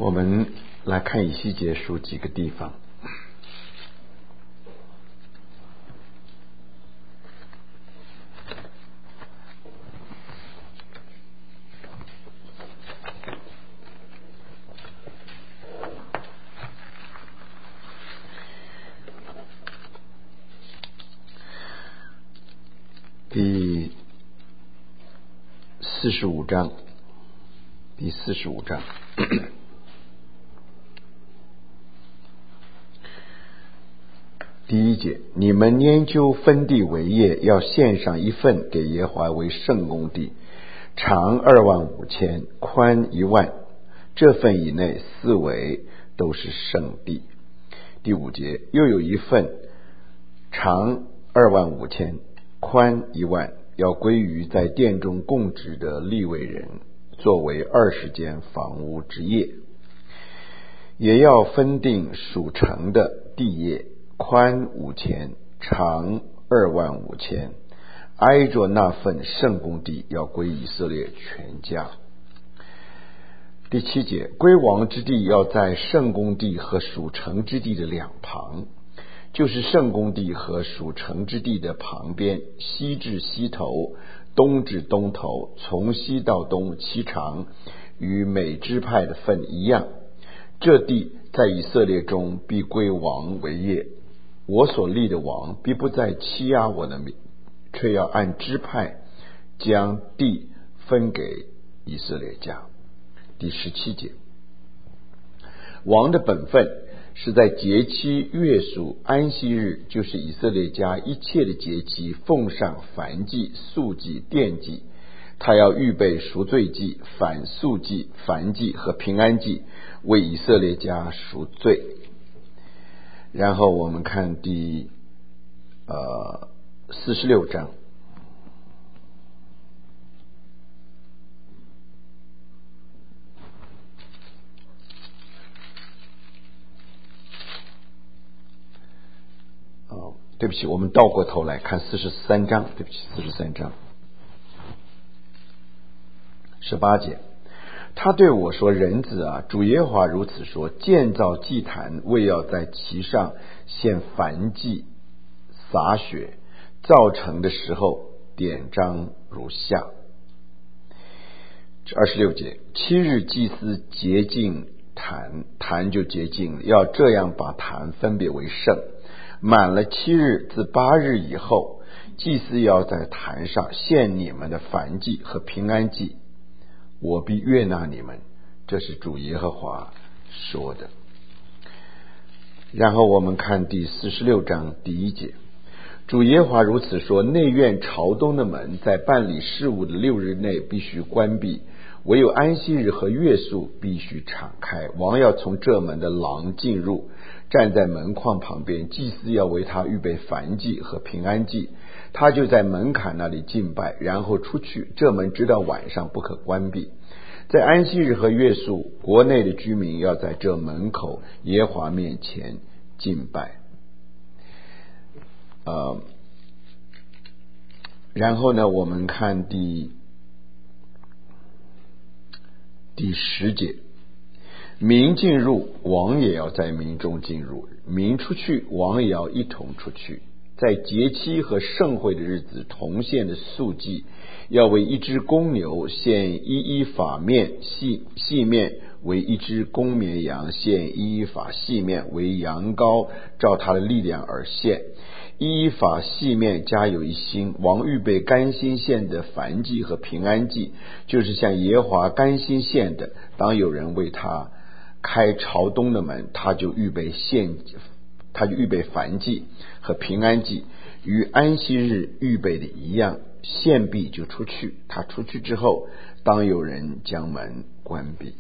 我们来看以西结书几个地方。第45章，第1节，你们研究分地为业，要献上一份给耶和华为圣公地，长25000，宽1万，这份以内4围都是圣地。第5节，又有一份长25000，宽1万，要归于在殿中供职的利未人，作为20间房屋之业。也要分定属城的地业，宽5000，长25000，挨着那份圣公地，要归以色列全家。第7节，归王之地要在圣公地和属城之地的两旁，就是圣公地和属城之地的旁边，西至西头，东至东头，从西到东其长，与每支派的份一样。这地在以色列中必归王为业，我所立的王必不再欺压我的民，却要按支派将地分给以色列家。第17节，王的本分是在节期、月数、安息日，就是以色列家一切的节期，奉上燔祭、素祭、奠祭。他要预备赎罪祭、反素祭、燔祭和平安祭，为以色列家赎罪。然后我们看第46章。对不起，我们倒过头来看43章。对不起，43章18节，他对我说：人子啊，主耶和华如此说，建造祭坛，为要在其上献燔祭、洒血，造成的时候典章如下。26节，7日祭司洁净坛，坛就洁净了，要这样把坛分别为圣。满了7日，自8日以后，祭司要在坛上献你们的燔祭和平安祭，我必悦纳你们，这是主耶和华说的。然后我们看第46章第1节，主耶和华如此说，内院朝东的门在办理事务的6日内必须关闭，唯有安息日和月数必须敞开。王要从这门的廊进入，站在门框旁边，祭司要为他预备燔祭和平安祭，他就在门槛那里敬拜，然后出去，这门直到晚上不可关闭。在安息日和月数，国内的居民要在这门口耶和华面前敬拜。然后呢，我们看第10节，民进入，王也要在民中进入；民出去，王也要一同出去。在节期和盛会的日子，同献的素祭，要为一只公牛献1法面细面，为一只公绵羊献1法细面，为羊羔照他的力量而献。1法细面加有1星。王预备甘心献的燔祭和平安祭，就是向耶和华甘心献的。当有人为他开朝东的门，他就预备燔祭和平安祭，与安息日预备的一样，献毕就出去。他出去之后，当有人将门关闭。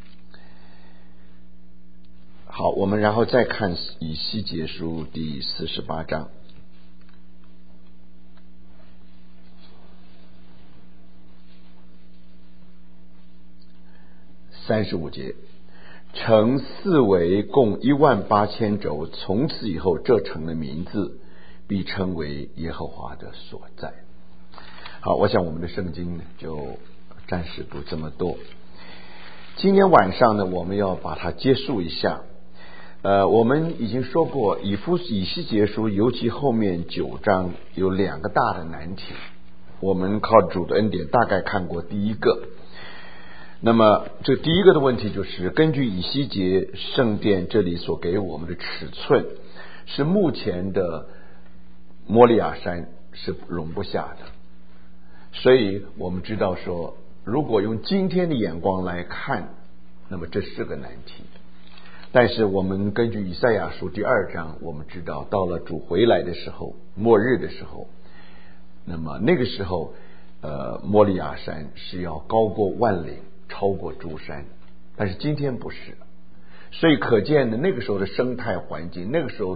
好，我们然后再看以西结书第48章。35节，城4围共18000肘，从此以后，这城的名字必称为耶和华的所在。好，我想我们的圣经就暂时读这么多。 今天晚上呢，我们要把它结束一下。我们已经说过，以西结书，尤其后面9章有2个大的难题。我们靠主的恩典，大概看过第一个。那么这第一个的问题就是，根据以西结圣殿这里所给我们的尺寸，是目前的摩利亚山是容不下的。所以我们知道说，如果用今天的眼光来看，那么这是个难题。但是我们根据以赛亚书第2章，我们知道到了主回来的时候，末日的时候，那么那个时候摩利亚山是要高过万岭，超过诸山，但是今天不是。所以可见的那个时候的生态环境，那个时候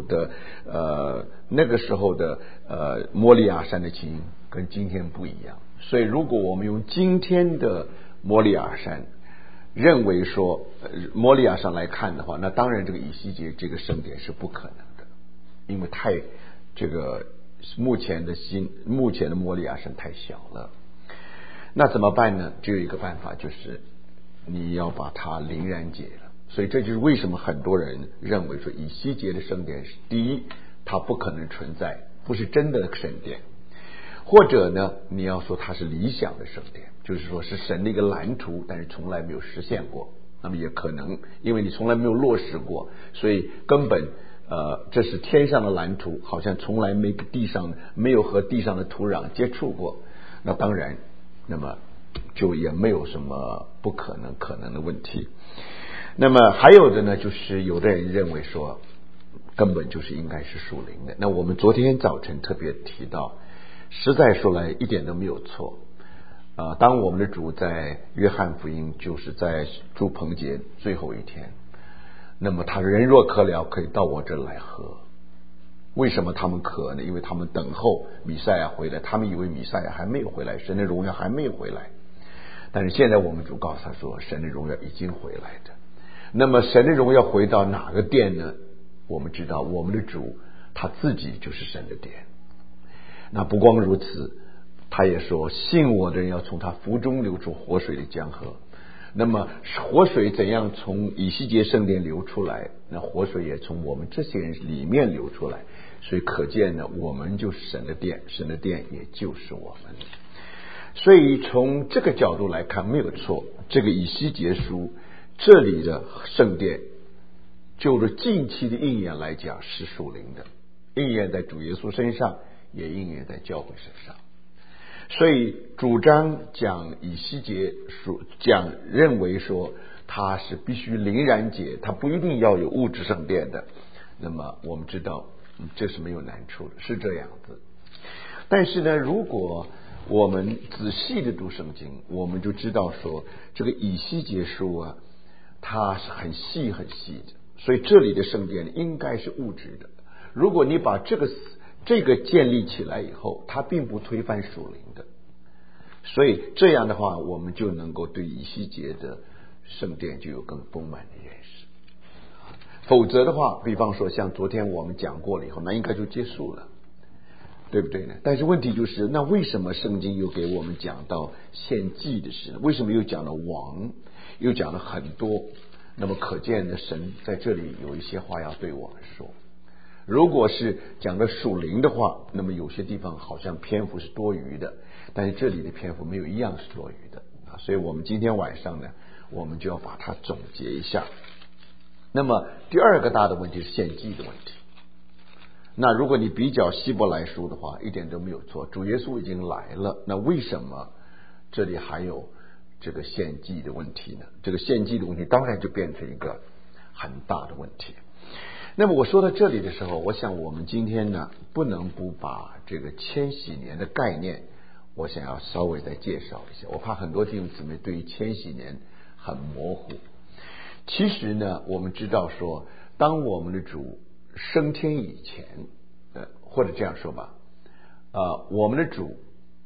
的摩利亚山的情形跟今天不一样。所以如果我们用今天的摩利亚山认为说摩利亚山来看的话，那当然这个以西结这个圣殿是不可能的，因为目前的摩利亚山太小了。那怎么办呢？只有一个办法，就是你要把它灵然解了。所以这就是为什么很多人认为说以西结的圣殿是第一，它不可能存在，不是真的圣殿。或者呢，你要说它是理想的圣殿，就是说是神的一个蓝图，但是从来没有实现过。那么也可能因为你从来没有落实过，所以根本这是天上的蓝图，好像从来没有和地上的土壤接触过。那当然，那么就也没有什么不可能的问题。那么还有的呢，就是有的人认为说根本就是应该是属灵的。那我们昨天早晨特别提到，实在说来一点都没有错。当我们的主在约翰福音，就是在住棚节最后一天，那么他人若渴了，可以到我这来喝。为什么他们渴呢？因为他们等候弥赛亚回来，他们以为弥赛亚还没有回来，神的荣耀还没有回来。但是现在我们主告诉他说，神的荣耀已经回来的。那么神的荣耀回到哪个殿呢？我们知道我们的主他自己就是神的殿。那不光如此，他也说信我的人要从他腹中流出活水的江河。那么活水怎样从以西结圣殿流出来，那活水也从我们这些人里面流出来。所以可见呢，我们就是神的殿，神的殿也就是我们。所以从这个角度来看没有错，这个以西结书这里的圣殿，就着近期的应验来讲是属灵的，应验在主耶稣身上，也应验在教会身上。所以主张讲以西结书，认为说它是必须灵然解，它不一定要有物质圣殿的。那么我们知道这是没有难处的，是这样子。但是呢，如果我们仔细的读圣经，我们就知道说这个以西结书啊，它是很细很细的。所以这里的圣殿应该是物质的。如果你把这个建立起来以后，它并不推翻属灵的。所以这样的话，我们就能够对以西结的圣殿就有更丰满的认识。否则的话，比方说像昨天我们讲过了以后，那应该就结束了，对不对呢？但是问题就是，那为什么圣经又给我们讲到献祭的事呢？为什么又讲了王，又讲了很多？那么可见的神在这里有一些话要对我们说。如果是讲的属灵的话，那么有些地方好像篇幅是多余的，但是这里的篇幅没有一样是多余的所以我们今天晚上呢，我们就要把它总结一下。那么第二个大的问题是献祭的问题。那如果你比较希伯来书的话，一点都没有错，主耶稣已经来了，那为什么这里还有这个献祭的问题呢？这个献祭的问题当然就变成一个很大的问题。那么我说到这里的时候，我想我们今天呢，不能不把这个千禧年的概念，我想要稍微再介绍一下。我怕很多弟兄姊妹对于千禧年很模糊。其实呢，我们知道说，当我们的主升天以前，或者这样说吧，我们的主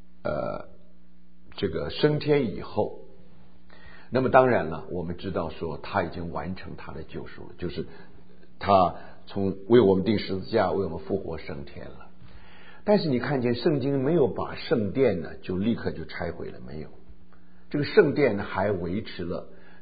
这个升天以后，那么当然了，我们知道说他已经完成他的救赎了，就是他为我们钉十字架，为我们复活升天了。但是你看见圣经没有把圣殿呢就立刻就拆毁了，没有。这个圣殿呢还维持了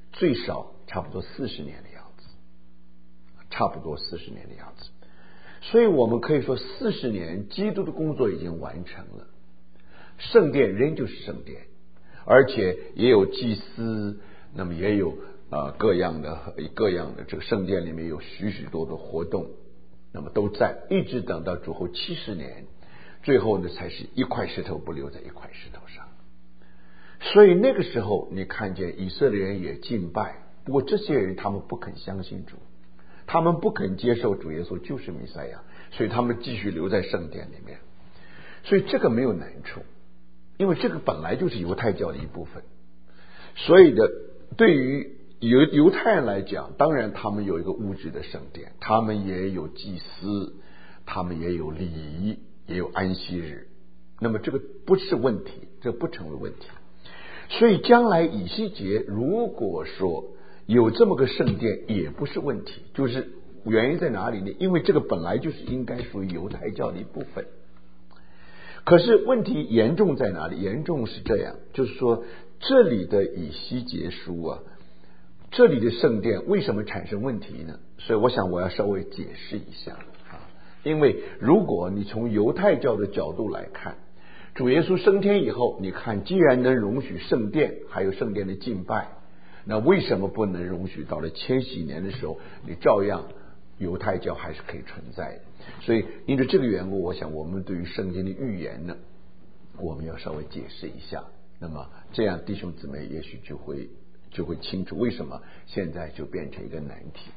最少差不多40年的样子，差不多40年的样子。所以我们可以说40年基督的工作已经完成了，圣殿仍旧是圣殿，而且也有祭司，那么也有各样的这个圣殿里面有许许多多活动，那么都在，一直等到主后70年，最后呢才是一块石头不留在一块石头上。所以那个时候你看见以色列人也敬拜，不过这些人他们不肯相信主，他们不肯接受主耶稣就是弥赛亚，所以他们继续留在圣殿里面。所以这个没有难处，因为这个本来就是犹太教的一部分。所以的对于犹太人来讲，当然他们有一个物质的圣殿，他们也有祭司，他们也有礼仪，也有安息日，那么这个不是问题，这不成为问题。所以将来以西结如果说有这么个圣殿也不是问题，就是原因在哪里呢？因为这个本来就是应该属于犹太教的一部分。可是问题严重在哪里？严重是这样，就是说这里的以西结书啊，这里的圣殿为什么产生问题呢？所以我想我要稍微解释一下因为如果你从犹太教的角度来看，主耶稣升天以后，你看既然能容许圣殿还有圣殿的敬拜，那为什么不能容许到了千禧年的时候你照样犹太教还是可以存在的？所以因着这个缘故，我想我们对于圣经的预言呢，我们要稍微解释一下，那么这样弟兄姊妹也许就会清楚为什么现在就变成一个难题。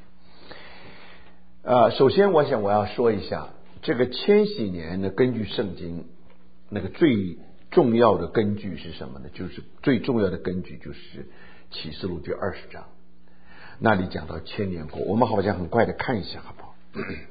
首先我想我要说一下这个千禧年呢，根据圣经那个最重要的根据是什么呢？就是最重要的根据就是启示录第20章，那里讲到千年国。我们好像很快的看一下好不好？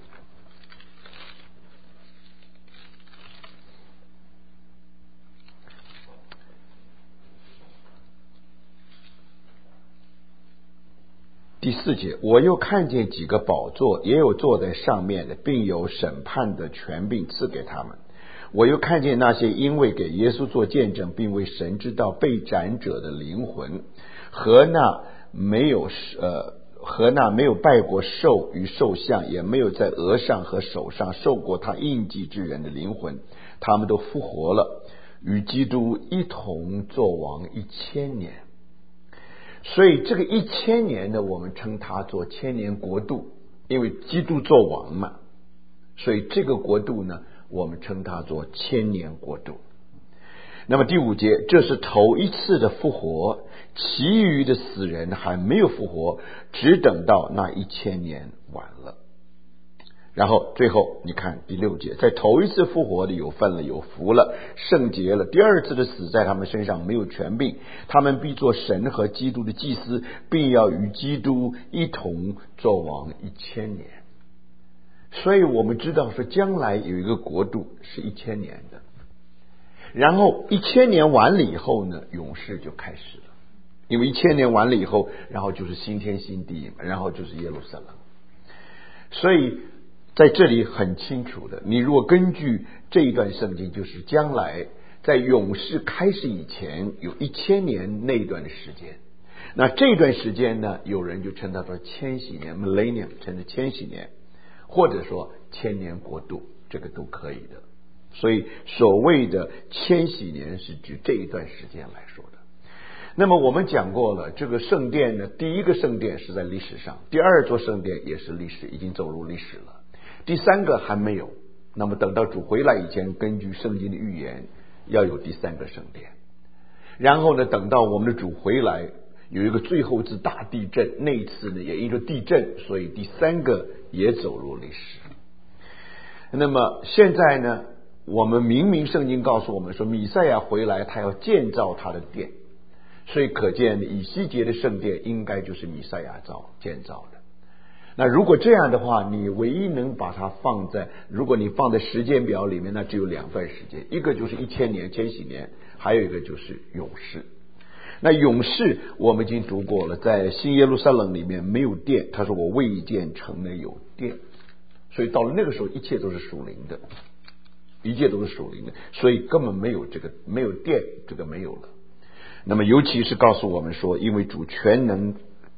第4节，我又看见几个宝座，也有坐在上面的，并有审判的权柄赐给他们。我又看见那些因为给耶稣做见证，并为神之道被斩者的灵魂，和那没有拜过兽与兽像，也没有在额上和手上受过他印记之人的灵魂，他们都复活了，与基督一同作王1000年。所以这个1000年呢，我们称它做千年国度，因为基督做王嘛，所以这个国度呢，我们称它做千年国度。那么第5节，这是头一次的复活，其余的死人还没有复活，只等到那1000年完了。然后最后你看第6节，在头一次复活的有份了，有福了，圣洁了。第二次的死在他们身上没有权柄，他们必做神和基督的祭司，并要与基督一同作王1000年。所以我们知道说将来有一个国度是1000年的，然后1000年完了以后呢，永世就开始了。因为1000年完了以后，然后就是新天新地，然后就是耶路撒冷。所以在这里很清楚的，你如果根据这一段圣经，就是将来在永世开始以前有1000年那一段的时间，那这段时间呢，有人就称它做千禧年 millennium， 称之千禧年，或者说千年国度，这个都可以的。所以所谓的千禧年是指这一段时间来说的。那么我们讲过了，这个圣殿呢，第一个圣殿是在历史上，第二座圣殿也是历史，已经走入历史了，第3个还没有。那么等到主回来以前，根据圣经的预言要有第3个圣殿。然后呢，等到我们的主回来，有一个最后之大地震，那一次呢也因为地震，所以第3个也走入历史。那么现在呢，我们明明圣经告诉我们说，弥赛亚回来他要建造他的殿，所以可见以西结的圣殿应该就是弥赛亚建造的。那如果这样的话，你唯一能把它放在，如果你放在时间表里面，那只有2段时间，一个就是1000年千禧年，还有一个就是永世。那永世我们已经读过了，在新耶路撒冷里面没有殿，他说我未见城内有殿，所以到了那个时候一切都是属灵的，一切都是属灵的，所以根本没有没有殿，这个没有了。那么尤其是告诉我们说，因为主全能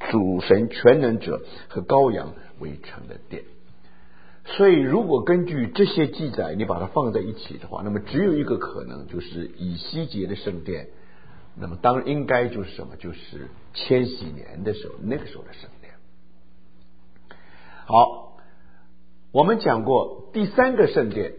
主神全能者和羔羊为成的殿。所以如果根据这些记载你把它放在一起的话，那么只有一个可能，就是以西结的圣殿，那么当然应该就是什么，就是千禧年的时候，那个时候的圣殿。好，我们讲过第三个圣殿，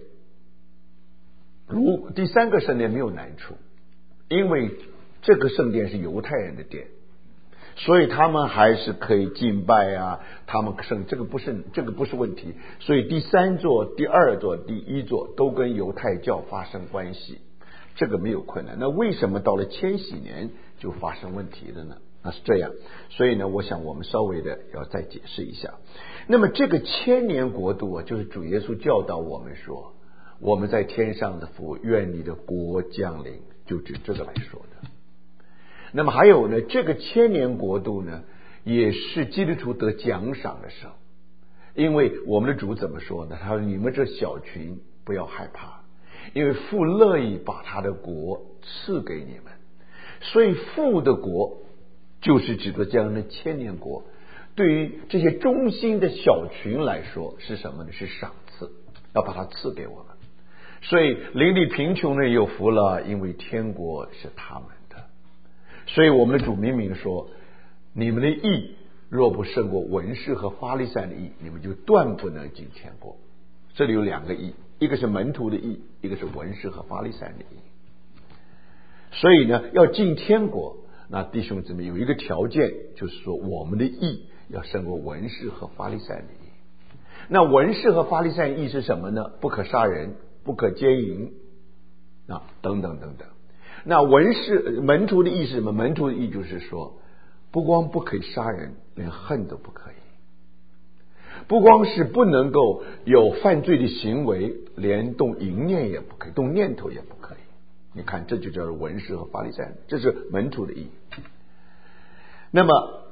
第三个圣殿没有难处，因为这个圣殿是犹太人的殿，所以他们还是可以敬拜啊，他们这个不是问题。所以第三座、第二座、第一座都跟犹太教发生关系，这个没有困难。那为什么到了千禧年就发生问题了呢？那是这样，所以呢，我想我们稍微的要再解释一下。那么这个千年国度啊，就是主耶稣教导我们说，我们在天上的父，愿你的国降临，就指这个来说的。那么还有呢，这个千年国度呢，也是基督徒得奖赏的时候。因为我们的主怎么说呢？他说：“你们这小群不要害怕，因为父乐意把他的国赐给你们。”所以父的国就是指的将来的千年国。对于这些忠心的小群来说是什么呢？是赏赐，要把它赐给我们。所以邻里贫穷的有福了，因为天国是他们的。所以我们的主明明说，你们的义若不胜过文士和法利赛人的义，你们就断不能进天国。这里有两个义，一个是门徒的义，一个是文士和法利赛人的义。所以呢，要进天国，那弟兄姊妹有一个条件，就是说我们的义要胜过文士和法利赛人的义。那文士和法利赛人义是什么呢？不可杀人，不可奸淫，等等等等。那门徒的义是什么？门徒的义就是说，不光不可以杀人，连恨都不可以。不光是不能够有犯罪的行为，连动淫念也不可以，动念头也不可以。你看，这就叫做文士和法利赛人，这是门徒的义。那么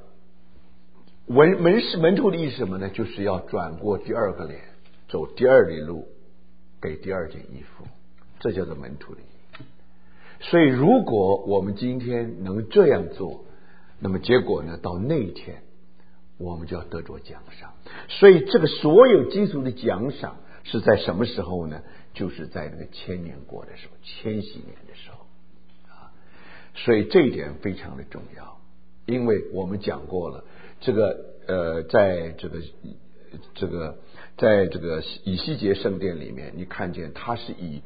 门徒的义是什么呢？就是要转过第二个脸，走第二里路，给第二件衣服，这叫做门徒的义。所以如果我们今天能这样做，那么结果呢，到那一天我们就要得着奖赏。所以这个所有基督的奖赏是在什么时候呢？就是在那个千年国的时候，千禧年的时候啊。所以这一点非常的重要，因为我们讲过了，在这个以西结圣殿里面，你看见它是以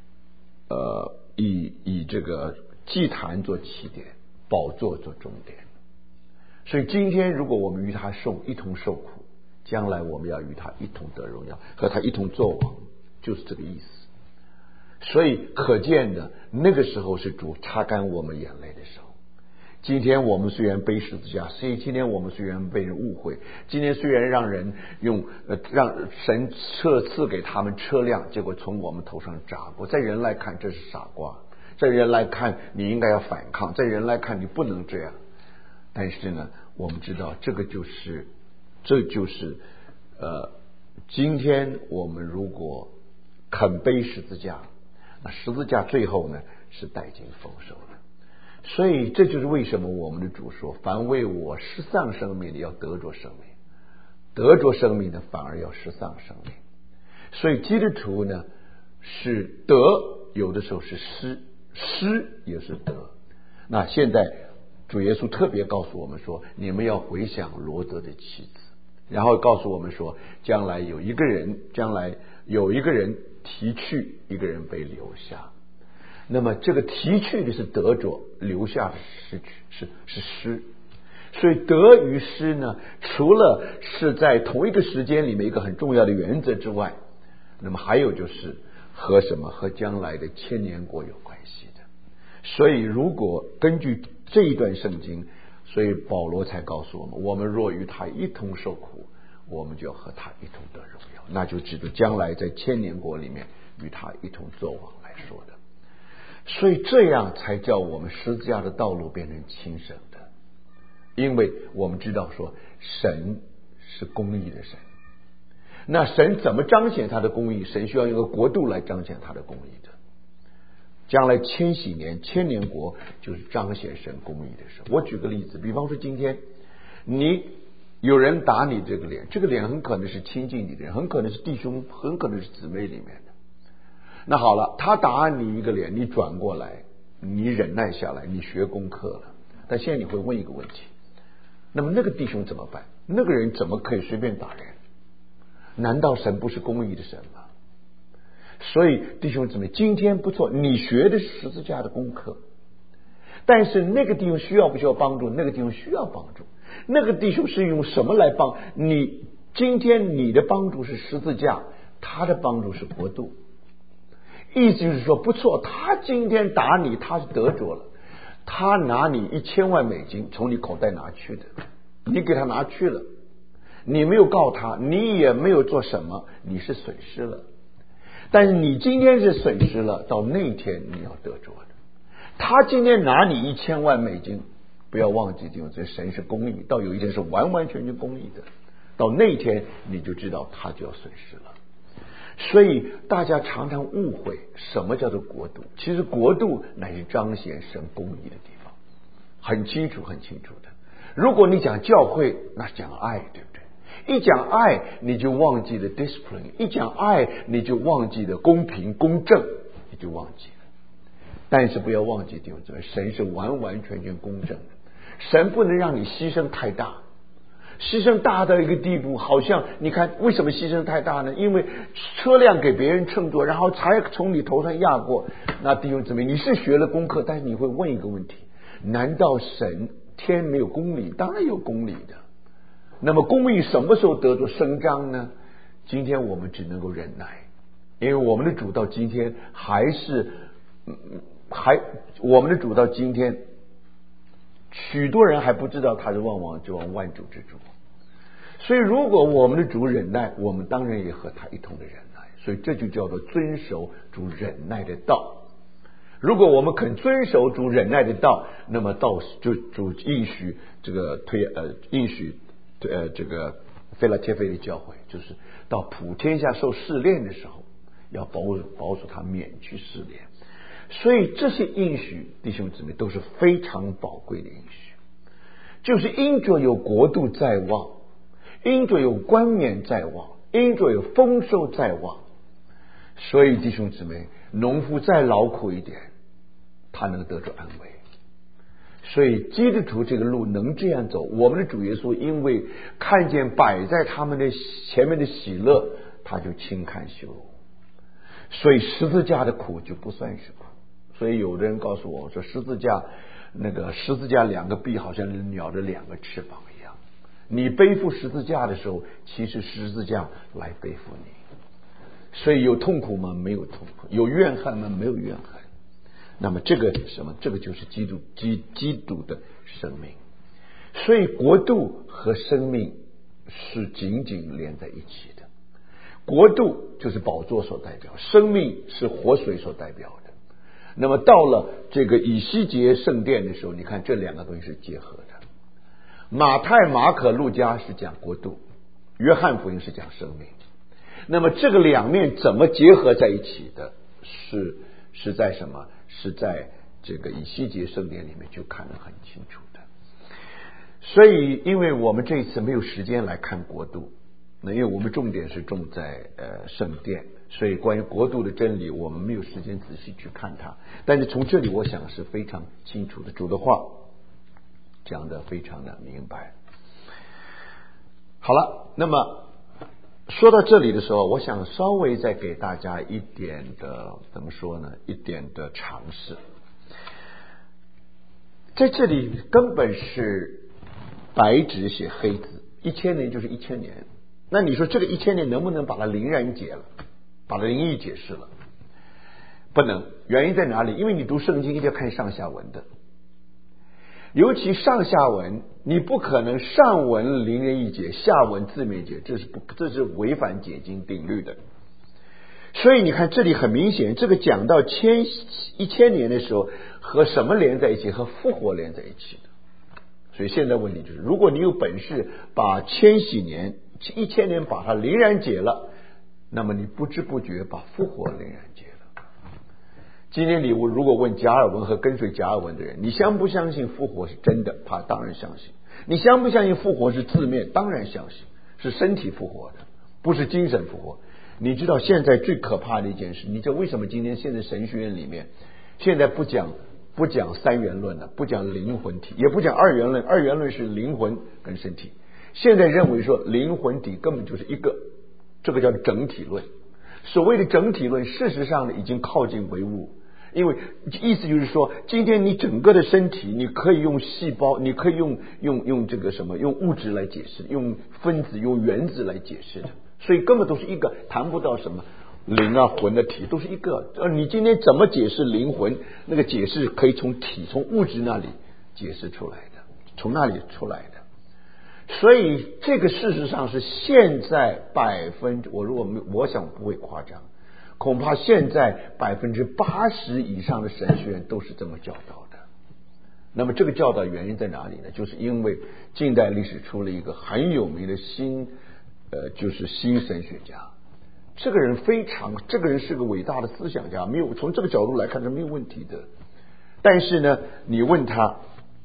这个祭坛做起点，宝座做终点。所以今天如果我们与他一同受苦，将来我们要与他一同得荣耀，和他一同作王，就是这个意思。所以可见的，那个时候是主擦干我们眼泪的时候。今天我们虽然背十字架，所以今天我们虽然被人误会，今天虽然让人让神赐给他们车辆，结果从我们头上砸过，在人来看这是傻瓜，在人来看你应该要反抗，在人来看你不能这样。但是呢，我们知道这就是今天我们如果肯背十字架，那十字架最后呢是带进丰收的。所以这就是为什么我们的主说，凡为我失丧生命的要得着生命，得着生命的反而要失丧生命。所以基督徒呢是得，有的时候是失，失也是得。那现在主耶稣特别告诉我们说，你们要回想罗得的妻子，然后告诉我们说，将来有一个人提去，一个人被留下。那么这个提去的是得着，留下的是失。所以得与失呢，除了是在同一个时间里面一个很重要的原则之外，那么还有就是和将来的千年国有关系的。所以如果根据这一段圣经，所以保罗才告诉我们，我们若与他一同受苦，我们就要和他一同得荣耀，那就指着将来在千年国里面与他一同作王来说的。所以这样才叫我们十字架的道路变成轻省的，因为我们知道说神是公义的神，那神怎么彰显他的公义？神需要用个国度来彰显他的公义的。将来千禧年、千年国就是彰显神公义的时候。我举个例子，比方说今天你有人打你这个脸，这个脸很可能是亲近你的人，很可能是弟兄，很可能是姊妹里面的。那好了，他打你一个脸，你转过来，你忍耐下来，你学功课了。但现在你会问一个问题，那么那个弟兄怎么办？那个人怎么可以随便打人？难道神不是公义的神吗？所以弟兄姊妹，今天不错，你学的是十字架的功课，但是那个弟兄需要不需要帮助？那个弟兄需要帮助。那个弟兄是用什么来帮你？今天你的帮助是十字架，他的帮助是国度。意思就是说，不错，他今天打你，他是得着了，他拿你$1000,000从你口袋拿去的，你给他拿去了，你没有告他，你也没有做什么，你是损失了。但是你今天是损失了，到那天你要得着的。他今天拿你$1000,000，不要忘记，这神是公义，到有一天是完完全全公义的，到那天你就知道他就要损失了。所以大家常常误会什么叫做国度，其实国度乃是彰显神公义的地方，很清楚很清楚的。如果你讲教会，那是讲爱，对不对？一讲爱你就忘记了 discipline， 一讲爱你就忘记了公平公正，你就忘记了。但是不要忘记弟兄姊妹，神是完完全全公正的，神不能让你牺牲太大，牺牲大到一个地步，好像你看为什么牺牲太大呢？因为车辆给别人乘坐，然后才从你头上压过。那弟兄姊妹，你是学了功课，但是你会问一个问题，难道神天没有公理？当然有公理的。那么公义什么时候得着伸张呢？今天我们只能够忍耐，因为我们的主到今天我们的主到今天许多人还不知道他是万王之王，万主之主。所以如果我们的主忍耐，我们当然也和他一同的忍耐。所以这就叫做遵守主忍耐的道。如果我们肯遵守主忍耐的道，那么道就主应许这个腓拉铁非的教诲，就是到普天下受试炼的时候，要保守他免去试炼。所以这些应许，弟兄姊妹，都是非常宝贵的应许，就是因着有国度在望，因着有冠冕在望，因着有丰收在望。所以弟兄姊妹，农夫再劳苦一点，他能得着安慰。所以基督徒这个路能这样走，我们的主耶稣因为看见摆在他们的前面的喜乐，他就轻看羞辱。所以十字架的苦就不算是苦。所以有的人告诉我说，十字架两个臂好像鸟的两个翅膀一样，你背负十字架的时候，其实十字架来背负你。所以有痛苦吗？没有痛苦。有怨恨吗？没有怨恨。那么这个什么？这个就是基督的生命。所以国度和生命是紧紧连在一起的。国度就是宝座所代表，生命是活水所代表的。那么到了这个以西结圣殿的时候，你看这两个东西是结合的。马太、马可、路加是讲国度，约翰福音是讲生命。那么这个两面怎么结合在一起的？是在什么？是在这个以西结圣殿里面就看得很清楚的。所以因为我们这一次没有时间来看国度，那因为我们重点是重在圣殿，所以关于国度的真理我们没有时间仔细去看它。但是从这里我想是非常清楚的，主的话讲得非常的明白。好了，那么说到这里的时候，我想稍微再给大家一点的怎么说呢？一点的尝试。在这里根本是白纸写黑字，1000年就是1000年。那你说这个1000年能不能把它灵然解了，把它灵异解释了？不能。原因在哪里？因为你读圣经一定要看上下文的，尤其上下文，你不可能上文灵人一解，下文字面解，这是违反解经定律的。所以你看这里很明显，这个讲到1000年的时候，和什么连在一起？和复活连在一起的。所以现在问题就是，如果你有本事把1000年把它灵然解了，那么你不知不觉把复活灵然解了。今天你如果问加尔文和跟随加尔文的人，你相不相信复活是真的？他当然相信。 你相不相信复活是字面？当然相信，是身体复活的，不是精神复活。你知道现在最可怕的一件事，你知道为什么今天现在神学院里面现在不讲三元论了，不讲灵魂体，也不讲二元论，二元论是灵魂跟身体，现在认为说灵魂体根本就是一个，这个叫整体论。所谓的整体论事实上呢已经靠近唯物，因为意思就是说今天你整个的身体你可以用细胞，你可以用这个什么，用物质来解释，用分子用原子来解释的，所以根本都是一个，谈不到什么灵啊魂的体，都是一个。你今天怎么解释灵魂，那个解释可以从体从物质那里解释出来的，从那里出来的。所以这个事实上是现在我想不会夸张，恐怕现在80%以上的神学院都是这么教导的。那么这个教导原因在哪里呢？就是因为近代历史出了一个很有名的就是新神学家。这个人是个伟大的思想家，没有从这个角度来看是没有问题的。但是呢，你问他，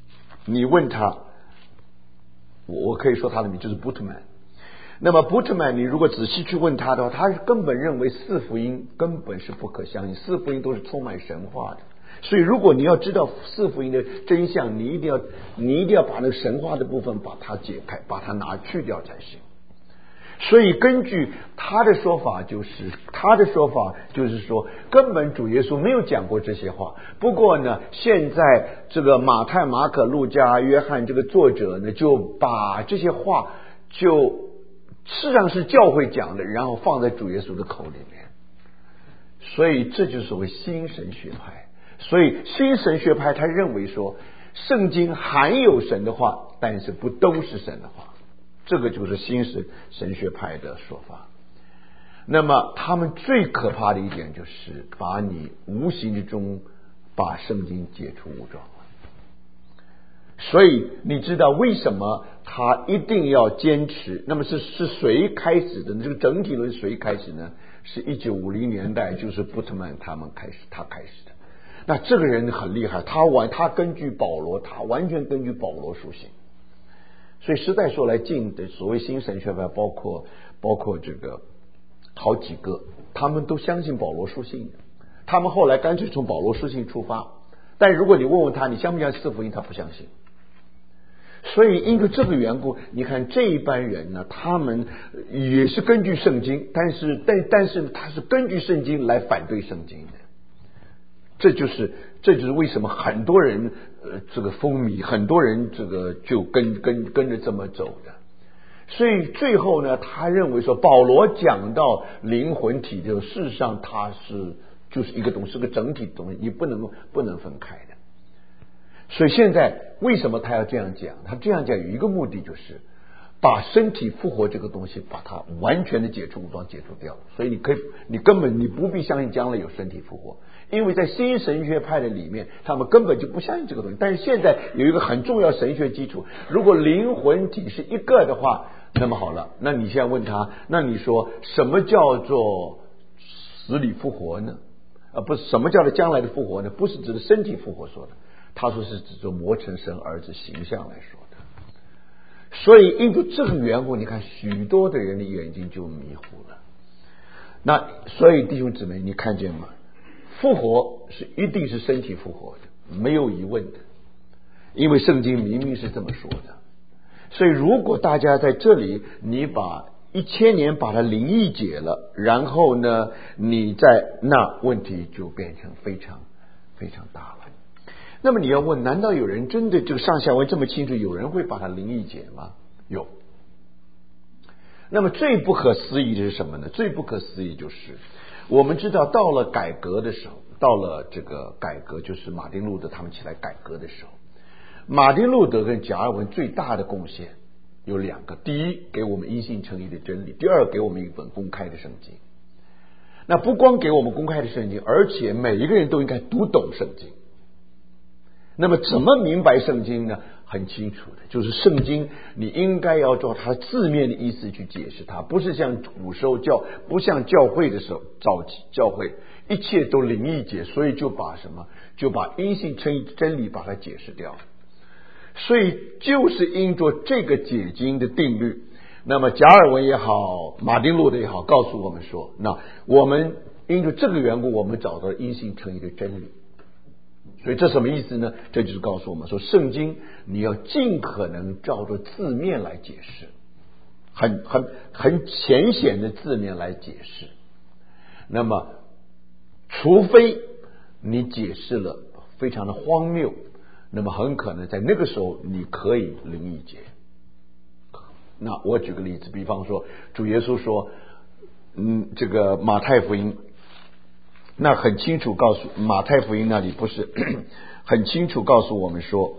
我可以说他的名就是布特曼。那么布特曼，你如果仔细去问他的话，他根本认为四福音根本是不可相信，四福音都是充满神话的。所以如果你要知道四福音的真相，你一定要把那个神话的部分把它解开，把它拿去掉才行。所以根据他的说法就是说根本主耶稣没有讲过这些话。不过呢，现在这个马太、马可、路加、约翰这个作者呢，就把这些话就事实上是教会讲的，然后放在主耶稣的口里面。所以这就是所谓新神学派。所以新神学派他认为说圣经含有神的话，但是不都是神的话。这个就是新神学派的说法。那么他们最可怕的一点就是把你无形之中把圣经解除武装。所以你知道为什么他一定要坚持？那么是谁开始的？这个整体论谁开始呢？是1950年代，就是布特曼他开始的。那这个人很厉害，他完全根据保罗书信。所以实在说来，近的所谓新神学派，包括这个好几个，他们都相信保罗书信的。他们后来干脆从保罗书信出发，但如果你问他，你相不相信四福音，他不相信。所以因为这个缘故，你看这一班人呢，他们也是根据圣经，但是他是根据圣经来反对圣经的。这就是为什么很多人这个风靡，很多人这个就跟着这么走的。所以最后呢，他认为说保罗讲到灵魂体的，事实上它就是一个东西，是个整体的东西，你不能分开的。所以现在为什么他要这样讲？他这样讲有一个目的，就是把身体复活这个东西把它完全的解除武装，解除掉。所以你根本不必相信将来有身体复活，因为在新神学派的里面，他们根本就不相信这个东西。但是现在有一个很重要神学基础，如果灵魂体是一个的话，那么好了，那你现在问他，那你说什么叫做死里复活呢？不是什么叫做将来的复活呢？不是指的身体复活说的，他说是指着磨成神儿子形象来说的。所以因为这个缘故，你看许多的人的眼睛就迷糊了。那所以弟兄姊妹，你看见吗？复活一定是身体复活的，没有疑问的，因为圣经明明是这么说的。所以如果大家在这里你把1000年把它灵异解了，然后呢那问题就变成非常非常大了。那么你要问，难道有人真的这个上下文这么清楚，有人会把它灵异解吗？有。那么最不可思议的是什么呢？最不可思议就是我们知道到了改革的时候，到了这个改革就是马丁路德他们起来改革的时候，马丁路德跟贾尔文最大的贡献有2个。第一，给我们因信称义的真理；第二，给我们一本公开的圣经。那不光给我们公开的圣经，而且每一个人都应该读懂圣经。那么怎么明白圣经呢？很清楚的，就是圣经你应该要照它字面的意思去解释它，不是像古时候不像教会的时候，早期教会一切都灵异解，所以就把因信称义真理把它解释掉。 所以就是因着这个解经的定律，那么加尔文也好，马丁路德也好，告诉我们说，那我们因着这个缘故，我们找到因信称义的真理。所以这什么意思呢？这就是告诉我们说，圣经你要尽可能照着字面来解释，很浅显的字面来解释。那么除非你解释了非常的荒谬，那么很可能在那个时候你可以灵意解。那我举个例子，比方说主耶稣说这个马太福音那很清楚告诉，马太福音那里不是很清楚告诉我们说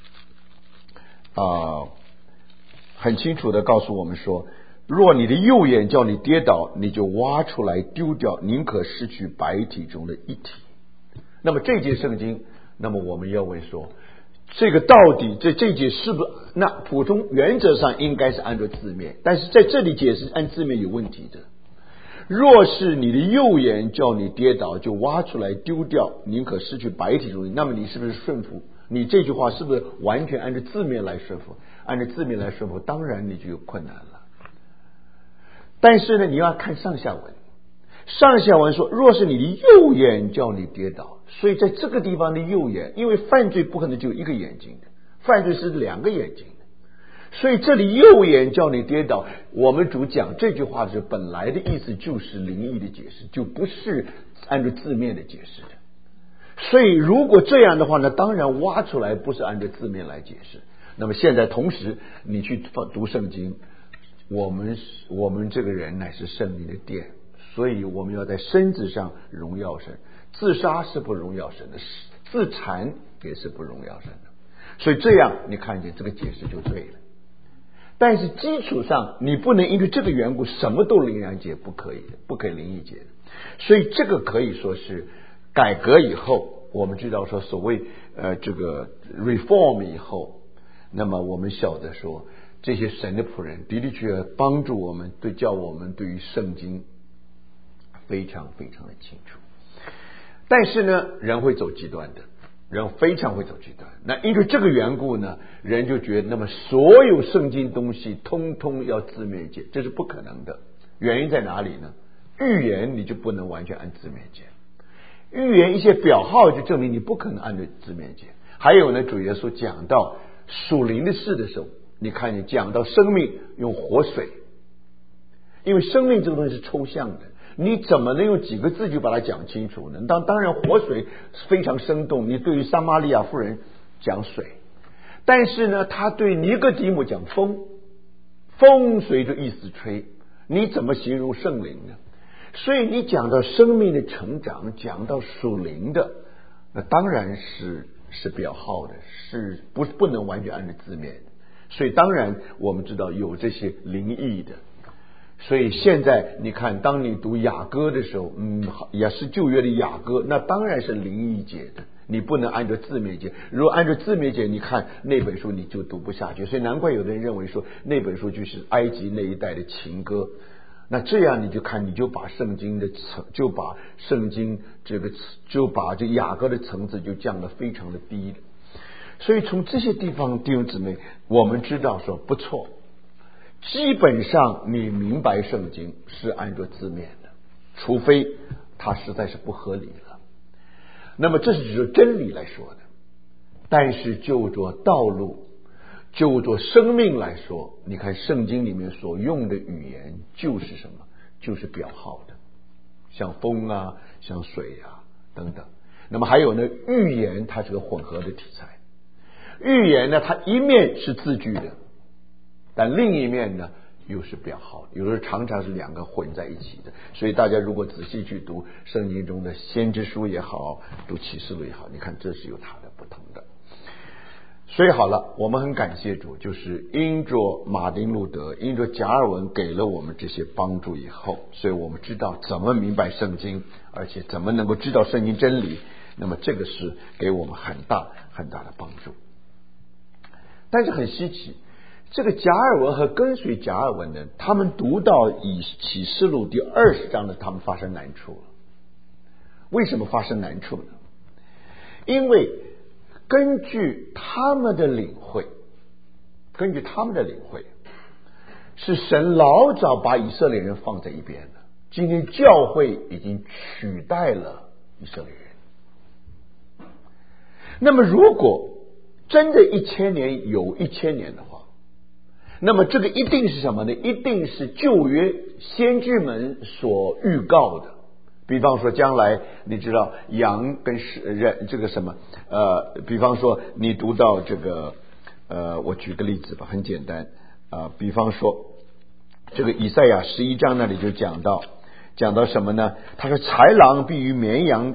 很清楚的告诉我们说，若你的右眼叫你跌倒，你就挖出来丢掉，宁可失去百体中的一体。那么这节圣经，那么我们要问说，这个到底这节是不是？那普通原则上应该是按照字面，但是在这里解释按字面有问题的。若是你的右眼叫你跌倒，就挖出来丢掉，宁可失去百体中的，那么你是不是顺服？你这句话是不是完全按照字面来说服？按照字面来说服，当然你就有困难了。但是呢，你要看上下文。上下文说，若是你的右眼叫你跌倒，所以在这个地方的右眼，因为犯罪不可能只有一个眼睛的，犯罪是两个眼睛的，所以这里右眼叫你跌倒，我们主讲这句话的时候，本来的意思就是灵意的解释，就不是按照字面的解释的。所以如果这样的话呢，当然挖出来不是按照字面来解释。那么现在同时你去读圣经，我们这个人乃是圣灵的殿，所以我们要在身子上荣耀神。自杀是不荣耀神的，自残也是不荣耀神的。所以这样你看见这个解释就对了。但是基础上你不能因为这个缘故什么都灵然解，不可以的，不可以灵意解的。所以这个可以说是改革以后，我们知道说所谓这个 reform 以后，那么我们晓得说这些神的仆人的的确确帮助我们，叫我们对于圣经非常非常的清楚。但是呢，人会走极端的，人非常会走极端。那因为这个缘故呢，人就觉得那么所有圣经东西通通要字面解，这是不可能的。原因在哪里呢？预言你就不能完全按字面解，预言一些表号就证明你不可能按照字面解。还有呢，主耶稣讲到属灵的事的时候，你看见讲到生命用活水，因为生命这个东西是抽象的，你怎么能用几个字就把它讲清楚呢？当然活水非常生动，你对于撒玛利亚妇人讲水，但是呢他对尼哥底母讲风，风随着意思吹，你怎么形容圣灵呢？所以你讲到生命的成长，讲到属灵的，那当然是表号的，是不能完全按照字面的。所以当然我们知道有这些灵异的。所以现在你看，当你读雅歌的时候，也是旧约的雅歌，那当然是灵异解的，你不能按照字面解。如果按照字面解，你看那本书你就读不下去。所以难怪有的人认为说那本书就是埃及那一代的情歌。那这样你就看，你就把圣经的就把圣经就把这雅歌的层次就降得非常的低了。所以从这些地方，弟兄姊妹，我们知道说不错。基本上你明白圣经是按照字面的，除非它实在是不合理了。那么这是指着真理来说的。但是就着道路，就着生命来说，你看圣经里面所用的语言就是什么？就是表号的，像风啊，像水啊等等。那么还有呢，预言它是个混合的题材。预言呢，它一面是字句的，但另一面呢又是表号，有的时候常常是两个混在一起的。所以大家如果仔细去读圣经中的先知书也好，读启示录也好，你看这是有它的不同的。所以好了，我们很感谢主，就是因着马丁路德，因着加尔文给了我们这些帮助以后，所以我们知道怎么明白圣经，而且怎么能够知道圣经真理。那么这个是给我们很大很大的帮助。但是很稀奇，这个加尔文和跟随加尔文的，他们读到启示录第20章呢，他们发生难处了。为什么发生难处呢？因为根据他们的领会，是神老早把以色列人放在一边了，今天教会已经取代了以色列人。那么如果真的1000年有1000年的话，那么这个一定是什么呢？一定是旧约先知们所预告的。比方说将来你知道羊跟人这个什么比方说你读到这个我举个例子吧，很简单比方说这个以赛亚11章那里就讲到什么呢？他说豺狼必与绵羊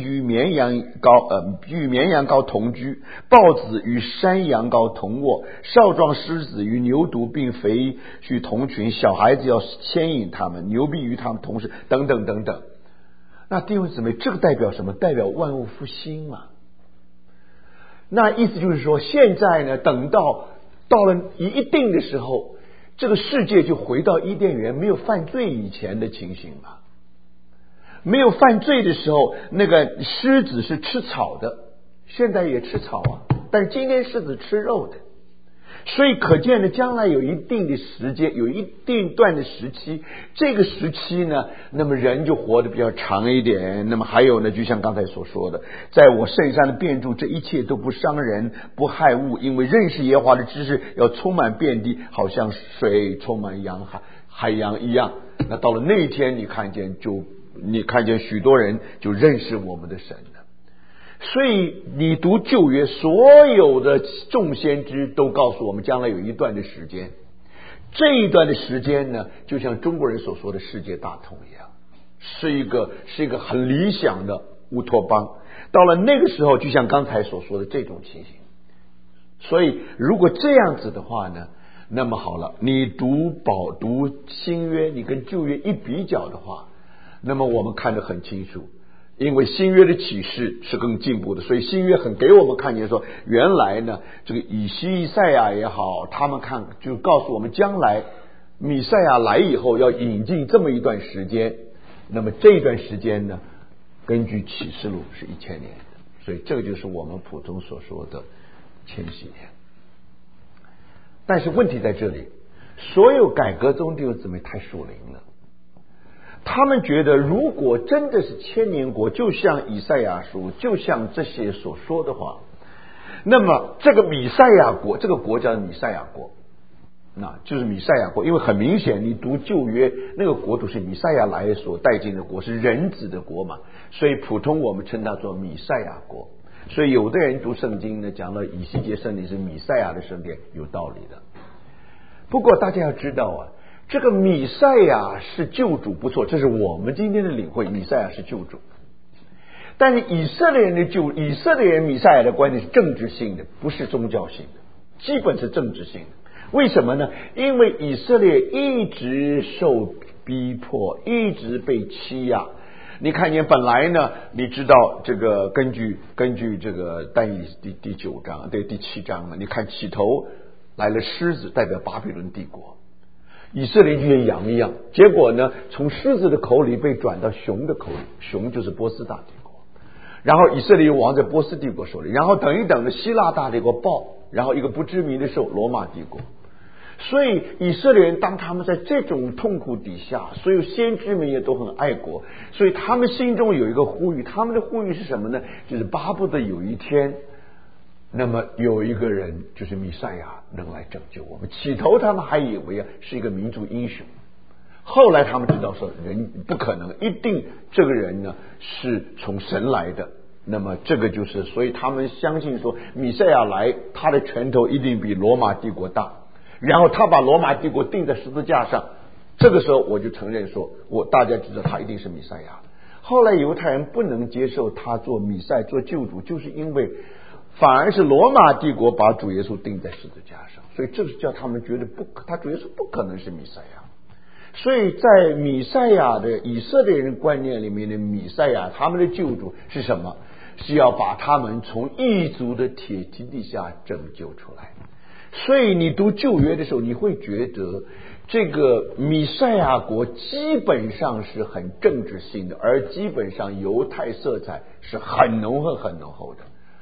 羔同居，豹子与山羊羔同卧，少壮狮子与牛犊并肥畜同群，小孩子要牵引他们，牛必与他们同时，等等等等。那弟兄姊妹，这个代表什么？代表万物复兴嘛。那意思就是说，现在呢，等到了一定的时候，这个世界就回到伊甸园没有犯罪以前的情形了。没有犯罪的时候，那个狮子是吃草的，现在也吃草啊，但是今天狮子吃肉的。所以可见呢，将来有一定的时间，有一定段的时期，这个时期呢，那么人就活得比较长一点。那么还有呢，就像刚才所说的，在我圣山的遍处，这一切都不伤人不害物，因为认识耶和华的知识要充满遍地，好像水充满海洋一样。那到了那一天，你看见许多人就认识我们的神了。所以你读旧约，所有的众先知都告诉我们，将来有一段的时间，这一段的时间呢，就像中国人所说的世界大同一样，是一个很理想的乌托邦。到了那个时候，就像刚才所说的这种情形。所以如果这样子的话呢，那么好了，你读新约，你跟旧约一比较的话，那么我们看得很清楚。因为新约的启示是更进步的，所以新约很给我们看见说，原来呢，这个以赛亚也好，他们就告诉我们，将来弥赛亚来以后要引进这么一段时间。那么这一段时间呢，根据启示录是1000年的，所以这个就是我们普通所说的千禧年。但是问题在这里，所有改革宗弟兄姊妹太属灵了。他们觉得，如果真的是千年国，就像以赛亚书，就像这些所说的话，那么这个弥赛亚国，这个国叫弥赛亚国，那就是弥赛亚国。因为很明显，你读旧约，那个国度是弥赛亚来所带进的国，是人子的国嘛，所以普通我们称它做弥赛亚国。所以有的人读圣经呢，讲了以西结圣殿是弥赛亚的圣殿，有道理的。不过大家要知道啊，这个弥赛亚是救主不错，这是我们今天的领会，弥赛亚是救主。但是以色列人弥赛亚的观念是政治性的，不是宗教性的，基本是政治性的。为什么呢？因为以色列一直受逼迫，一直被欺压。你看见本来呢，你知道这个根据这个但以理第9章对第7章呢，你看起头来了狮子，代表巴比伦帝国。以色列就像羊一样，结果呢，从狮子的口里被转到熊的口里，熊就是波斯大帝国，然后以色列又亡在波斯帝国手里，然后等一等的希腊大帝国爆，然后一个不知名的兽罗马帝国。所以以色列人当他们在这种痛苦底下，所有先知们也都很爱国，所以他们心中有一个呼吁，他们的呼吁是什么呢？就是巴不得有一天，那么有一个人就是弥赛亚能来拯救我们。起头他们还以为是一个民族英雄，后来他们知道说人不可能，一定这个人呢是从神来的。那么这个就是，所以他们相信说弥赛亚来，他的拳头一定比罗马帝国大，然后他把罗马帝国钉在十字架上。这个时候我就承认说，大家知道他一定是弥赛亚。后来犹太人不能接受他做弥赛做救主，就是因为反而是罗马帝国把主耶稣钉在十字架上，所以这是叫他们觉得他主耶稣不可能是弥赛亚。所以在弥赛亚的以色列人观念里面的弥赛亚，他们的救主是什么？是要把他们从异族的铁蹄底下拯救出来。所以你读旧约的时候，你会觉得这个弥赛亚国基本上是很政治性的，而基本上犹太色彩是很浓厚的。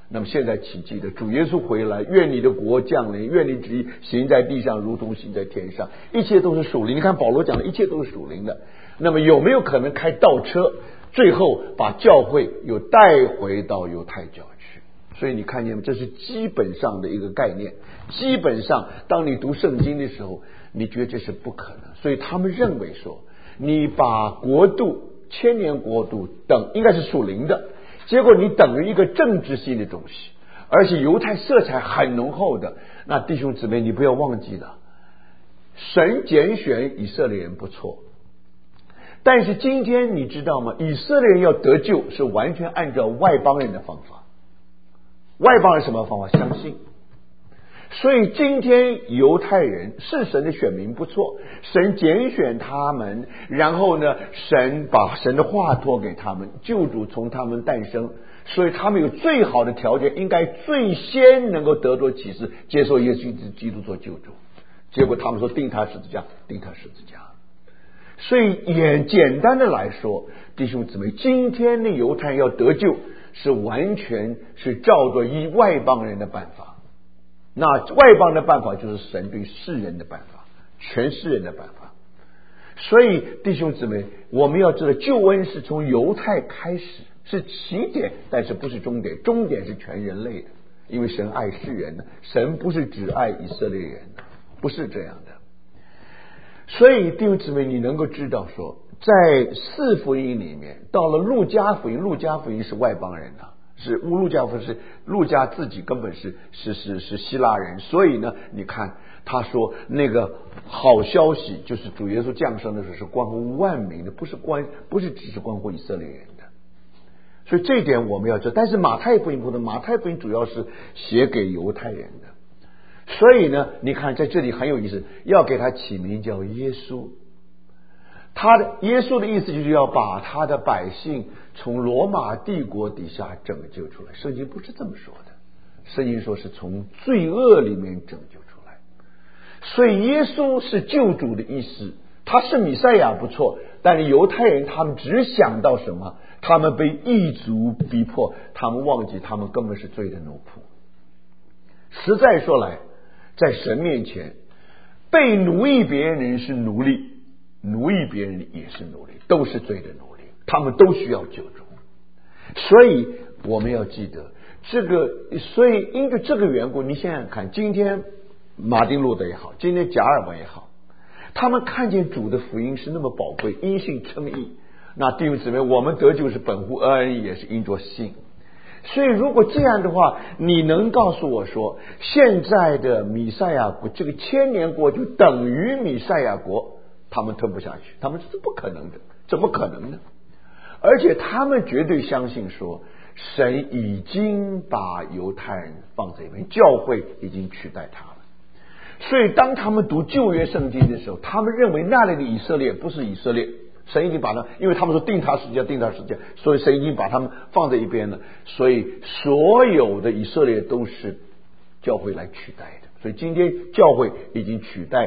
那么现在请记得，主耶稣回来，愿你的国降临，愿你旨意行在地上，如同行在天上，一切都是属灵。你看保罗讲的一切都是属灵的。那么有没有可能开倒车，最后把教会又带回到犹太教去？所以你看见吗？这是基本上的一个概念。基本上当你读圣经的时候，你觉得这是不可能。所以他们认为说，你把国度千年国度等应该是属灵的，结果你等于一个政治性的东西，而且犹太色彩很浓厚的。那弟兄姊妹，你不要忘记了，神拣选以色列人不错，但是今天你知道吗？以色列人要得救是完全按照外邦人的方法。外邦人什么方法？相信。所以今天犹太人是神的选民不错，神拣选他们，然后呢，神把神的话托给他们，救主从他们诞生，所以他们有最好的条件，应该最先能够得着启示，接受耶稣基督做救主。结果他们说钉他十字架，钉他十字架。所以也简单的来说，弟兄姊妹，今天的犹太人要得救，是完全是照着依外邦人的办法。那外邦的办法就是神对世人的办法，全世人的办法。所以弟兄姊妹，我们要知道救恩是从犹太开始，是起点，但是不是终点，终点是全人类的。因为神爱世人的，神不是只爱以色列人的，不是这样的。所以弟兄姊妹，你能够知道说，在四福音里面，到了路加福音，路加福音是外邦人啊，是路加福音是路加自己根本是希腊人，所以呢，你看他说那个好消息就是主耶稣降生的时候是关乎万民的，不是只是关乎以色列人的。所以这一点我们要知道。但是马太福音不同，马太福音主要是写给犹太人的。所以呢，你看在这里很有意思，要给他起名叫耶稣。他的耶稣的意思就是要把他的百姓从罗马帝国底下拯救出来。圣经不是这么说的，圣经说是从罪恶里面拯救出来。所以耶稣是救主的意思，他是弥赛亚不错，但是犹太人他们只想到什么？他们被异族逼迫，他们忘记他们根本是罪的奴仆。实在说来，在神面前，被奴役别人的人是奴隶，奴役别人也是奴隶，都是罪的奴隶，他们都需要救助。所以我们要记得这个，所以因为这个缘故，你想想看，今天马丁路德也好，今天加尔文也好，他们看见主的福音是那么宝贵，因信称义。那弟兄姊妹，我们得救是本乎恩，也是因着信。所以如果这样的话，你能告诉我说，现在的弥赛亚国，这个千年国就等于弥赛亚国，他们吞不下去，他们是不可能的，怎么可能呢？而且他们绝对相信说，神已经把犹太人放在一边，教会已经取代他了。所以当他们读旧约圣经的时候，他们认为那里的以色列不是以色列，神已经把他，因为他们说定他十字架，定他十字架，所以神已经把他们放在一边了。所以所有的以色列都是教会来取代的。所以今天教会已经取代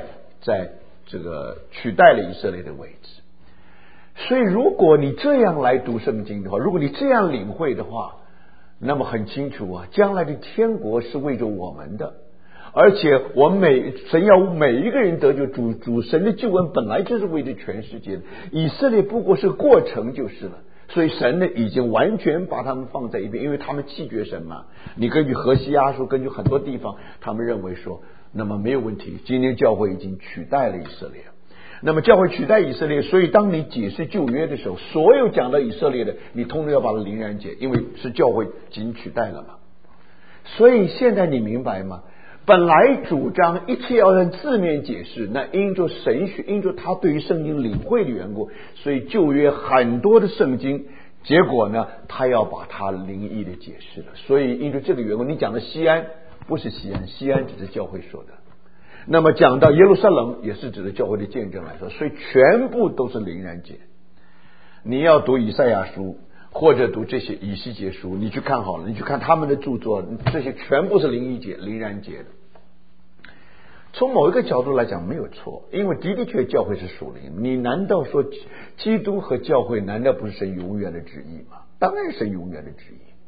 了以色列的位置。所以如果你这样来读圣经的话，如果你这样领会的话，那么很清楚啊，将来的天国是为着我们的。而且神要每一个人得救，主神的救恩本来就是为着全世界的，以色列不过是过程就是了。所以神呢已经完全把他们放在一边，因为他们弃绝神嘛。你根据何西阿书，根据很多地方，他们认为说，那么没有问题，今天教会已经取代了以色列。那么教会取代以色列，所以当你解释旧约的时候，所有讲到以色列的，你通通要把它凌然解，因为是教会已经取代了嘛。所以现在你明白吗？本来主张一切要按字面解释，那因着神学，因着他对于圣经领会的缘故，所以旧约很多的圣经，结果呢，他要把它灵异的解释了。所以因着这个缘故，你讲的西安不是西安，西安只是教会说的。那么讲到耶路撒冷，也是指的教会的见证来说，所以全部都是灵然解。你要读以赛亚书，或者读这些以西结书，你去看好了，你去看他们的著作，这些全部是灵然解的。从某一个角度来讲没有错，因为的确教会是属灵。你难道说基督和教会难道不是神永远的旨意吗？当然是神永远的旨意。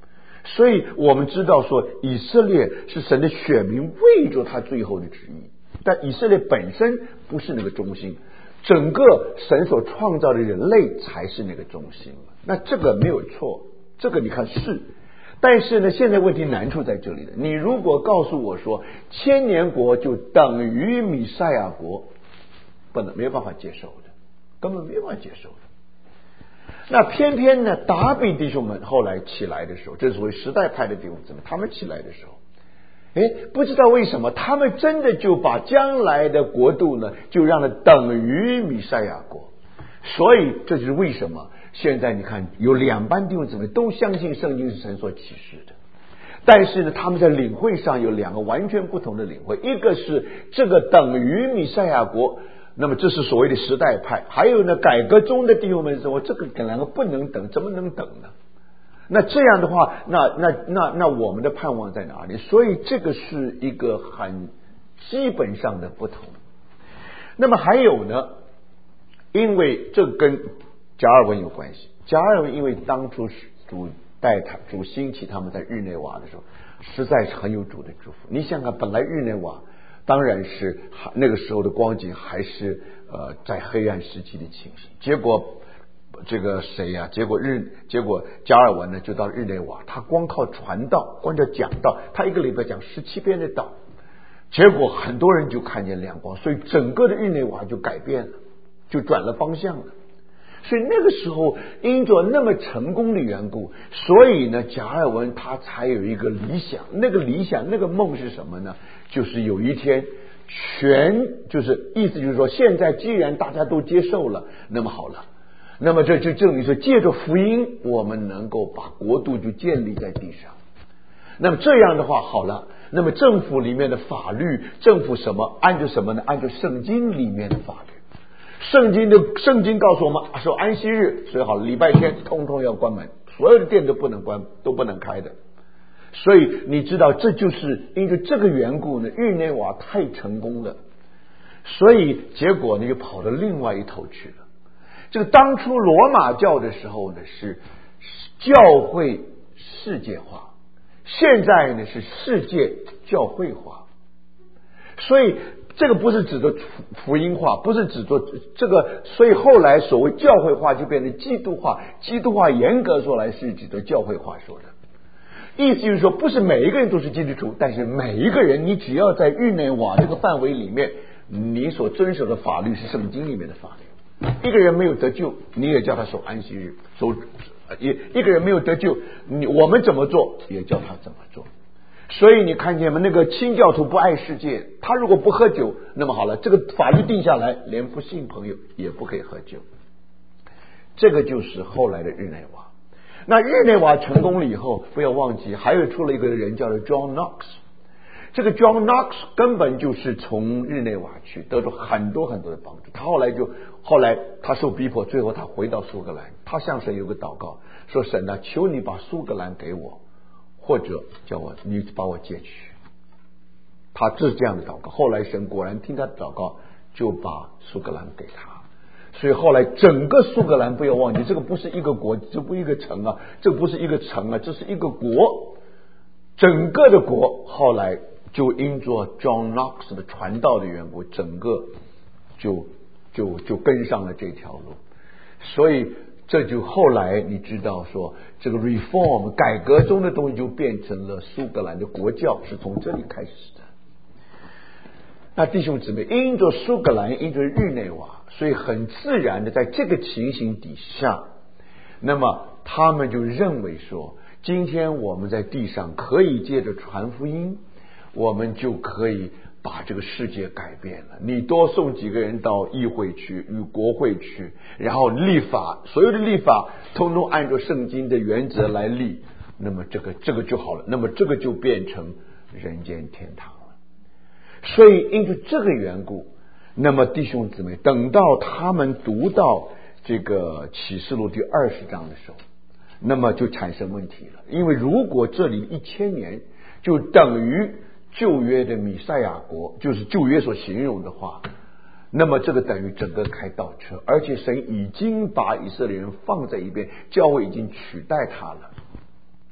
所以我们知道说，以色列是神的选民，为着他最后的旨意。但以色列本身不是那个中心，整个神所创造的人类才是那个中心。那这个没有错，这个你看是。但是呢，现在问题难处在这里了。你如果告诉我说千年国就等于弥赛亚国，没有办法接受的，根本没有办法接受的。那偏偏呢，达比弟兄们后来起来的时候，这是所谓时代派的弟兄姊妹，他们起来的时候，不知道为什么，他们真的就把将来的国度呢，就让它等于弥赛亚国。所以这就是为什么现在你看有两班弟兄姊妹都相信圣经是神所启示的，但是呢，他们在领会上有两个完全不同的领会，一个是这个等于弥赛亚国，那么这是所谓的时代派；还有呢，改革中的弟兄们说，这个两个不能等，怎么能等呢？那这样的话，那我们的盼望在哪里？所以这个是一个很基本上的不同。那么还有呢，因为这跟加尔文有关系。加尔文因为当初主兴起他们在日内瓦的时候，实在是很有主的祝福。你想想，本来日内瓦当然是那个时候的光景还是在黑暗时期的情形，结果这个谁呀？结果加尔文呢就到日内瓦，他光靠传道，光靠讲道，他一个礼拜讲17篇的道，结果很多人就看见亮光，所以整个的日内瓦就改变了，就转了方向了。所以那个时候因着那么成功的缘故，所以呢，加尔文他才有一个理想，那个理想那个梦是什么呢？就是有一天就是意思就是说，现在既然大家都接受了，那么好了，那么这就证明说，借着福音我们能够把国度就建立在地上。那么这样的话好了，那么政府里面的法律，政府什么按照什么呢？按照圣经里面的法律。圣经告诉我们说安息日，所以好了，礼拜天通通要关门，所有的店都不能关，都不能开的。所以你知道，这就是因为这个缘故呢，日内瓦太成功了，所以结果呢就跑到另外一头去了。这个当初罗马教的时候呢是教会世界化，现在呢是世界教会化，所以这个不是指的福音化，不是指做这个，所以后来所谓教会化就变成基督化。基督化严格说来是指的教会化说的，意思就是说，不是每一个人都是基督徒，但是每一个人，你只要在日内瓦这个范围里面，你所遵守的法律是圣经里面的法律。一个人没有得救，你也叫他守安息日，一个人没有得救，我们怎么做，也叫他怎么做。所以你看见吗？那个清教徒不爱世界，他如果不喝酒，那么好了，这个法律定下来，连不信朋友也不可以喝酒。这个就是后来的日内瓦。那日内瓦成功了以后，不要忘记还有出了一个人叫做 John Knox。这个 John Knox 根本就是从日内瓦去得到很多很多的帮助。他后来他受逼迫，最后他回到苏格兰，他向神有个祷告，说神啊，求你把苏格兰给我，或者你把我接去。他就是这样的祷告。后来神果然听他的祷告，就把苏格兰给他。所以后来整个苏格兰，不要忘记，这个不是一个国，这不是一个城啊，这不是一个城啊，这是一个国。整个的国后来就因着 John Knox 的传道的缘故，整个就跟上了这条路。所以这就后来你知道说，这个 reform 改革中的东西就变成了苏格兰的国教，是从这里开始的。那弟兄姊妹，因着苏格兰，因着日内瓦，所以很自然的在这个情形底下，那么他们就认为说，今天我们在地上可以借着传福音，我们就可以把这个世界改变了。你多送几个人到议会去，与国会去，然后立法，所有的立法通通按照圣经的原则来立，那么这个就好了，那么这个就变成人间天堂了。所以因为这个缘故，那么弟兄姊妹，等到他们读到这个启示录第20章的时候，那么就产生问题了。因为如果这里1000年就等于旧约的弥赛亚国，就是旧约所形容的话，那么这个等于整个开倒车，而且神已经把以色列人放在一边，教会已经取代他了。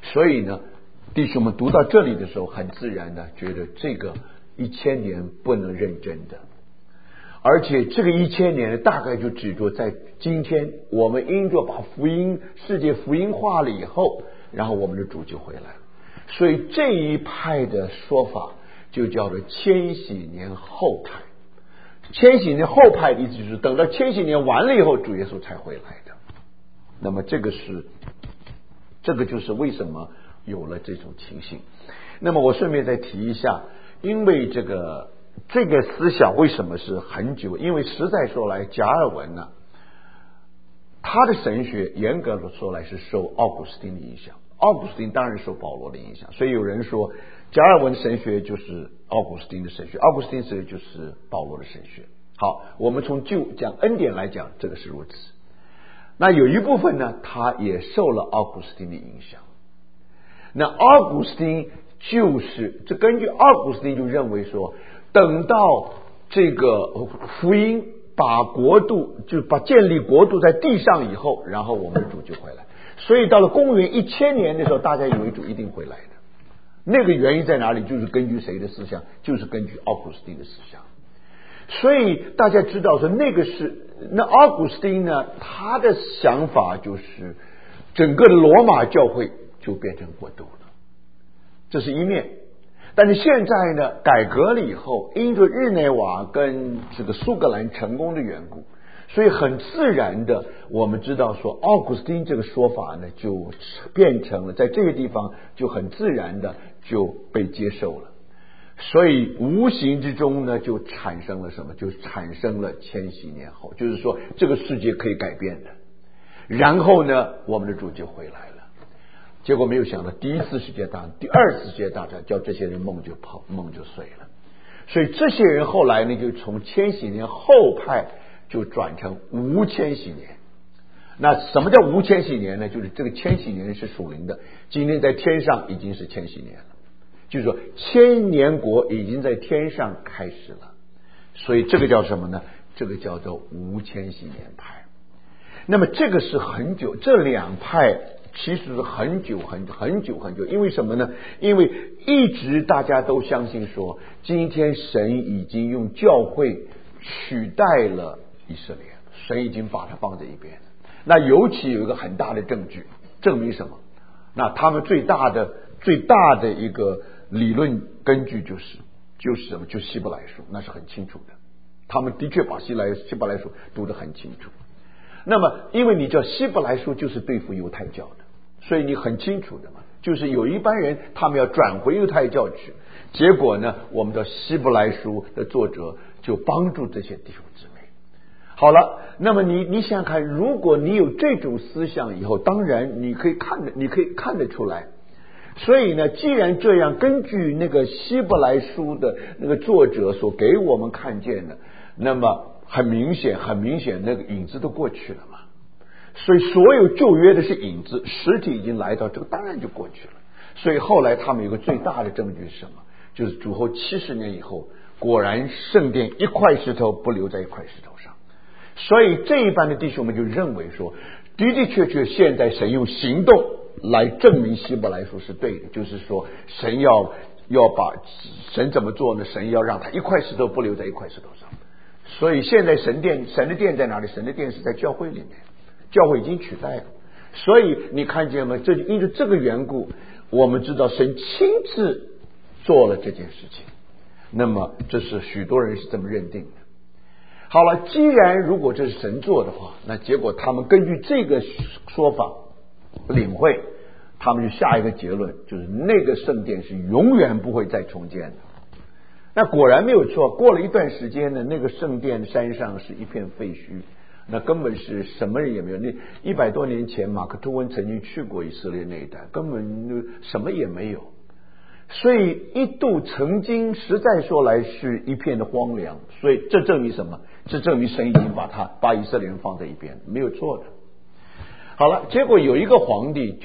所以呢，弟兄们读到这里的时候，很自然的觉得这个1000年不能认真的，而且这个1000年大概就指着在今天，我们因着把世界福音化了以后，然后我们的主就回来了。所以这一派的说法就叫做千禧年后派。千禧年后派的意思就是等到千禧年完了以后，主耶稣才回来的。那么这个就是为什么有了这种情形。那么我顺便再提一下，因为这个思想为什么是很久？因为实在说来，加尔文呢，他的神学严格的说来是受奥古斯丁的影响，奥古斯丁当然受保罗的影响，所以有人说加尔文的神学就是奥古斯丁的神学，奥古斯丁神学就是保罗的神学。好，我们从就讲恩典来讲，这个是如此。那有一部分呢，他也受了奥古斯丁的影响。那奥古斯丁根据奥古斯丁就认为说，等到这个福音把建立国度在地上以后，然后我们的主就回来。所以到了公元1000年的时候，大家以为主一定回来的。那个原因在哪里？就是根据谁的思想？就是根据奥古斯丁的思想。所以大家知道说，那奥古斯丁呢，他的想法就是整个的罗马教会就变成国度了，这是一面。但是现在呢，改革了以后，因着日内瓦跟这个苏格兰成功的缘故，所以很自然的，我们知道说奥古斯丁这个说法呢，就变成了在这个地方就很自然的就被接受了。所以无形之中呢，就产生了什么？就产生了千禧年后，就是说这个世界可以改变的。然后呢，我们的主就回来了。结果没有想到，第一次世界大战、第二次世界大战，叫这些人梦就碎了。所以这些人后来呢，就从千禧年后派就转成无千禧年。那什么叫无千禧年呢？就是这个千禧年是属灵的，今天在天上已经是千禧年了。就是说千年国已经在天上开始了，所以这个叫什么呢？这个叫做无千禧年派。那么这个是很久，这两派其实是很久，因为什么呢？因为一直大家都相信说，今天神已经用教会取代了以色列，神已经把它放在一边。那尤其有一个很大的证据，证明什么？那他们最大的一个理论根据就是什么？就是希伯来书，那是很清楚的。他们的确把希伯来书读得很清楚。那么因为你叫希伯来书就是对付犹太教的，所以你很清楚的嘛，就是有一般人他们要转回犹太教去，结果呢，我们的希伯来书的作者就帮助这些弟兄姊妹。好了，那么你想想看，如果你有这种思想以后，当然你可以看得出来。所以呢，既然这样，根据那个希伯来书的那个作者所给我们看见的，那么很明显，那个影子都过去了嘛。所以所有旧约的是影子，实体已经来到，这个当然就过去了。所以后来他们有个最大的证据是什么？就是主后70年以后，果然圣殿一块石头不留在一块石头上。所以这一般的弟兄们就认为说，的确现在神用行动来证明希伯来书是对的，就是说神要把神怎么做呢？神要让他一块石头不留在一块石头上。所以现在神的殿在哪里？神的殿是在教会里面，教会已经取代了。所以你看见吗？因为这个缘故，我们知道神亲自做了这件事情。那么这是许多人是这么认定的。好了，既然如果这是神做的话，那结果他们根据这个说法领会，他们就下一个结论，就是那个圣殿是永远不会再重建的。那果然没有错，过了一段时间呢，那个圣殿山上是一片废墟，那根本是什么人也没有。那100多年前，马克吐温曾经去过以色列那一带，根本什么也没有。所以一度曾经实在说来是一片的荒凉。所以这证明什么？这证明神已经把以色列人放在一边，没有错的。好了，结果有一个皇帝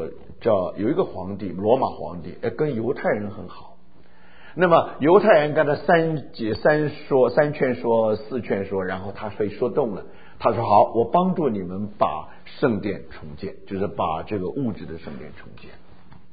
罗马皇帝，跟犹太人很好。那么犹太人跟他三劝说四劝说，然后他所以说动了。他说好，我帮助你们把圣殿重建，就是把这个物质的圣殿重建。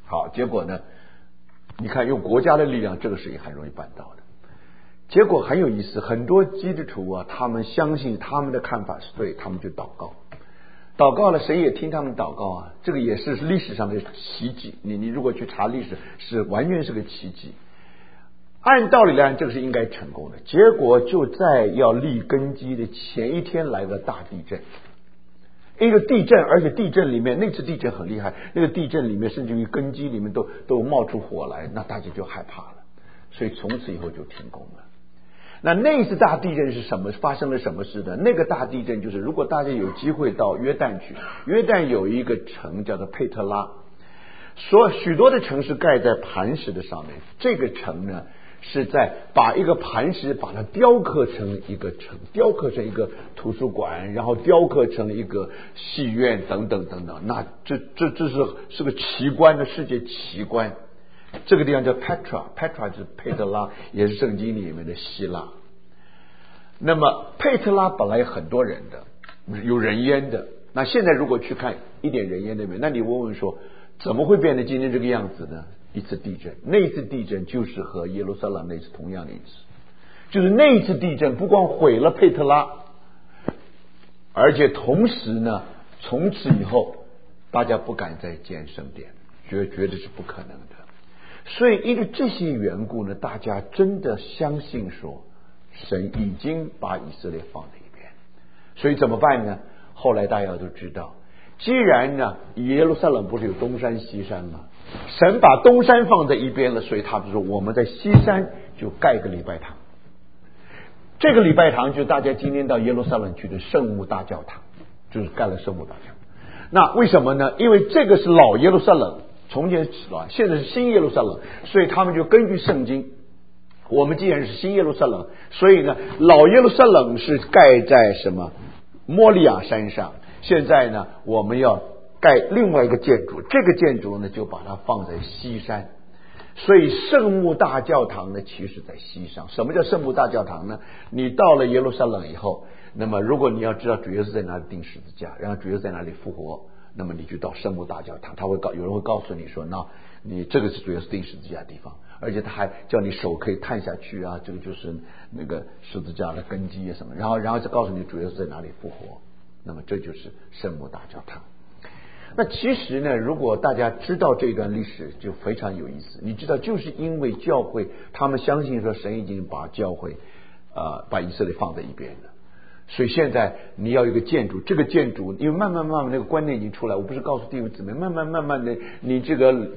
好，结果呢，你看用国家的力量，这个事情很容易办到的。结果很有意思，很多基督徒啊，他们相信他们的看法是对，他们就祷告，祷告了，谁也听他们祷告啊，这个也是历史上的奇迹。你如果去查历史，是完全是个奇迹。按道理来，这个是应该成功的，结果就在要立根基的前一天来个大地震，一个地震，而且地震里面那次地震很厉害，那个地震里面甚至于根基里面都冒出火来，那大家就害怕了，所以从此以后就停工了。那一次大地震是什么？发生了什么事呢？那个大地震就是，如果大家有机会到约旦去，约旦有一个城叫做佩特拉，许多的城市盖在磐石的上面，这个城呢是在把一个磐石把它雕刻成一个城，雕刻成一个图书馆，然后雕刻成一个戏院等等等等。那这是个奇观的世界奇观。这个地方叫 Petra 就是佩特拉，也是圣经里面的希腊。那么佩特拉本来有很多人的，有人烟的。那现在如果去看一点人烟都没有，那你问问说怎么会变成今天这个样子呢？一次地震，那一次地震就是和耶路撒冷那次同样的意思，就是那一次地震不光毁了佩特拉，而且同时呢，从此以后大家不敢再建圣殿，觉得是不可能的。所以因为这些缘故呢，大家真的相信说神已经把以色列放在一边，所以怎么办呢？后来大家都知道，既然呢耶路撒冷不是有东山西山吗？神把东山放在一边了，所以他们说我们在西山就盖个礼拜堂。这个礼拜堂就是大家今天到耶路撒冷去的圣母大教堂，就是盖了圣母大教堂。那为什么呢？因为这个是老耶路撒冷，从前是老，现在是新耶路撒冷，所以他们就根据圣经，我们既然是新耶路撒冷，所以呢老耶路撒冷是盖在什么摩利亚山上，现在呢我们要盖另外一个建筑，这个建筑呢就把它放在西山，所以圣母大教堂呢其实在西上。什么叫圣母大教堂呢？你到了耶路撒冷以后，那么如果你要知道主耶稣在哪里钉十字架，然后主耶稣在哪里复活，那么你就到圣母大教堂，有人会告诉你说，那你这个是主耶稣钉十字架的地方，而且他还叫你手可以探下去啊，这个就是那个十字架的根基啊什么，然后再告诉你主耶稣在哪里复活，那么这就是圣母大教堂。那其实呢，如果大家知道这段历史就非常有意思。你知道，就是因为教会他们相信说神已经把教会把以色列放在一边了，所以现在你要有一个建筑，这个建筑因为慢慢那个观念已经出来，我不是告诉弟兄姊妹，慢慢的你这个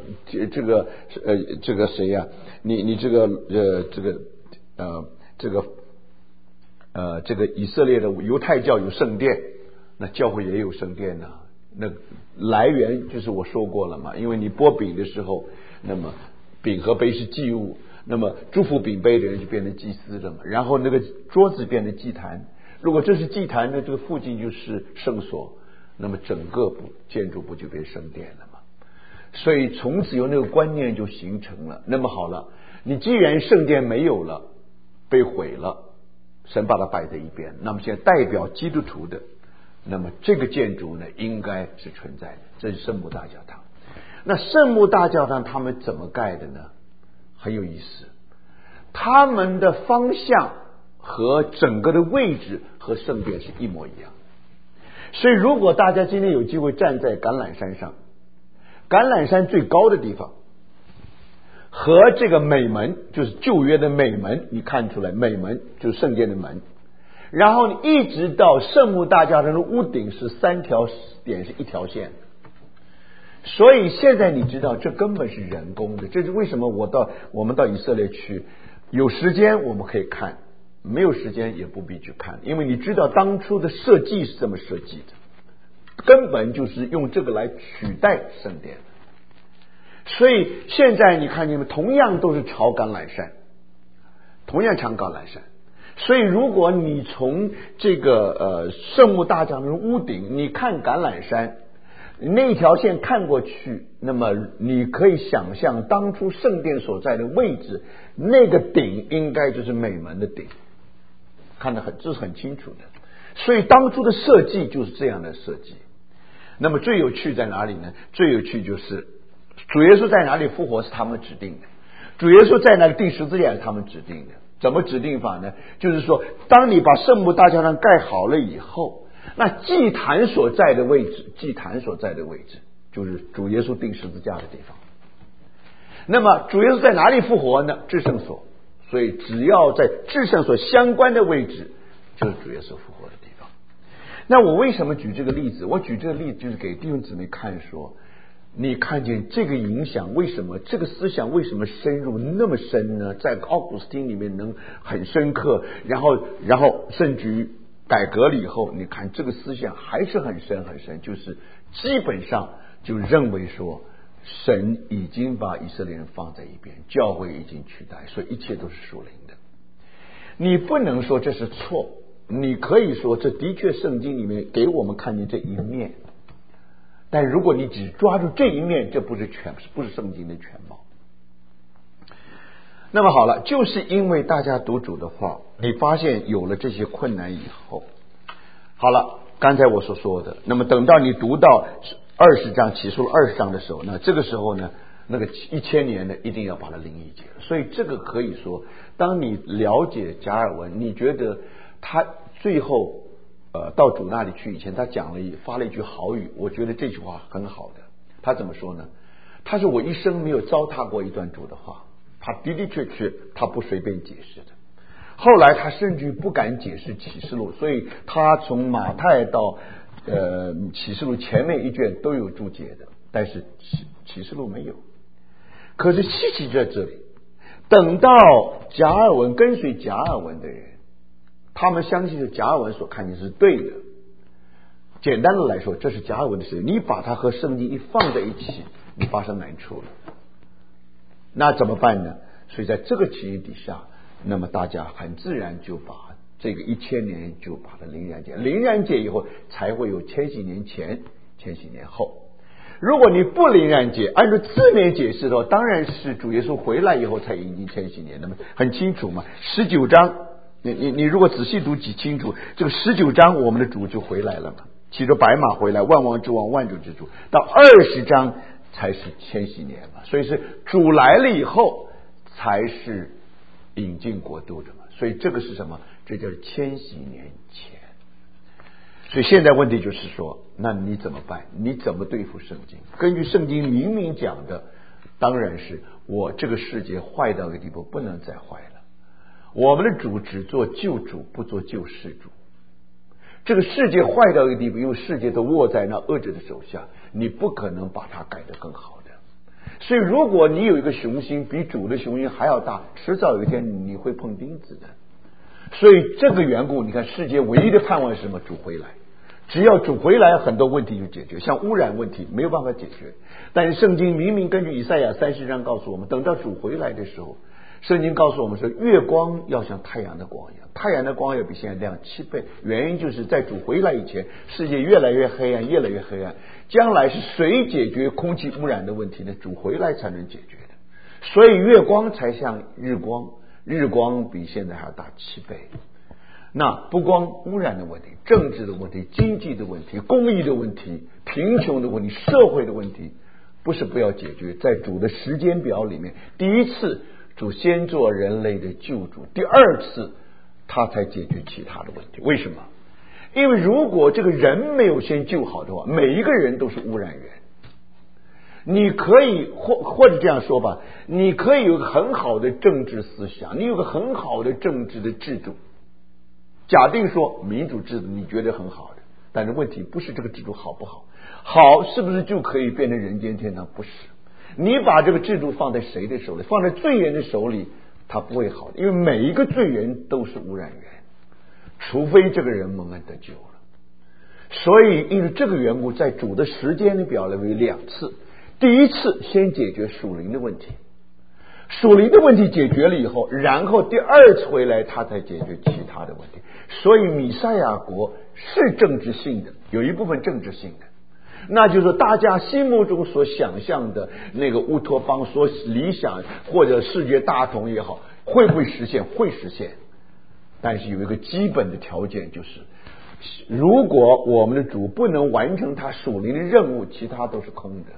谁呀、你这个以色列的犹太教有圣殿，那教会也有圣殿啊。那来源就是我说过了嘛，因为你拨饼的时候，那么饼和杯是祭物，那么祝福饼杯的人就变成祭司了嘛，然后那个桌子变成祭坛，如果这是祭坛呢，这个附近就是圣所，那么整个建筑不就变圣殿了嘛？所以从此有那个观念就形成了。那么好了，你既然圣殿没有了，被毁了，神把它摆在一边，那么现在代表基督徒的，那么这个建筑呢应该是存在的，这是圣母大教堂。那圣母大教堂他们怎么盖的呢？很有意思，他们的方向和整个的位置和圣殿是一模一样。所以如果大家今天有机会站在橄榄山上，橄榄山最高的地方和这个美门，就是旧约的美门，你看出来美门就是圣殿的门，然后你一直到圣母大教堂的屋顶是3条点是一条线，所以现在你知道这根本是人工的。这是为什么我们到以色列去，有时间我们可以看，没有时间也不必去看，因为你知道当初的设计是这么设计的，根本就是用这个来取代圣殿。所以现在你看，你们同样都是朝橄榄山，同样朝橄榄山。所以如果你从这个圣母大教堂的屋顶你看橄榄山那条线看过去，那么你可以想象当初圣殿所在的位置，那个顶应该就是美门的顶，看得这是很清楚的。所以当初的设计就是这样的设计。那么最有趣在哪里呢？最有趣就是主耶稣在哪里复活是他们指定的，主耶稣在哪里钉十字架是他们指定的。怎么指定法呢？就是说，当你把圣母大教堂盖好了以后，那祭坛所在的位置，就是主耶稣钉十字架的地方。那么主耶稣在哪里复活呢？至圣所。所以只要在至圣所相关的位置，就是主耶稣复活的地方。那我为什么举这个例子？我举这个例子就是给弟兄姊妹看说，你看见这个影响，为什么这个思想为什么深入那么深呢？在奥古斯丁里面能很深刻，然后甚至于改革了以后，你看这个思想还是很深很深，就是基本上就认为说，神已经把以色列人放在一边，教会已经取代，所以一切都是属灵的。你不能说这是错，你可以说这的确圣经里面给我们看见这一面，但如果你只抓住这一面，这不是圣经的全貌。那么好了，就是因为大家读主的话，你发现有了这些困难以后，好了，刚才我所说的，那么等到你读到20章启示录20章的时候，那这个时候呢，那个1000年呢，一定要把它灵异解了。所以这个可以说，当你了解加尔文，你觉得他最后到主那里去以前，他发了一句好语，我觉得这句话很好的。他怎么说呢？他说我一生没有糟蹋过一段主的话，他的的确确他不随便解释的。后来他甚至不敢解释启示录，所以他从马太到启示录前面一卷都有注解的，但是启示录没有。可是稀奇在这里，等到加尔文跟随加尔文的人，他们相信是加尔文所看见是对的。简单的来说，这是加尔文的事，你把它和圣经一放在一起，你发生难处了。那怎么办呢？所以在这个情形底下，那么大家很自然就把这个1000年就把它灵然解，灵然解以后才会有千禧年前、千禧年后。如果你不灵然解，按照字面解释的话，当然是主耶稣回来以后才引进千禧年。那么很清楚嘛，19章，你如果仔细读清楚，这个19章我们的主就回来了嘛，骑着白马回来，万王之王，万主之主。到20章才是千禧年嘛，所以是主来了以后才是引进国度的嘛。所以这个是什么？这就是千禧年前。所以现在问题就是说，那你怎么办？你怎么对付圣经？根据圣经明明讲的，当然是我这个世界坏到一个地步，不能再坏了。我们的主只做救主，不做救世主。这个世界坏到一个地步，因为世界都握在那恶者的手下，你不可能把它改得更好的。所以如果你有一个雄心比主的雄心还要大，迟早有一天你会碰钉子的。所以这个缘故，你看世界唯一的盼望是什么？主回来。只要主回来，很多问题就解决，像污染问题没有办法解决。但是圣经明明根据以赛亚30章告诉我们，等到主回来的时候，圣经告诉我们说，月光要像太阳的光一样，太阳的光要比现在亮7倍。原因就是在主回来以前，世界越来越黑暗，越来越黑暗。将来是谁解决空气污染的问题呢？主回来才能解决的。所以月光才像日光，日光比现在还要大7倍。那不光污染的问题，政治的问题，经济的问题，公益的问题，贫穷的问题，社会的问题，不是不要解决。在主的时间表里面，第一次主先做人类的救主，第二次他才解决其他的问题。为什么？因为如果这个人没有先救好的话，每一个人都是污染源。你可以或者这样说吧，你可以有个很好的政治思想，你有个很好的政治的制度。假定说民主制度你觉得很好的，但是问题不是这个制度好不好，好是不是就可以变成人间天堂？不是。你把这个制度放在谁的手里？放在罪人的手里，他不会好的，因为每一个罪人都是污染源，除非这个人蒙恩得救了。所以因为这个缘故，在主的时间表里为2次。第一次先解决属灵的问题，属灵的问题解决了以后，然后第二次回来他才解决其他的问题。所以弥赛亚国是政治性的，有一部分政治性的，那就是大家心目中所想象的那个乌托邦，所理想或者世界大同也好，会不会实现？会实现。但是有一个基本的条件，就是如果我们的主不能完成他属灵的任务，其他都是空的。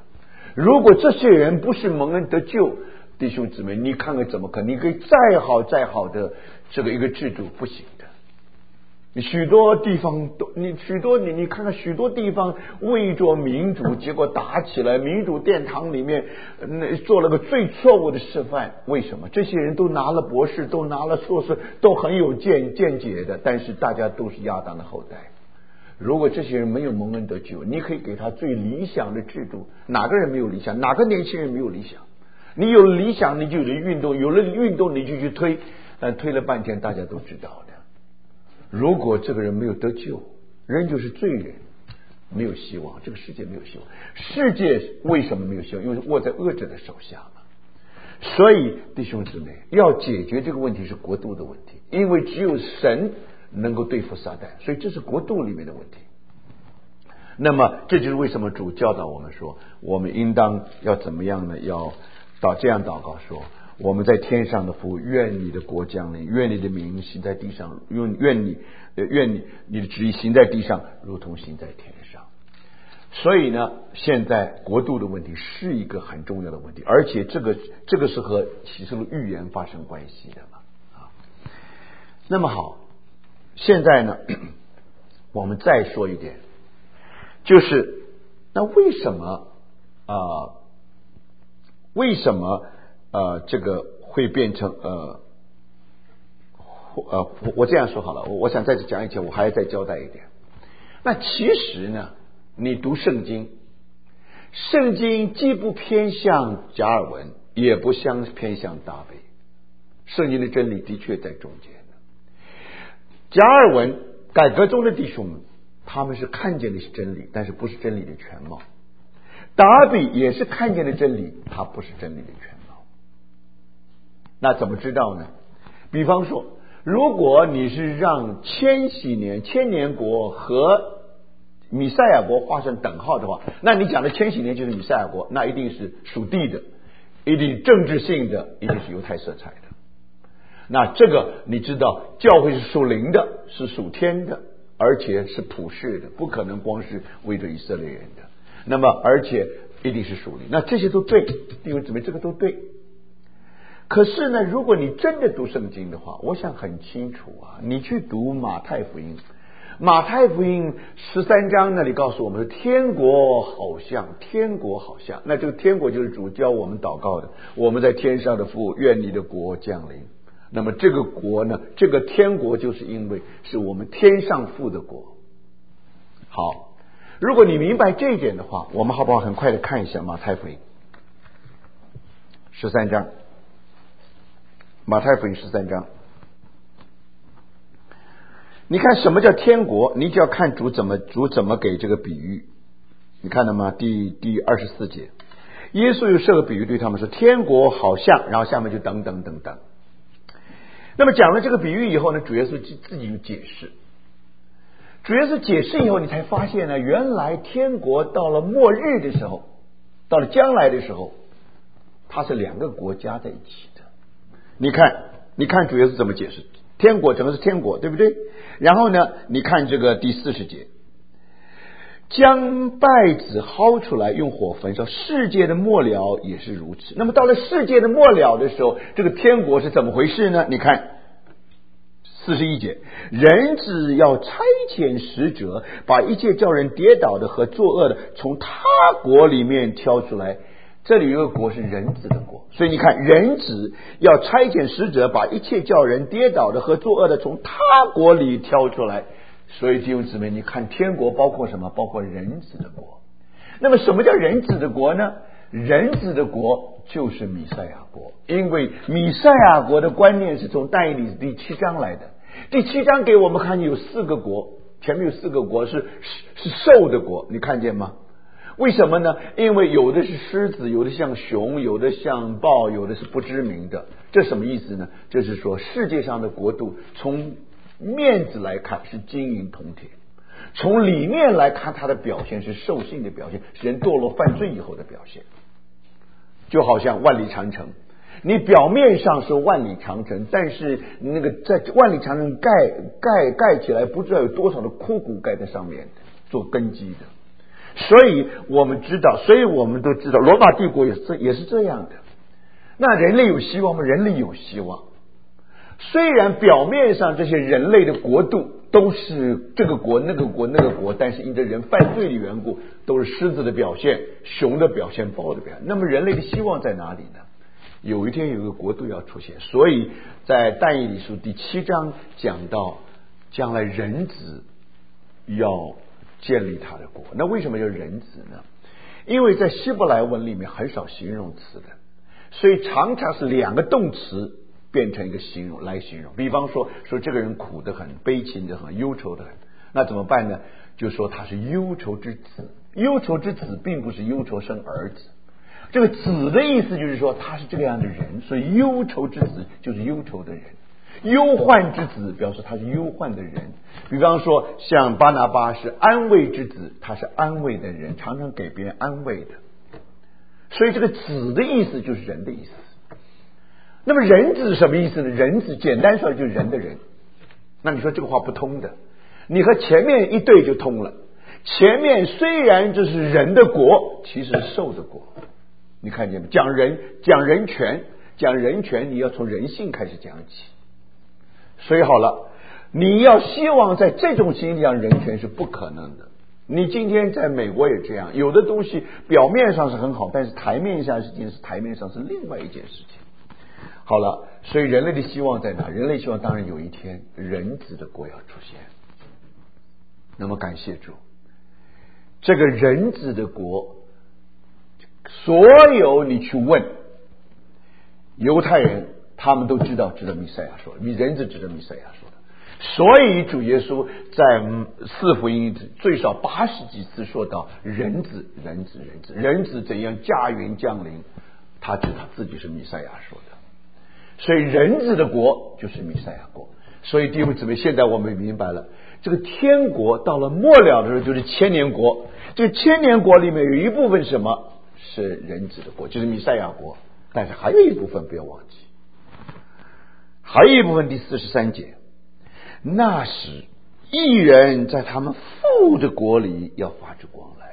如果这些人不是蒙恩得救，弟兄姊妹，你看看怎么可能？你可以再好的这个一个制度不行的。你许多地方都，你看看许多地方为着民主，结果打起来，民主殿堂里面做了个最错误的示范。为什么？这些人都拿了博士，都拿了硕士，都很有见解的，但是大家都是亚当的后代。如果这些人没有蒙恩得救，你可以给他最理想的制度。哪个人没有理想？哪个年轻人没有理想？你有理想，你就有了运动，有了运动你就去推，但推了半天大家都知道的。如果这个人没有得救，人就是罪人，没有希望，这个世界没有希望。世界为什么没有希望？因为握在恶者的手下嘛。所以弟兄姊妹，要解决这个问题是国度的问题，因为只有神能够对付撒旦，所以这是国度里面的问题。那么这就是为什么主教导我们说，我们应当要怎么样呢？要这样祷告说，我们在天上的父，愿你的国降临，愿你的名行在地上，愿你的旨意行在地上，如同行在天上。所以呢，现在国度的问题是一个很重要的问题，而且这个是和启示录预言发生关系的嘛。那么好，现在呢，我们再说一点，就是那为什么这个会变成我这样说好了，我想在这讲以前，我还要再交代一点。那其实呢，你读圣经既不偏向加尔文，也不偏向大卫，圣经的真理的确在中间的。加尔文改革中的弟兄们，他们是看见的是真理，但是不是真理的全貌。达比也是看见的真理，他不是真理的全貌。那怎么知道呢？比方说，如果你是让千年国和米赛亚国画上等号的话，那你讲的千禧年就是米赛亚国，那一定是属地的，一定政治性的，一定是犹太色彩的。那这个你知道，教会是属灵的，是属天的，而且是普世的，不可能光是为着以色列人的。那么而且一定是属灵，那这些都对，弟兄姊妹，这个都对。可是呢，如果你真的读圣经的话，我想很清楚啊，你去读马太福音13章那里告诉我们，天国好像，那这个天国就是主教我们祷告的，我们在天上的父，愿你的国降临。那么这个国呢，这个天国就是因为是我们天上父的国。好，如果你明白这一点的话，我们好不好很快的看一下马太福音13章，马太福音13章。你看什么叫天国，你就要看主怎么给这个比喻。你看了吗？第24节，耶稣又设个比喻对他们说，天国好像，然后下面就等。那么讲了这个比喻以后呢，主耶稣自己有解释。主耶稣解释以后，你才发现呢，原来天国到了末日的时候，到了将来的时候，它是两个国加在一起的。你看主耶稣怎么解释天国，整个是天国，对不对？然后呢，你看这个第40节，将稗子薅出来用火焚烧，世界的末了也是如此。那么到了世界的末了的时候，这个天国是怎么回事呢？你看41节，人子要差遣使者，把一切叫人跌倒的和作恶的从他国里面挑出来。这里有个国是人子的国，所以你看，人子要差遣使者，把一切叫人跌倒的和作恶的从他国里挑出来。所以弟兄姊妹，你看天国包括什么？包括人子的国。那么什么叫人子的国呢？人子的国就是米赛亚国，因为米赛亚国的观念是从但以理第7章来的。第7章给我们看有4个国，前面有4个国是兽的国，你看见吗？为什么呢？因为有的是狮子，有的像熊，有的像豹，有的是不知名的。这什么意思呢？这是说世界上的国度从面子来看是金银铜铁，从里面来看它的表现是兽性的表现，是人堕落犯罪以后的表现。就好像万里长城，你表面上是万里长城，但是那个在万里长城盖起来，不知道有多少的枯骨盖在上面做根基的。 所以我们知道，所以我们都知道，罗马帝国也是这样的。那人类有希望吗？人类有希望。虽然表面上这些人类的国度都是这个国那个国那个国，但是因着人犯罪的缘故，都是狮子的表现、熊的表现、豹的表现。那么人类的希望在哪里呢？有一天有一个国度要出现，所以在但以理书第7章讲到，将来人子要建立他的国。那为什么叫人子呢？因为在希伯来文里面很少形容词的，所以常常是2个动词变成一个形容来形容。比方说这个人苦得很，悲情得很，忧愁得很，那怎么办呢？就说他是忧愁之子。忧愁之子并不是忧愁生儿子，这个子的意思就是说他是这个样的人，所以忧愁之子就是忧愁的人。忧患之子表示他是忧患的人。比方说像巴拿巴是安慰之子，他是安慰的人，常常给别人安慰的。所以这个子的意思就是人的意思。那么人子是什么意思呢？人子简单说就是人的人。那你说这个话不通的，你和前面一对就通了。前面虽然就是人的国，其实是兽的国。你看见没？讲人权，你要从人性开始讲起。所以好了，你要希望在这种情况下人权是不可能的。你今天在美国也这样，有的东西表面上是很好，但是台面上是另外一件事情。好了，所以人类的希望在哪？人类希望当然有一天人子的国要出现。那么感谢主，这个人子的国，所有你去问犹太人，他们都知道弥赛亚说的，人子指着弥赛亚说的。所以主耶稣在4福音最少80几次说到人子怎样驾云降临，他指他自己是弥赛亚说的。所以人子的国就是弥赛亚国。所以弟兄姊妹，现在我们明白了，这个天国到了末了的时候就是千年国。这个千年国里面有一部分什么是人子的国，就是弥赛亚国。但是还有一部分不要忘记，还有一部分第43节，那时义人在他们父的国里要发出光来。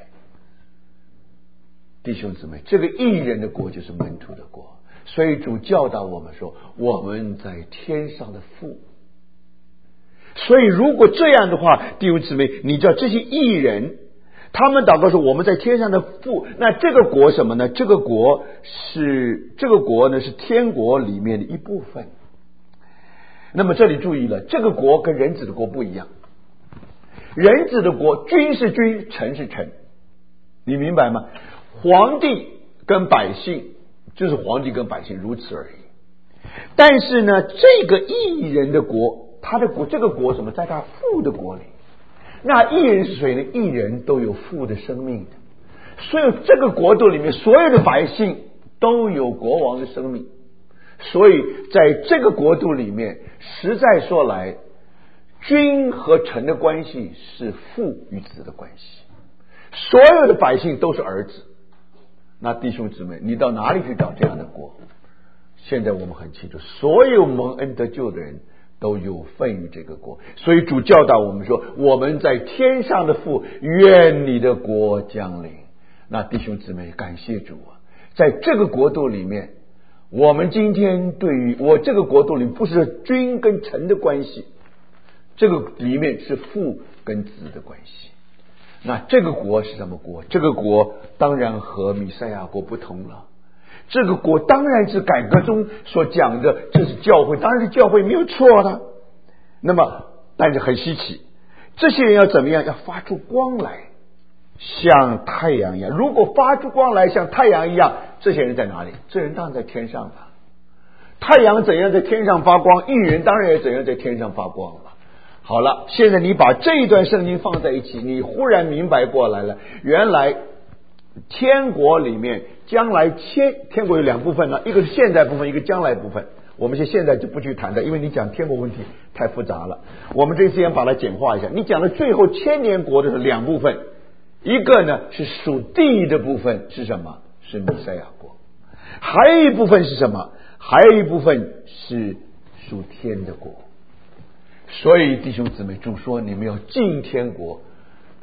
弟兄姊妹，这个义人的国就是门徒的国。所以主教导我们说，我们在天上的父。所以如果这样的话，弟兄姊妹，你知道这些义人他们祷告说我们在天上的父，那这个国什么呢？这个国呢是天国里面的一部分。那么这里注意了，这个国跟人子的国不一样。人子的国，君是君，臣是臣，你明白吗？皇帝跟百姓就是皇帝跟百姓，如此而已。但是呢，这个义人的国，他的国，这个国什么，在他父的国里。那义人是谁呢？义人都有父的生命的，所以这个国度里面所有的百姓都有国王的生命。所以在这个国度里面，实在说来，君和臣的关系是父与子的关系，所有的百姓都是儿子。那弟兄姊妹，你到哪里去找这样的国？现在我们很清楚，所有蒙恩得救的人都有份于这个国。所以主教导我们说，我们在天上的父，愿你的国降临。那弟兄姊妹，感谢主啊，在这个国度里面，我们今天对于这个国度里不是君跟臣的关系，这个里面是父跟子的关系。那这个国是什么国？这个国当然和弥赛亚国不同了。这个国当然是改革中所讲的，这是教会，当然是教会没有错的。那么但是很稀奇，这些人要怎么样？要发出光来，像太阳一样。如果发出光来像太阳一样，这些人在哪里？这人当然在天上了。太阳怎样在天上发光，义人当然也怎样在天上发光了。好了，现在你把这一段圣经放在一起，你忽然明白过来了，原来天国里面将来天国有2部分呢，一个是现在部分，一个将来部分。我们现在就不去谈的，因为你讲天国问题太复杂了。我们这次先把它简化一下。你讲的最后千年国的是2部分，一个呢是属地的部分，是什么？是弥赛亚国。还有一部分是什么？还有一部分是属天的国。所以弟兄姊妹，主说你们要进天国，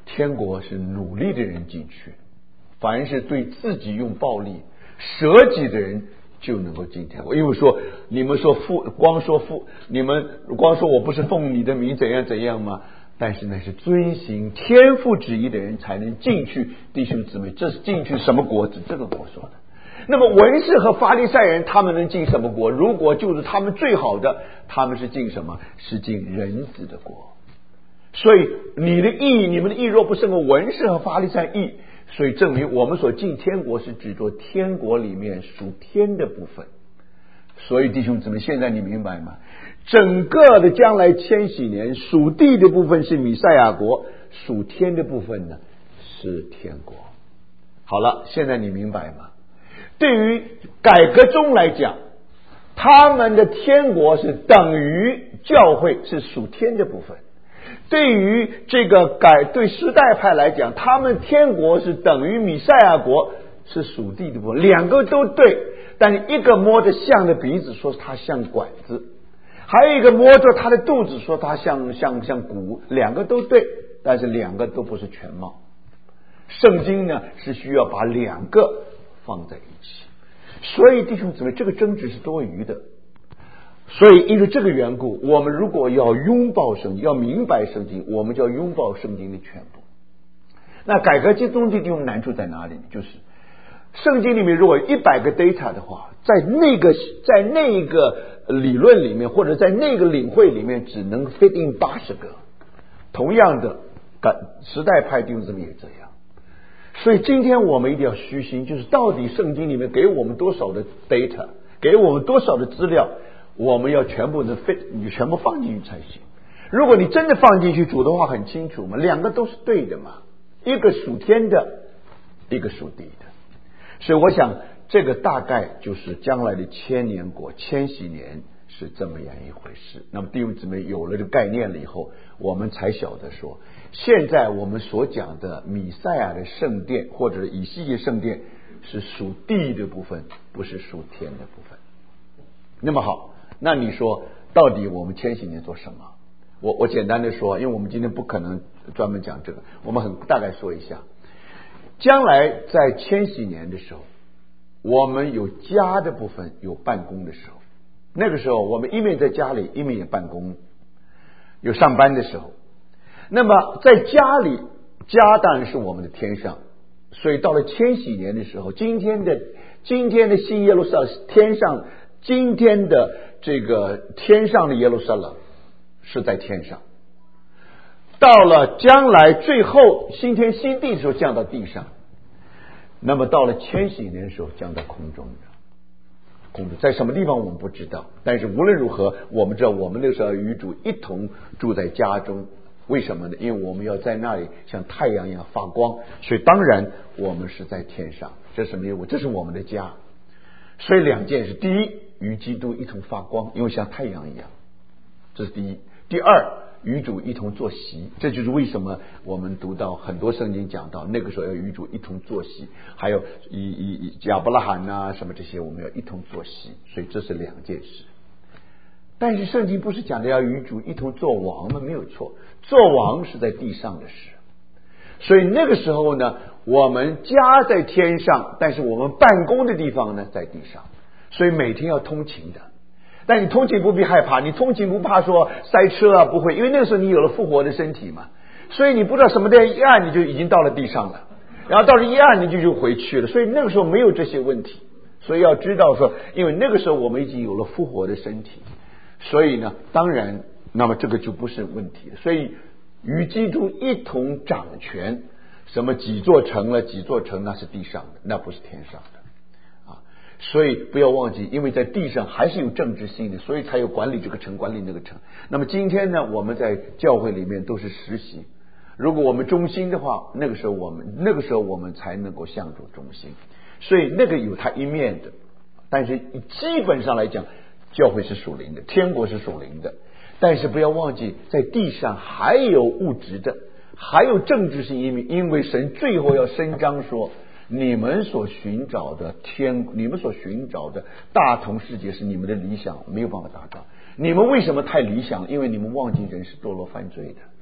天国是努力的人进去，凡是对自己用暴力舍己的人就能够进天国。因为说你们说你们光说我不是奉你的名怎样怎样吗？但是那是遵行天父旨意的人才能进去。弟兄姊妹，这是进去什么国？指这个国说的。那么文士和法利赛人他们能进什么国？如果就是他们最好的，他们是进什么？是进人子的国。所以你们的义若不胜过文士和法利赛义，所以证明我们所进天国是指着天国里面属天的部分。所以弟兄姊妹，现在你明白吗？整个的将来千禧年属地的部分是弥赛亚国，属天的部分呢是天国。好了，现在你明白吗？对于改革宗来讲，他们的天国是等于教会，是属天的部分。对于这个对时代派来讲，他们天国是等于弥赛亚国，是属地的部分。两个都对，但是一个摸着象的鼻子说它像管子，还有一个摸着他的肚子说它像骨，两个都对，但是两个都不是全貌。圣经呢是需要把两个放在一起，所以弟兄姊妹，这个争执是多余的。所以因为这个缘故，我们如果要拥抱圣经，要明白圣经，我们就要拥抱圣经的全部。那改革宗的难处在哪里？就是圣经里面如果100个 data 的话，在那个理论里面，或者在那个领会里面，只能 fit in 80个。同样的，时代派弟兄姊妹也这样。所以今天我们一定要虚心，就是到底圣经里面给我们多少的 data， 给我们多少的资料，我们要全部的 fit， 你全部放进去才行。如果你真的放进去，主的话很清楚嘛，两个都是对的嘛，一个属天的，一个属地的。所以我想这个大概就是将来的千年国、千禧年是这么样一回事。那么弟兄姊妹有了这个概念了以后，我们才晓得说，现在我们所讲的弥赛亚的圣殿或者以西结圣殿是属地的部分，不是属天的部分。那么好，那你说到底我们千禧年做什么？我简单的说，因为我们今天不可能专门讲这个，我们很大概说一下。将来在千禧年的时候，我们有家的部分，有办公的时候，那个时候我们一面在家里，一面也办公，有上班的时候。那么在家里，家当然是我们的天上，所以到了千禧年的时候，今天的新耶路撒冷天上，今天的这个天上的耶路撒冷是在天上，到了将来最后新天新地的时候降到地上，那么到了千禧年的时候降到空中在什么地方我们不知道，但是无论如何我们知道我们那时候要与主一同住在家中。为什么呢？因为我们要在那里像太阳一样发光，所以当然我们是在天上，这是什么意思？这是我们的家。所以两件事，第一，与基督一同发光，因为像太阳一样，这是第一。第二，与主一同坐席，这就是为什么我们读到很多圣经讲到那个时候要与主一同坐席，还有亚伯拉罕啊什么这些我们要一同坐席，所以这是两件事。但是圣经不是讲的要与主一同做王吗？没有错，做王是在地上的事。所以那个时候呢，我们家在天上，但是我们办公的地方呢在地上，所以每天要通勤的。但你通勤不必害怕，你通勤不怕说塞车啊，不会，因为那个时候你有了复活的身体嘛，所以你不知道什么电一按你就已经到了地上了，然后到了一按你就回去了，所以那个时候没有这些问题。所以要知道说，因为那个时候我们已经有了复活的身体，所以呢当然那么这个就不是问题了。所以与基督一同掌权，什么几座城了几座城，那是地上的，那不是天上的。所以不要忘记，因为在地上还是有政治性的，所以才有管理这个城管理那个城。那么今天呢，我们在教会里面都是实习，如果我们忠心的话，那个时候我们才能够向主忠心。所以那个有它一面的，但是基本上来讲，教会是属灵的，天国是属灵的。但是不要忘记，在地上还有物质的，还有政治性一面，因为神最后要伸张说，你们所寻找的你们所寻找的大同世界是你们的理想，没有办法达到。你们为什么太理想？因为你们忘记人是堕落犯罪的，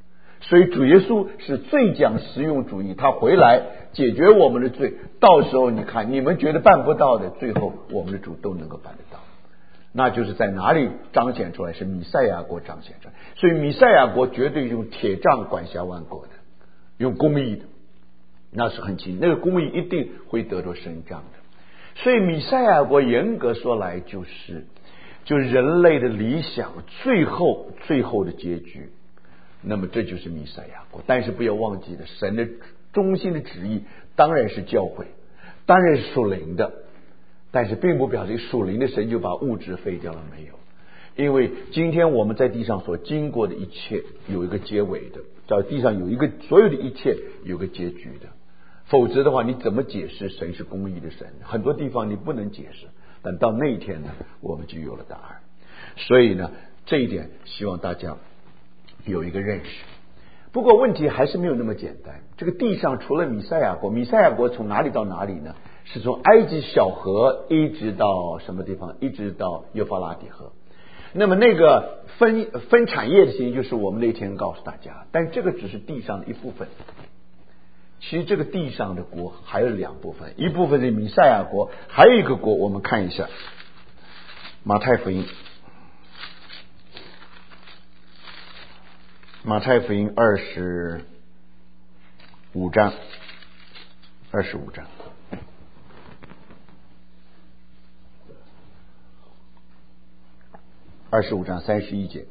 所以主耶稣是最讲实用主义，他回来解决我们的罪，到时候你看你们觉得办不到的，最后我们的主都能够办得到。那就是在哪里彰显出来？是弥赛亚国彰显出来。所以弥赛亚国绝对用铁杖管辖万国的，用公义的，那是很清，那个公义一定会得到伸张的。所以弥赛亚国严格说来就是人类的理想最后的结局。那么这就是弥赛亚国。但是不要忘记了，神的中心的旨意当然是教会，当然是属灵的，但是并不表示属灵的神就把物质废掉了，没有。因为今天我们在地上所经过的一切有一个结尾的，在地上有一个所有的一切有个结局的，否则的话你怎么解释神是公义的神？很多地方你不能解释，但到那一天呢，我们就有了答案。所以呢，这一点希望大家有一个认识。不过问题还是没有那么简单。这个地上除了弥赛亚国，弥赛亚国从哪里到哪里呢？是从埃及小河一直到什么地方？一直到幼发拉底河。那么那个分产业的情形，就是我们那天告诉大家，但这个只是地上的一部分。其实这个地上的国还有两部分，一部分是弥赛亚国，还有一个国，我们看一下马太福音25章25章31节。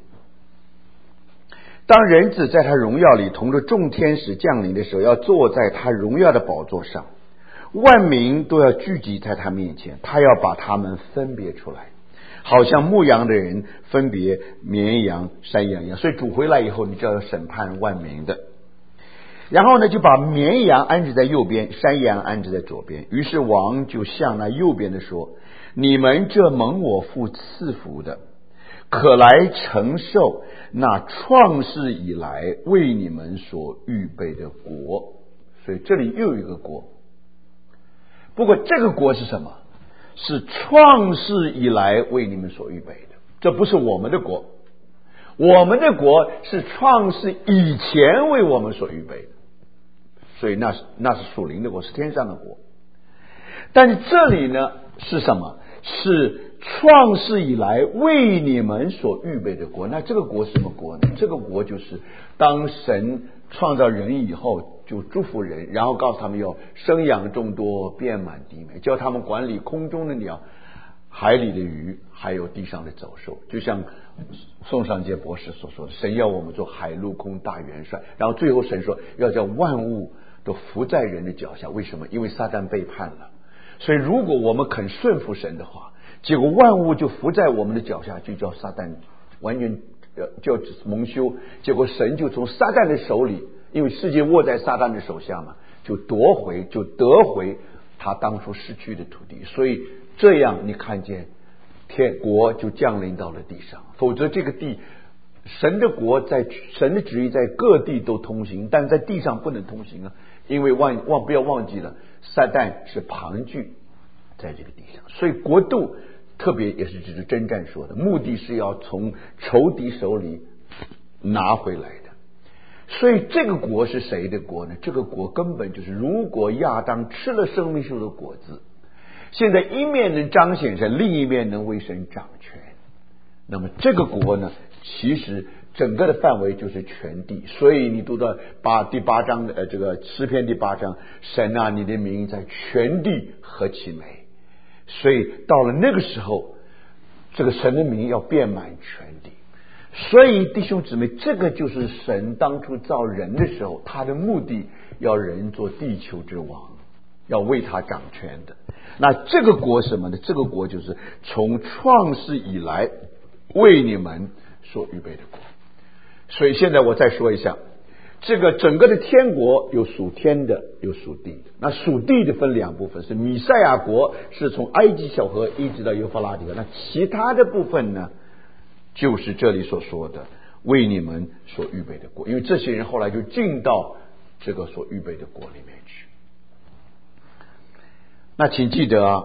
当人子在他荣耀里同着众天使降临的时候，要坐在他荣耀的宝座上，万民都要聚集在他面前，他要把他们分别出来，好像牧羊的人分别绵羊山羊一样。所以主回来以后，你就要审判万民的。然后呢，就把绵羊安置在右边，山羊安置在左边。于是王就向那右边的说：你们这蒙我父赐福的，可来承受那创世以来为你们所预备的国。所以这里又有一个国，不过这个国是什么？是创世以来为你们所预备的，这不是我们的国。我们的国是创世以前为我们所预备的，所以那是属灵的国，是天上的国。但是这里呢是什么？是创世以来为你们所预备的国。那这个国是什么国呢？这个国就是当神创造人以后，就祝福人，然后告诉他们要生养众多，遍满地面，叫他们管理空中的鸟，海里的鱼，还有地上的走兽。就像宋尚杰博士所说的，神要我们做海陆空大元帅，然后最后神说要叫万物都服在人的脚下。为什么？因为撒旦背叛了。所以如果我们肯顺服神的话，结果万物就服在我们的脚下，就叫撒旦完全就蒙羞。结果神就从撒旦的手里，因为世界握在撒旦的手下嘛，就得回他当初失去的土地。所以这样你看见天国就降临到了地上。否则这个地，神的国在神的旨意在各地都通行，但在地上不能通行啊。因为不要忘记了，撒旦是旁据在这个地上。所以国度特别也是指着征战说的，目的是要从仇敌手里拿回来的。所以这个国是谁的国呢？这个国根本就是，如果亚当吃了生命树的果子，现在一面能彰显神，另一面能为神掌权。那么这个国呢，其实整个的范围就是全地。所以你读到第8章的这个诗篇第8章，神啊，你的名在全地何其美。所以到了那个时候，这个神的名要遍满全地。所以弟兄姊妹，这个就是神当初造人的时候，他的目的要人做地球之王，要为他掌权的。那这个国什么呢？这个国就是从创世以来为你们所预备的国。所以现在我再说一下，这个整个的天国有属天的，有属地的。那属地的分两部分，是弥赛亚国，是从埃及小河一直到幼发拉底河。那其他的部分呢，就是这里所说的为你们所预备的国。因为这些人后来就进到这个所预备的国里面去。那请记得啊，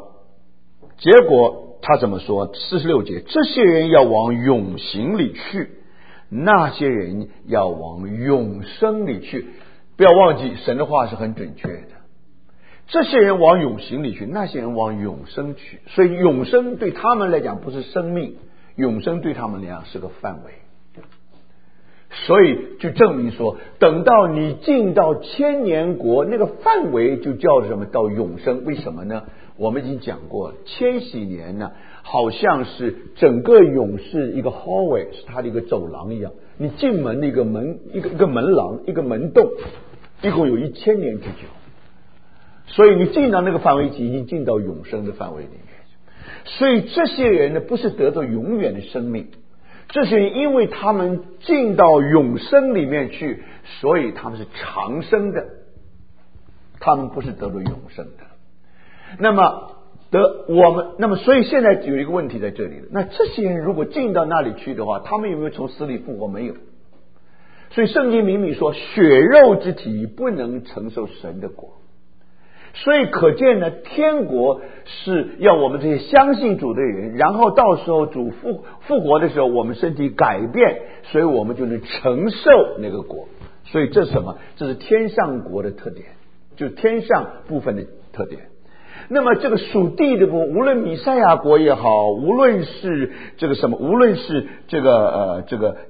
结果他怎么说？46节，这些人要往永刑里去， 那些人要往永生里去。不要忘记神的话是很准确的，这些人往永生里去，那些人往永生去。所以永生对他们来讲不是生命，永生对他们来讲是个范围。所以就证明说，等到你进到千年国，那个范围就叫什么？到永生。为什么呢？我们已经讲过了，千禧年呢，好像是整个永世一个 hallway， 是它的一个走廊一样。你进门的一个门，一个门廊，一个门洞，一共有1000年之久。所以你进到那个范围已经进到永生的范围里面。所以这些人呢，不是得到永远的生命，这些人因为他们进到永生里面去，所以他们是长生的，他们不是得到永生的。那么所以现在有一个问题在这里了，那这些人如果进到那里去的话，他们有没有从死里复活？没有。所以圣经明明说，血肉之体不能承受神的国。所以可见呢，天国是要我们这些相信主的人，然后到时候主复活的时候，我们身体改变，所以我们就能承受那个国。所以这是什么？这是天上国的特点，就是天上部分的特点。那么这个属地的国，无论弥赛亚国也好，无论是这个什么，无论是这个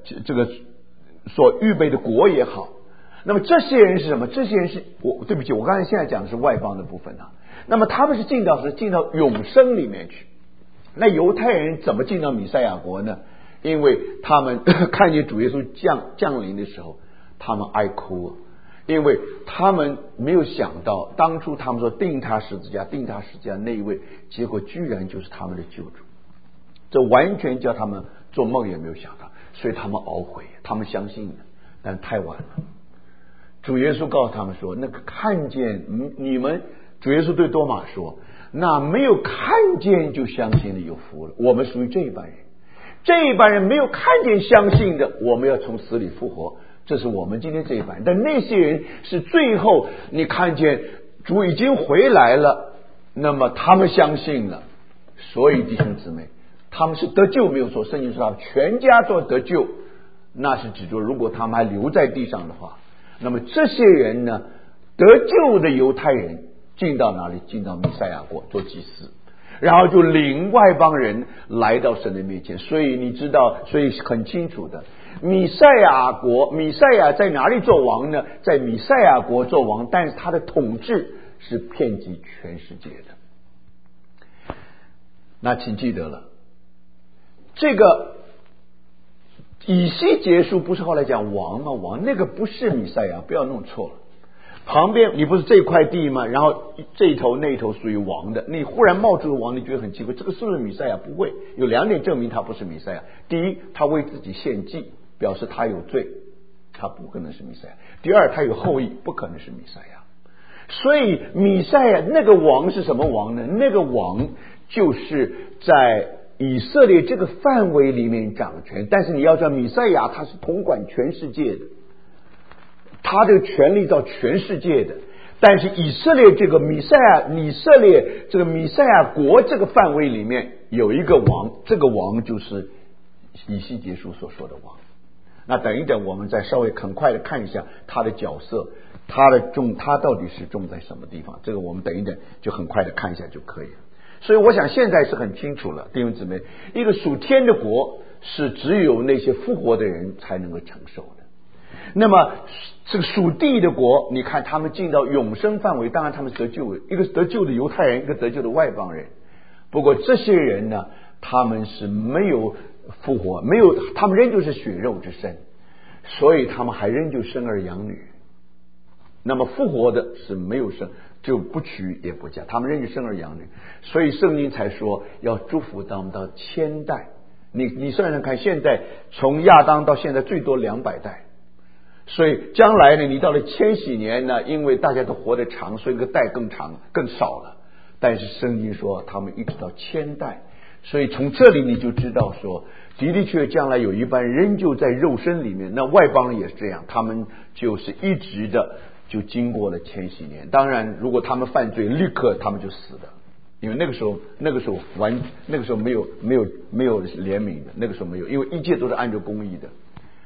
所预备的国也好，那么这些人是什么？这些人是对不起，我刚才现在讲的是外邦的部分啊。那么他们是进到永生里面去。那犹太人怎么进到弥赛亚国呢？因为他们看见主耶稣降临的时候，他们哀哭，因为他们没有想到，当初他们说钉他十字架那一位，结果居然就是他们的救主。这完全叫他们做梦也没有想到，所以他们懊悔，他们相信了，但太晚了。主耶稣告诉他们说，那个看见你们，主耶稣对多马说，那没有看见就相信的有福了。我们属于这一班人，这一班人没有看见相信的，我们要从死里复活，这是我们今天这一班人。但那些人是最后你看见主已经回来了，那么他们相信了。所以弟兄姊妹，他们是得救没有错，圣经说他们全家都得救，那是指着如果他们还留在地上的话，那么这些人呢，得救的犹太人进到哪里？进到弥赛亚国做祭司，然后就领外邦人来到神的面前。所以你知道，所以很清楚的，弥赛亚在哪里做王呢？在弥赛亚国做王，但是他的统治是遍及全世界的。那请记得了，这个以西结书不是后来讲王吗？王那个不是弥赛亚，不要弄错了。旁边你不是这块地吗？然后这一头那一头属于王的，你忽然冒出个王，你觉得很奇怪，这个是不是弥赛亚？不会，有2点证明他不是弥赛亚。第一，他为自己献祭，表示他有罪，他不可能是弥赛亚。第二，他有后裔，不可能是弥赛亚。所以弥赛亚那个王是什么王呢？那个王就是在以色列这个范围里面掌权，但是你要知道，弥赛亚他是统管全世界的，他这个权力到全世界的。但是以色列这个弥赛亚国这个范围里面有一个王，这个王就是以西结书所说的王。那等一等，我们再稍微很快的看一下他的角色，他到底是重在什么地方？这个我们等一等就很快的看一下就可以了。所以我想现在是很清楚了，弟兄姊妹，一个属天的国是只有那些复活的人才能够承受的。那么这个属地的国，你看他们进到永生范围，当然他们是得救的，一个是得救的犹太人，一个得救的外邦人。不过这些人呢，他们是没有复活，他们仍旧是血肉之身，所以他们还仍旧生儿养女。那么复活的是没有生，就不娶也不嫁，他们仍旧生儿养女。所以圣经才说要祝福他们到1000代。你算算看，现在从亚当到现在最多200代，所以将来呢，你到了千禧年呢，因为大家都活得长，所以这个代更长更少了。但是圣经说他们一直到1000代，所以从这里你就知道说，的的确确将来有一班仍旧在肉身里面。那外邦人也是这样，他们就是一直的就经过了千禧年。当然如果他们犯罪，立刻他们就死了，因为那个时候没有怜悯的，那个时候没有，因为一切都是按照公义的。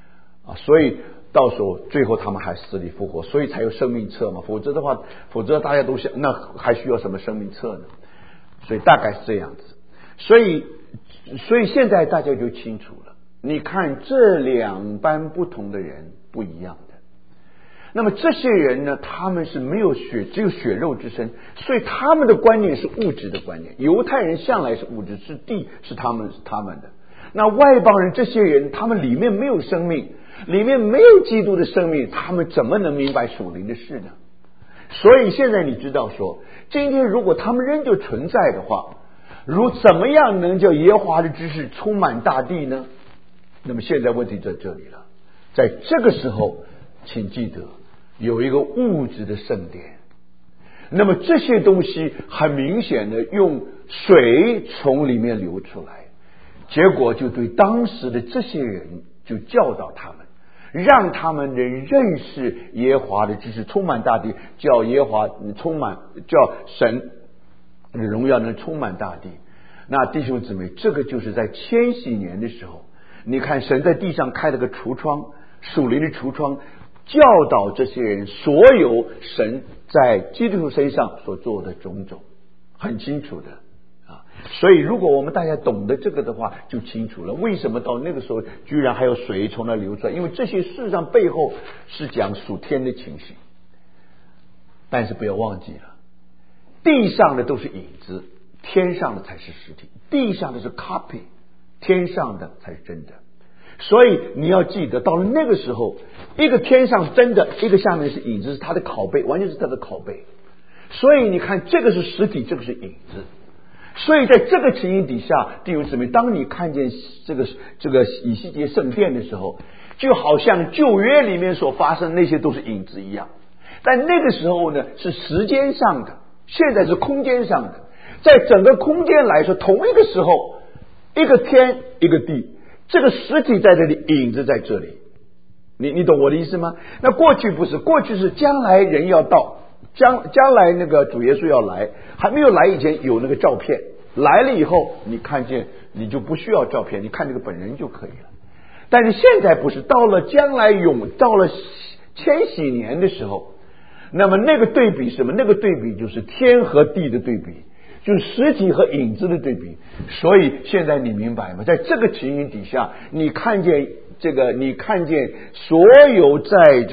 所以到时候最后他们还死里复活，所以才有生命册嘛。否则大家都想，那还需要什么生命册呢？所以大概是这样子。所以现在大家就清楚了。你看这两班不同的人不一样的。那么这些人呢，他们是没有只有血肉之身，所以他们的观念是物质的观念。犹太人向来是物质，是地是他们的。那外邦人这些人，他们里面没有生命，里面没有基督的生命，他们怎么能明白属灵的事呢？所以现在你知道说，今天如果他们仍旧存在的话，怎么样能叫耶和华的知识充满大地呢？那么现在问题在这里了。在这个时候请记得有一个物质的圣殿，那么这些东西很明显的用水从里面流出来，结果就对当时的这些人就教导他们，让他们能认识耶和华的知识充满大地，叫耶和华叫神的荣耀能充满大地。那弟兄姊妹，这个就是在千禧年的时候，你看神在地上开了个橱窗，属灵的橱窗，教导这些人所有神在基督徒身上所做的种种，很清楚的啊。所以如果我们大家懂得这个的话，就清楚了为什么到那个时候居然还有水从那流出来，因为这些事实上背后是讲属天的情形。但是不要忘记了，地上的都是影子，天上的才是实体。地上的是 copy， 天上的才是真的。所以你要记得，到了那个时候，一个天上真的，一个下面是影子，是他的拷贝，完全是他的拷贝。所以你看，这个是实体，这个是影子。所以在这个情形底下，弟兄姊妹，当你看见这个以西结圣殿的时候，就好像旧约里面所发生那些都是影子一样。但那个时候呢，是时间上的，现在是空间上的。在整个空间来说，同一个时候，一个天一个地，这个实体在这里，影子在这里。你懂我的意思吗？那过去不是，过去是将来人要到，将来那个主耶稣要来，还没有来以前有那个照片，来了以后你看见，你就不需要照片，你看这个本人就可以了。但是现在不是，到了将来到了千禧年的时候，那么那个对比什么？那个对比就是天和地的对比，就是实体和影子的对比。所以现在你明白吗？在这个情形底下，你看见所有在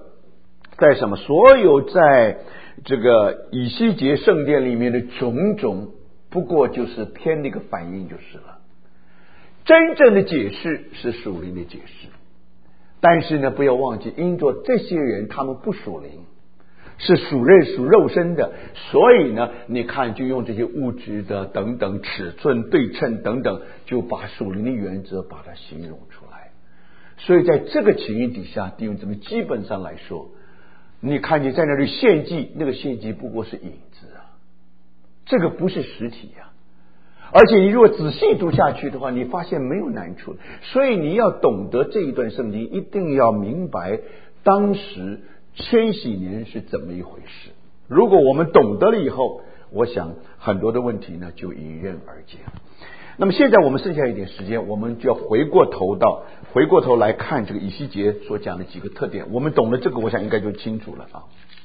这个以西结圣殿里面的种种，不过就是天的一个反应就是了。真正的解释是属灵的解释，但是呢，不要忘记，因着这些人他们不属灵，是属肉身的，所以呢，你看就用这些物质的等等尺寸对称等等，就把属灵的原则把它形容出来。所以在这个情形底下，弟兄姊妹，基本上来说，你看见在那里献祭，那个献祭不过是影子啊，这个不是实体啊。而且你如果仔细读下去的话，你发现没有难处。所以你要懂得这一段圣经，一定要明白当时千禧年是怎么一回事。如果我们懂得了以后，我想很多的问题呢就迎刃而解了。那么现在我们剩下一点时间，我们就要回过头来看这个以西结所讲的几个特点。我们懂了这个，我想应该就清楚了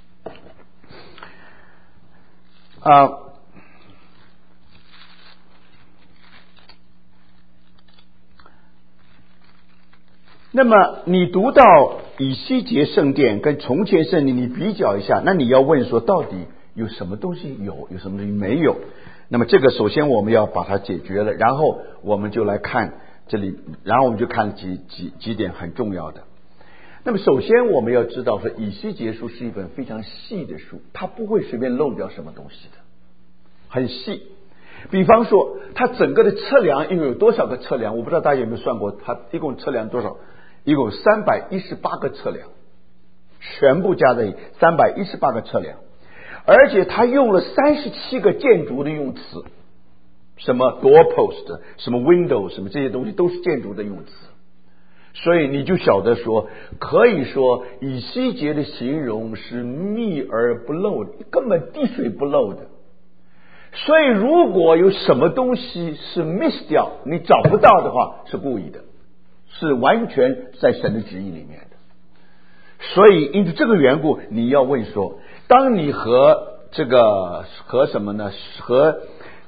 那么你读到以西结圣殿跟从前圣殿，你比较一下，那你要问说，到底有什么东西有什么东西没有？那么这个首先我们要把它解决了，然后我们就来看这里，然后我们就看几点很重要的。那么首先我们要知道说，以西结书是一本非常细的书，它不会随便漏掉什么东西的，很细。比方说它整个的测量，因为有多少个测量，我不知道大家有没有算过，它一共测量多少？一共318个测量，全部加在一起318个测量，而且他用了37个建筑的用词，什么 doorpost， 什么 window， 什么这些东西都是建筑的用词。所以你就晓得说，可以说以西结的形容是密而不漏的，根本滴水不漏的。所以如果有什么东西是 miss 掉，你找不到的话，是故意的。 是完全在神的旨意里面的。所以因此这个缘故，你要问说，当你和什么呢？和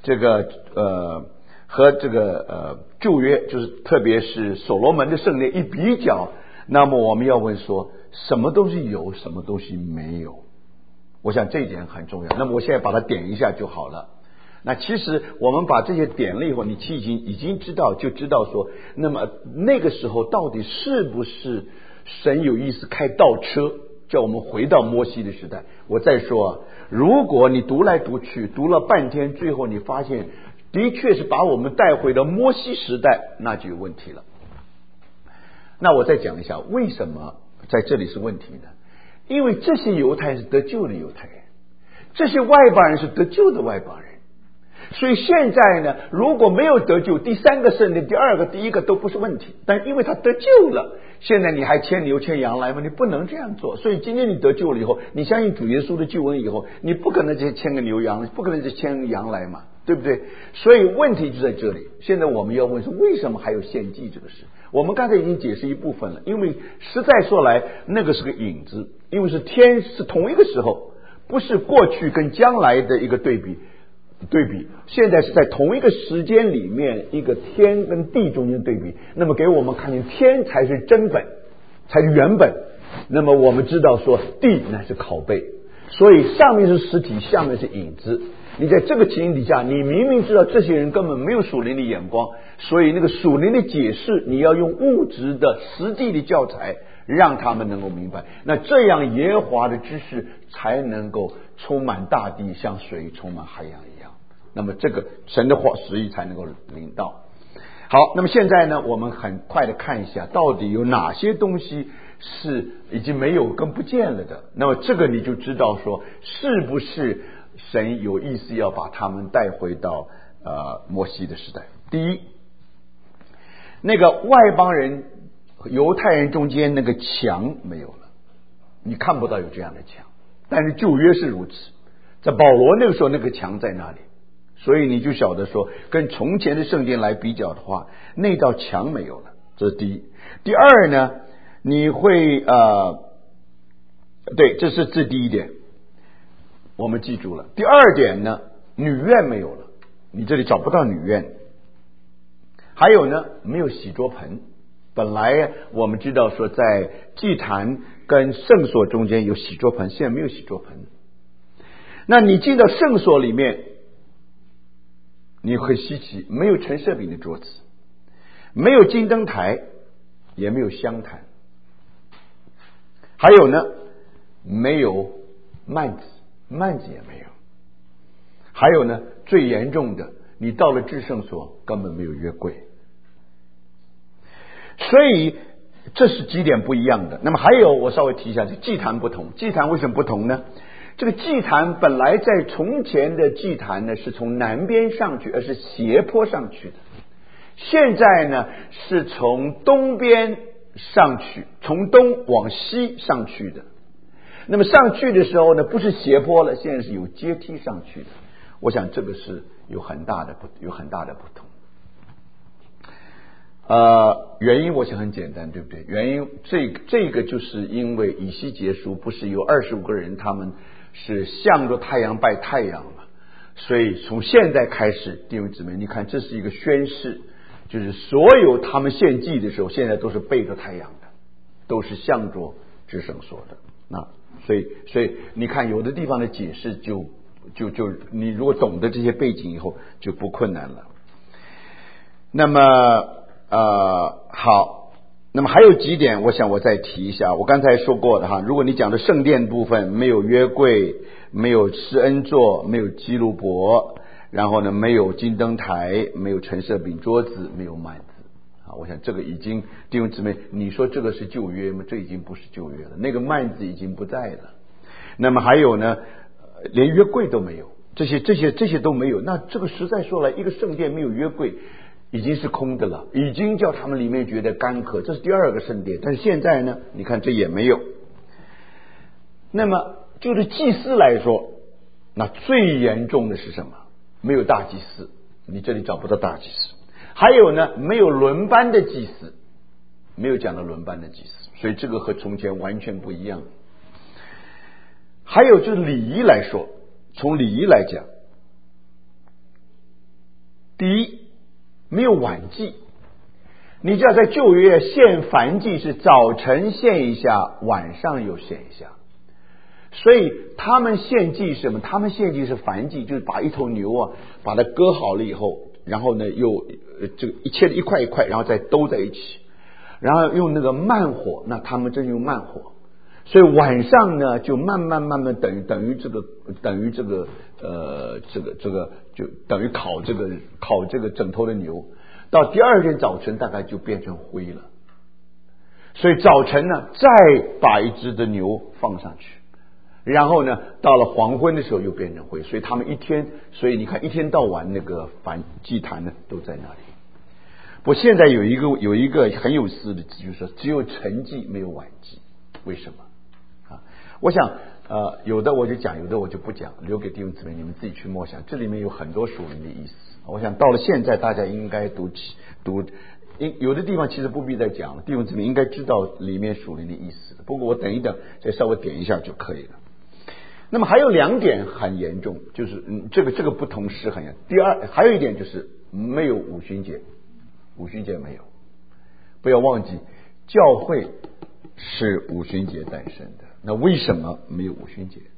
旧约，就是特别是所罗门的圣殿一比较，那么我们要问说，什么东西有，什么东西没有？我想这一点很重要。那么我现在把它点一下就好了。那其实我们把这些点了以后，你已经知道说，那么那个时候到底是不是神有意思开倒车，叫我们回到摩西的时代？我再说，如果你读来读去读了半天，最后你发现的确是把我们带回到摩西时代，那就有问题了。那我再讲一下为什么在这里是问题呢？因为这些犹太人是得救的犹太人，这些外邦人是得救的外邦人。所以现在呢，如果没有得救，第三个圣殿、第二个、第一个都不是问题，但因为他得救了，现在你还牵牛牵羊来吗？你不能这样做。所以今天你得救了以后，你相信主耶稣的救恩以后，你不可能再牵个牛羊，不可能再牵羊来嘛，对不对？所以问题就在这里。现在我们要问说，为什么还有献祭这个事？我们刚才已经解释一部分了，因为实在说来，那个是个影子，因为是同一个时候，不是过去跟将来的一个对比，现在是在同一个时间里面，一个天跟地中间对比，那么给我们看见天才是真本，才是原本，那么我们知道说地乃是拷贝，所以上面是实体，下面是影子。你在这个情形底下，你明明知道这些人根本没有属灵的眼光，所以那个属灵的解释，你要用物质的实际的教材让他们能够明白，那这样耶和华的知识才能够充满大地，像水充满海洋一样，那么这个神的话实意才能够领到。好，那么现在呢，我们很快的看一下到底有哪些东西是已经没有跟不见了的，那么这个你就知道说是不是神有意思要把他们带回到摩西的时代。第一，那个外邦人犹太人中间那个墙没有了，你看不到有这样的墙，但是旧约是如此，在保罗那个时候那个墙在那里，所以你就晓得说跟从前的圣殿来比较的话，那道墙没有了，这是第一。第二呢，你会对，这是第一点，我们记住了。第二点呢，女院没有了，你这里找不到女院。还有呢，没有洗濯盆。本来我们知道说在祭坛跟圣所中间有洗濯盆，现在没有洗濯盆。那你进到圣所里面，你会稀奇，没有陈设饼的桌子，没有金灯台，也没有香坛，还有呢，没有幔子也没有。还有呢，最严重的，你到了至圣所根本没有约柜。所以这是几点不一样的。那么还有我稍微提一下，这祭坛不同。祭坛为什么不同呢？这个祭坛本来在从前的祭坛呢是从南边上去，而是斜坡上去的。现在呢是从东边上去，从东往西上去的。那么上去的时候呢，不是斜坡了，现在是有阶梯上去的。我想这个是有很大的不同。原因我想很简单，对不对？原因这个就是因为以西结书不是有25个人，他们是向着太阳拜太阳嘛，所以从现在开始，弟兄姊妹，你看这是一个宣誓，就是所有他们献祭的时候，现在都是背着太阳的，都是向着至圣所的。那所以你看有的地方的解释就你如果懂得这些背景以后就不困难了。那么好，那么还有几点我想我再提一下，我刚才说过的哈，如果你讲的圣殿部分没有约柜，没有施恩座，没有基路伯，然后呢没有金灯台，没有陈设饼桌子，没有幔子啊，我想这个已经弟兄姊妹，你说这个是旧约吗？这已经不是旧约了，那个幔子已经不在了。那么还有呢，连约柜都没有，这些都没有。那这个实在说来，一个圣殿没有约柜已经是空的了，已经叫他们里面觉得干渴。这是第二个圣殿，但是现在呢，你看这也没有。那么就是祭司来说，那最严重的是什么？没有大祭司，你这里找不到大祭司。还有呢，没有轮班的祭司， 没有讲到轮班的祭司，所以这个和从前完全不一样。还有就是礼仪来说，从礼仪来讲，第一，没有晚祭。你知道在旧约献燔祭是早晨献一下，晚上又献一下，所以他们献祭是什么？他们献祭是燔祭，就是把一头牛啊，把它割好了以后，然后呢又这个切的一块一块，然后再兜在一起，然后用那个慢火，那他们真用慢火，所以晚上呢就慢慢等于这个就等于烤这个整头的牛。到第二天早晨大概就变成灰了，所以早晨呢再把一只的牛放上去，然后呢到了黄昏的时候又变成灰，所以他们一天，所以你看一天到晚那个祭坛呢都在那里。不过现在有一个很有意思的，就是说只有晨祭没有晚祭，为什么啊？我想有的我就讲，有的我就不讲，留给弟兄姊妹你们自己去默想，这里面有很多属灵的意思。我想到了现在大家应该读，有的地方其实不必再讲了，弟兄姊妹应该知道里面属灵的意思，不过我等一等再稍微点一下就可以了。那么还有2点很严重，就是这个不同时很严重。第二，还有一点就是没有五旬节没有，不要忘记教会是五旬节诞生的。那为什么没有五旬节？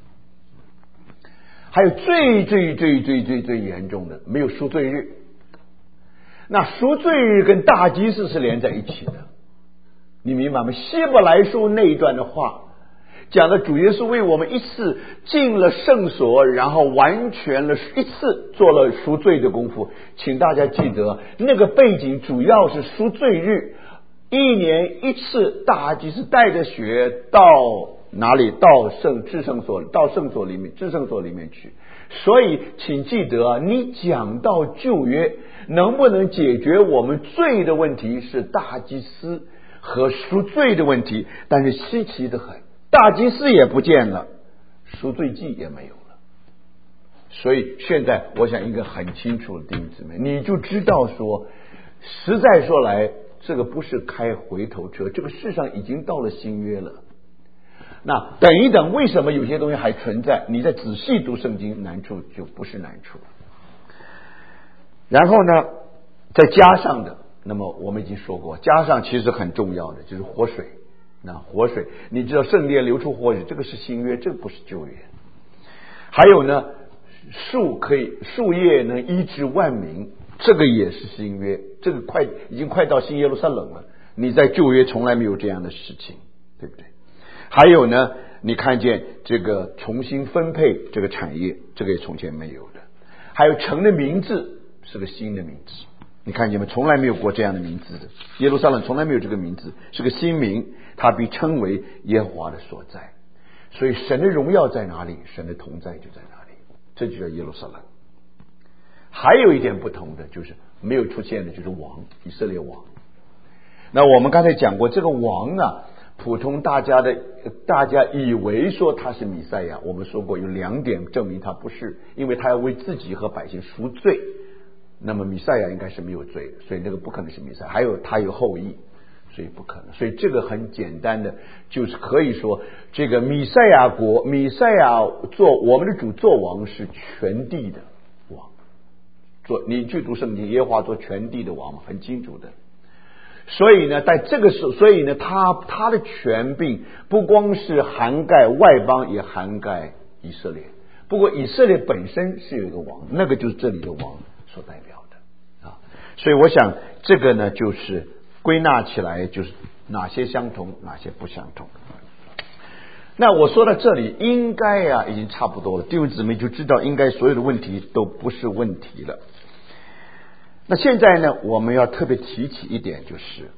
还有最严重的，没有赎罪日。那赎罪日跟大祭司是连在一起的，你明白吗？希伯来书那一段的话讲的主耶稣为我们一次进了圣所，然后完全了一次做了赎罪的功夫。请大家记得那个背景主要是赎罪日，1年一次，大祭司带着血到哪里？到至圣所里面去。所以请记得，你讲到旧约能不能解决我们罪的问题是大祭司和赎罪的问题，但是稀奇的很，大祭司也不见了，赎罪祭也没有了。所以现在我想一个很清楚的弟兄姊妹，你就知道说，实在说来，这个不是开回头车，这个世上已经到了新约了。那等一等，为什么有些东西还存在？你再仔细读圣经，难处就不是难处。然后呢，再加上的，那么我们已经说过，加上其实很重要的就是活水。那活水，你知道圣殿流出活水，这个是新约，这个不是旧约。还有呢，树叶能医治万民，这个也是新约，这个已经快到新耶路撒冷了。你在旧约从来没有这样的事情，对不对？还有呢，你看见这个重新分配这个产业，这个也从前没有的。还有城的名字是个新的名字，你看见吗？从来没有过这样的名字的，耶路撒冷从来没有这个名字，是个新名，它被称为耶和华的所在。所以神的荣耀在哪里，神的同在就在哪里，这就叫耶路撒冷。还有一点不同的就是没有出现的就是王，以色列王。那我们刚才讲过，这个王啊，普通大家以为说他是弥赛亚，我们说过有2点证明他不是，因为他要为自己和百姓赎罪，那么弥赛亚应该是没有罪的，所以那个不可能是弥赛亚。还有他有后裔，所以不可能。所以这个很简单的，就是可以说这个弥赛亚做我们的主做王是全地的王，你去读圣经，耶和华做全地的王嘛，很清楚的。所以呢，在这个时候，他的权柄不光是涵盖外邦，也涵盖以色列。不过以色列本身是有一个王，那个就是这里的王所代表的啊。所以我想这个呢，就是归纳起来就是哪些相同，哪些不相同。那我说到这里，应该已经差不多了，弟兄姊妹就知道应该所有的问题都不是问题了。那现在呢，我们要特别提起一点，就是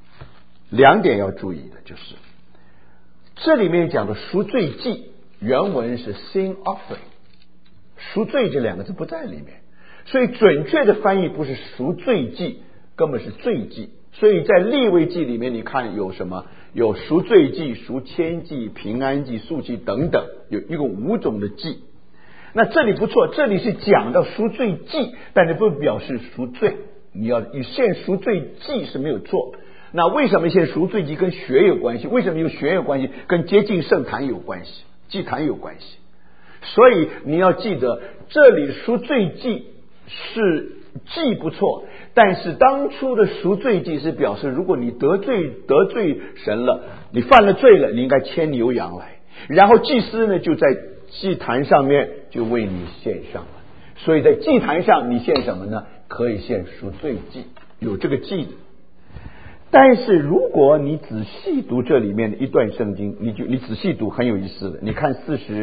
2点要注意的，就是这里面讲的赎罪祭，原文是 sin offering， 赎罪这2个字不在里面，所以准确的翻译不是赎罪祭，根本是罪祭。所以在利未记里面，你看有什么？有赎罪祭、赎愆祭、平安祭、赎祭等等，有一共5种的祭。那这里不错，这里是讲到赎罪祭，但是不表示赎罪。你要以献赎罪祭是没有错， 那为什么献赎罪祭跟血有关系？为什么有血有关系？跟接近圣坛有关系，祭坛有关系。所以你要记得，这里赎罪祭是祭不错，但是当初的赎罪祭是表示，如果你得罪神了，你犯了罪了，你应该牵牛羊来，然后祭司呢就在祭坛上面就为你献上了。所以在祭坛上你献什么呢？可以献赎罪祭，有这个祭的。但是如果你仔细读这里面的一段圣经，你仔细读很有意思的。你看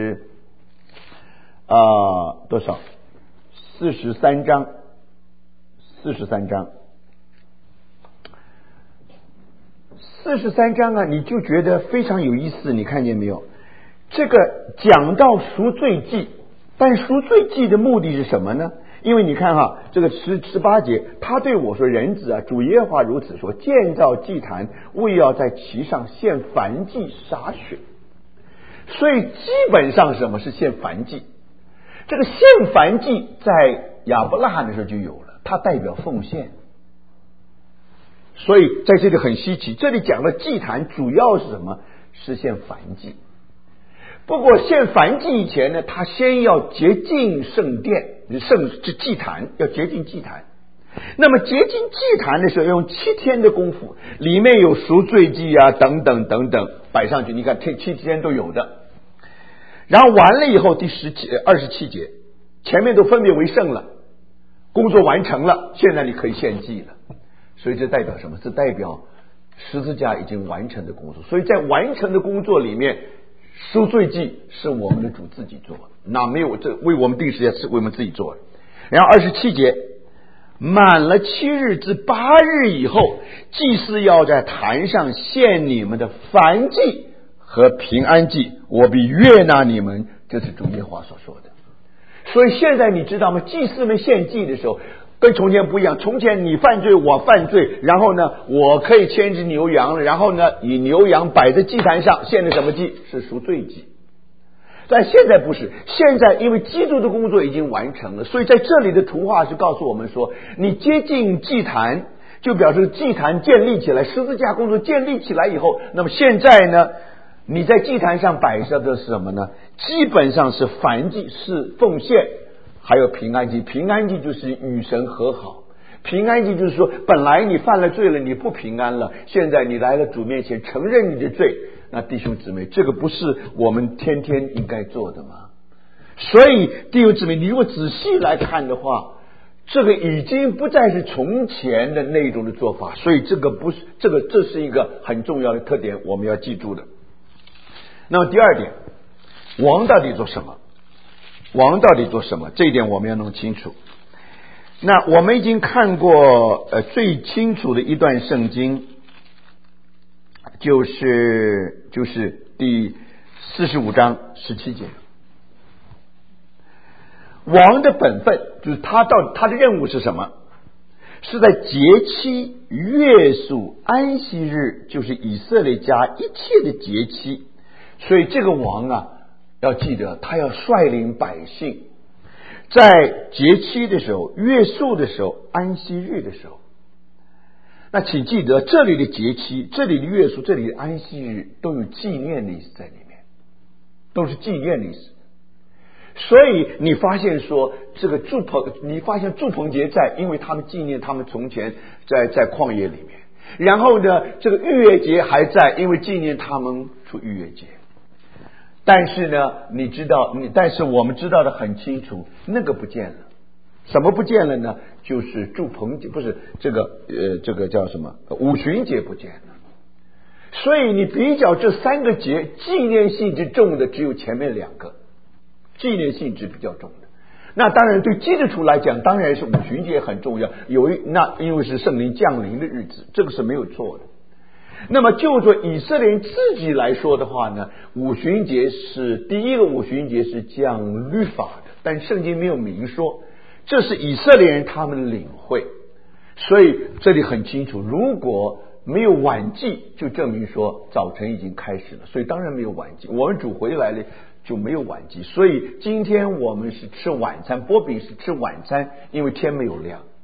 多少？43章，43章啊，你就觉得非常有意思。你看见没有？这个讲到赎罪祭，但赎罪祭的目的是什么呢？因为你看哈，这个18节，他对我说：“人子啊，主耶和华如此说，建造祭坛，为要在其上献燔祭洒血。”所以基本上什么是献燔祭？这个献燔祭在亚伯拉罕的时候就有了，它代表奉献。所以在这里很稀奇，这里讲的祭坛主要是什么？是献燔祭。不过献燔祭以前呢，他先要洁净圣殿，祭坛，要洁净祭坛。那么洁净祭坛的时候，用7天的功夫，里面有赎罪祭啊，等等摆上去。你看这7天都有的。然后完了以后，第27节，前面都分别为圣了，工作完成了，现在你可以献祭了。所以这代表什么？这代表十字架已经完成的工作。所以在完成的工作里面，赎罪祭是我们的主自己做的，那没有这为我们定时间是为我们自己做的。然后27节，满了7日至8日以后，祭司要在坛上献你们的燔祭和平安祭，我必悦纳你们。这是主耶和华所说的。所以现在你知道吗？祭司们献祭的时候跟从前不一样。从前你犯罪我犯罪，然后呢我可以牵只牛羊了，然后呢以牛羊摆在祭坛上，献的什么祭？是赎罪祭。但现在不是，现在因为基督的工作已经完成了，所以在这里的图画是告诉我们说，你接近祭坛就表示祭坛建立起来，十字架工作建立起来以后，那么现在呢你在祭坛上摆设的是什么呢？基本上是燔祭，是奉献，还有平安祭。平安祭就是与神和好，平安祭就是说本来你犯了罪了，你不平安了，现在你来了主面前承认你的罪。那弟兄姊妹，这个不是我们天天应该做的吗？所以弟兄姊妹，你如果仔细来看的话，这个已经不再是从前的那种的做法。所以这个不是这是一个很重要的特点，我们要记住的。那么第二点，王到底做什么？王到底做什么？这一点我们要弄清楚。那我们已经看过最清楚的一段圣经，就是第45章17节。王的本分就是他的任务是什么？是在节期、月数、安息日，就是以色列家一切的节期。所以这个王啊，要记得他要率领百姓，在节期的时候、月数的时候、安息日的时候。那请记得，这里的节期、这里的月数、这里的安息日都有纪念的意思在里面，都是纪念的意思。所以你发现说这个你发现祝棚节在，因为他们纪念他们从前在旷野里面。然后呢，这个逾越节还在，因为纪念他们出逾越节。但是呢，但是我们知道的很清楚，那个不见了。什么不见了呢？就是祝棚节，不是这个叫什么五旬节不见了。所以你比较这3个节，纪念性质重的只有前面2个，纪念性质比较重的。那当然对基督徒来讲，当然是五旬节很重要，因为是圣灵降临的日子，这个是没有错的。那么就说以色列人自己来说的话呢，五旬节是第一个五旬节是降律法的，但圣经没有明说，这是以色列人他们的领会。所以这里很清楚，如果没有晚祭，就证明说早晨已经开始了，所以当然没有晚祭。我们主回来了就没有晚祭，所以今天我们是吃晚餐，波比是吃晚餐，因为天没有亮。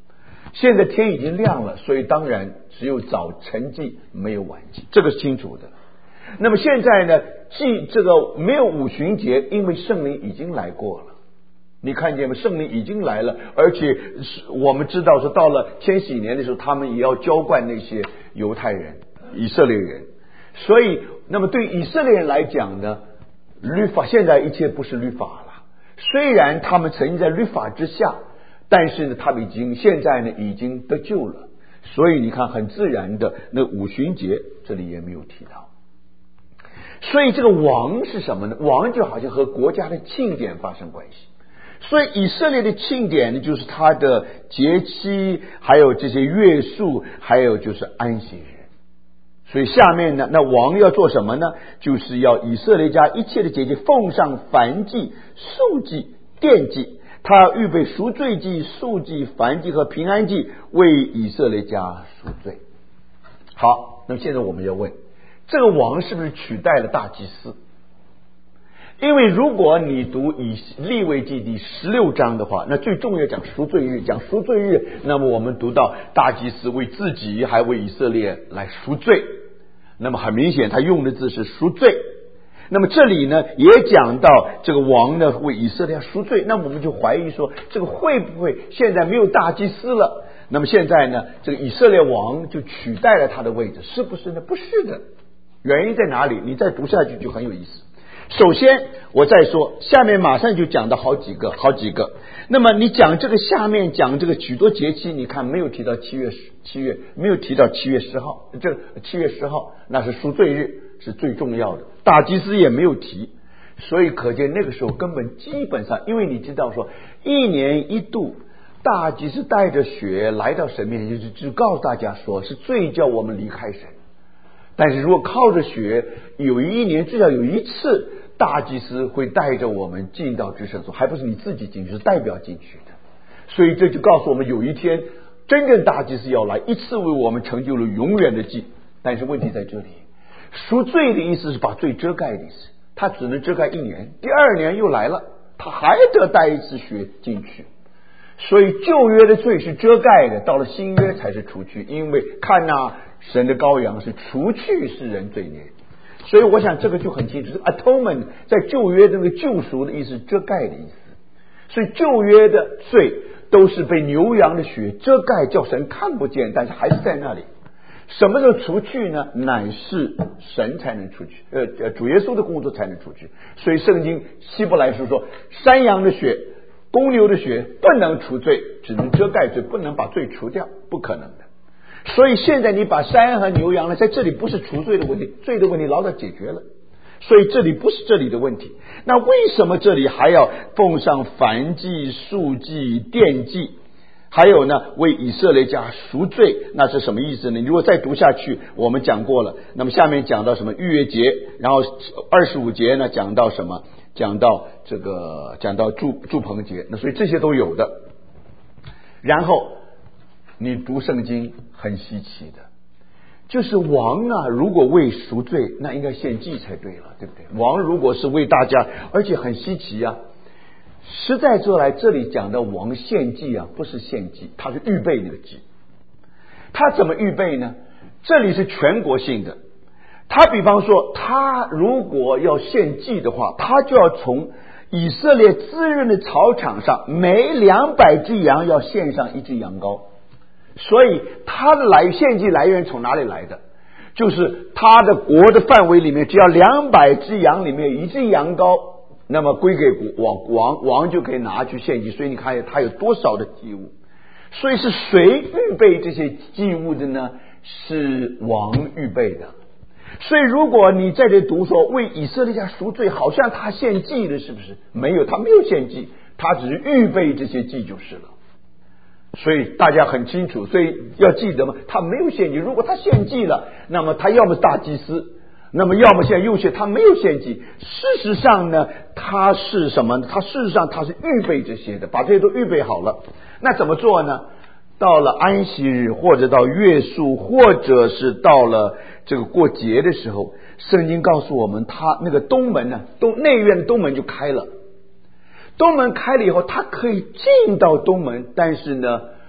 现在天已经亮了，所以当然只有早晨祭没有晚祭，这个是清楚的。那么现在呢，祭这个没有五旬节，因为圣灵已经来过了。你看见吗？圣灵已经来了，而且我们知道说，到了千禧年的时候，他们也要浇灌那些犹太人、以色列人。所以，那么对以色列人来讲呢，律法现在一切不是律法了。虽然他们曾经在律法之下，但是呢，他们现在呢已经得救了。所以你看，很自然的，那五旬节这里也没有提到。所以这个王是什么呢？王就好像和国家的庆典发生关系。所以以色列的庆典呢，就是它的节期，还有这些月数，还有就是安息日。所以下面呢，那王要做什么呢？就是要以色列家一切的节期奉上燔祭、素祭、奠祭，他要预备赎罪祭、素祭、燔祭和平安祭，为以色列家赎罪。好，那么现在我们要问，这个王是不是取代了大祭司？因为如果你读以利未记第16章的话，那最重要讲赎罪日，讲赎罪日，那么我们读到大祭司为自己还为以色列来赎罪，那么很明显他用的字是赎罪。那么这里呢也讲到这个王呢为以色列赎罪，那么我们就怀疑说，这个会不会现在没有大祭司了？那么现在呢，这个以色列王就取代了他的位置，是不是呢？不是的。原因在哪里？你再读下去就很有意思。首先我再说，下面马上就讲到好几个。那么你讲这个下面讲这个许多节期，你看没有提到7月，没有提到7月10号，这7月10号那是赎罪日，是最重要的，大祭司也没有提。所以可见那个时候根本基本上，因为你知道说1年1度大祭司带着血来到神面前，就告诉大家说是罪叫我们离开神。但是如果靠着血，有1年至少有一次大祭司会带着我们进到至圣所，还不是你自己进去，是代表进去的。所以这就告诉我们，有一天真正大祭司要来，一次为我们成就了永远的祭。但是问题在这里，赎罪的意思是把罪遮盖的意思，他只能遮盖1年，第2年又来了，他还得带一次血进去。所以旧约的罪是遮盖的，到了新约才是除去，因为看神的羔羊是除去世人罪孽。所以我想这个就很清楚， atonement 在旧约的那个救赎的意思，遮盖的意思。所以旧约的罪都是被牛羊的血遮盖，叫神看不见，但是还是在那里。什么时候除去呢？乃是神才能除去，主耶稣的工作才能除去。所以圣经希伯来书说，山羊的血、公牛的血不能除罪，只能遮盖罪，不能把罪除掉，不可能的。所以现在你把山和牛羊呢，在这里不是除罪的问题，罪的问题老早解决了，所以这里不是这里的问题。那为什么这里还要奉上燔祭、素祭、奠祭，还有呢为以色列家赎罪？那是什么意思呢？如果再读下去，我们讲过了。那么下面讲到什么逾越节，然后25节呢讲到什么？讲到住棚节，那所以这些都有的。然后你读圣经很稀奇的，就是王如果为赎罪，那应该献祭才对了，对不对？王如果是为大家，而且很稀奇实在说来，这里讲的王献祭不是献祭，他是预备那个祭。他怎么预备呢？这里是全国性的。他比方说，他如果要献祭的话，他就要从以色列滋润的草场上每200只羊要献上1只羊羔。所以他的献祭来源从哪里来的？就是他的国的范围里面，只要200只羊里面1只羊羔，那么归给王就可以拿去献祭。所以你看他有多少的祭物。所以是谁预备这些祭物的呢？是王预备的。所以如果你在这读说为以色列家赎罪，好像他献祭的，是不是？没有，他没有献祭，他只是预备这些祭就是了。所以大家很清楚，所以要记得嘛，他没有献祭。如果他献祭了，那么他要么是大祭司，那么要么现在又他没有献祭。事实上呢，他是什么？他事实上他是预备这些的，把这些都预备好了。那怎么做呢？到了安息日，或者到月数，或者是到了这个过节的时候，圣经告诉我们，他那个东门呢，内院的东门就开了。东门开了以后，他可以进到东门，但是呢，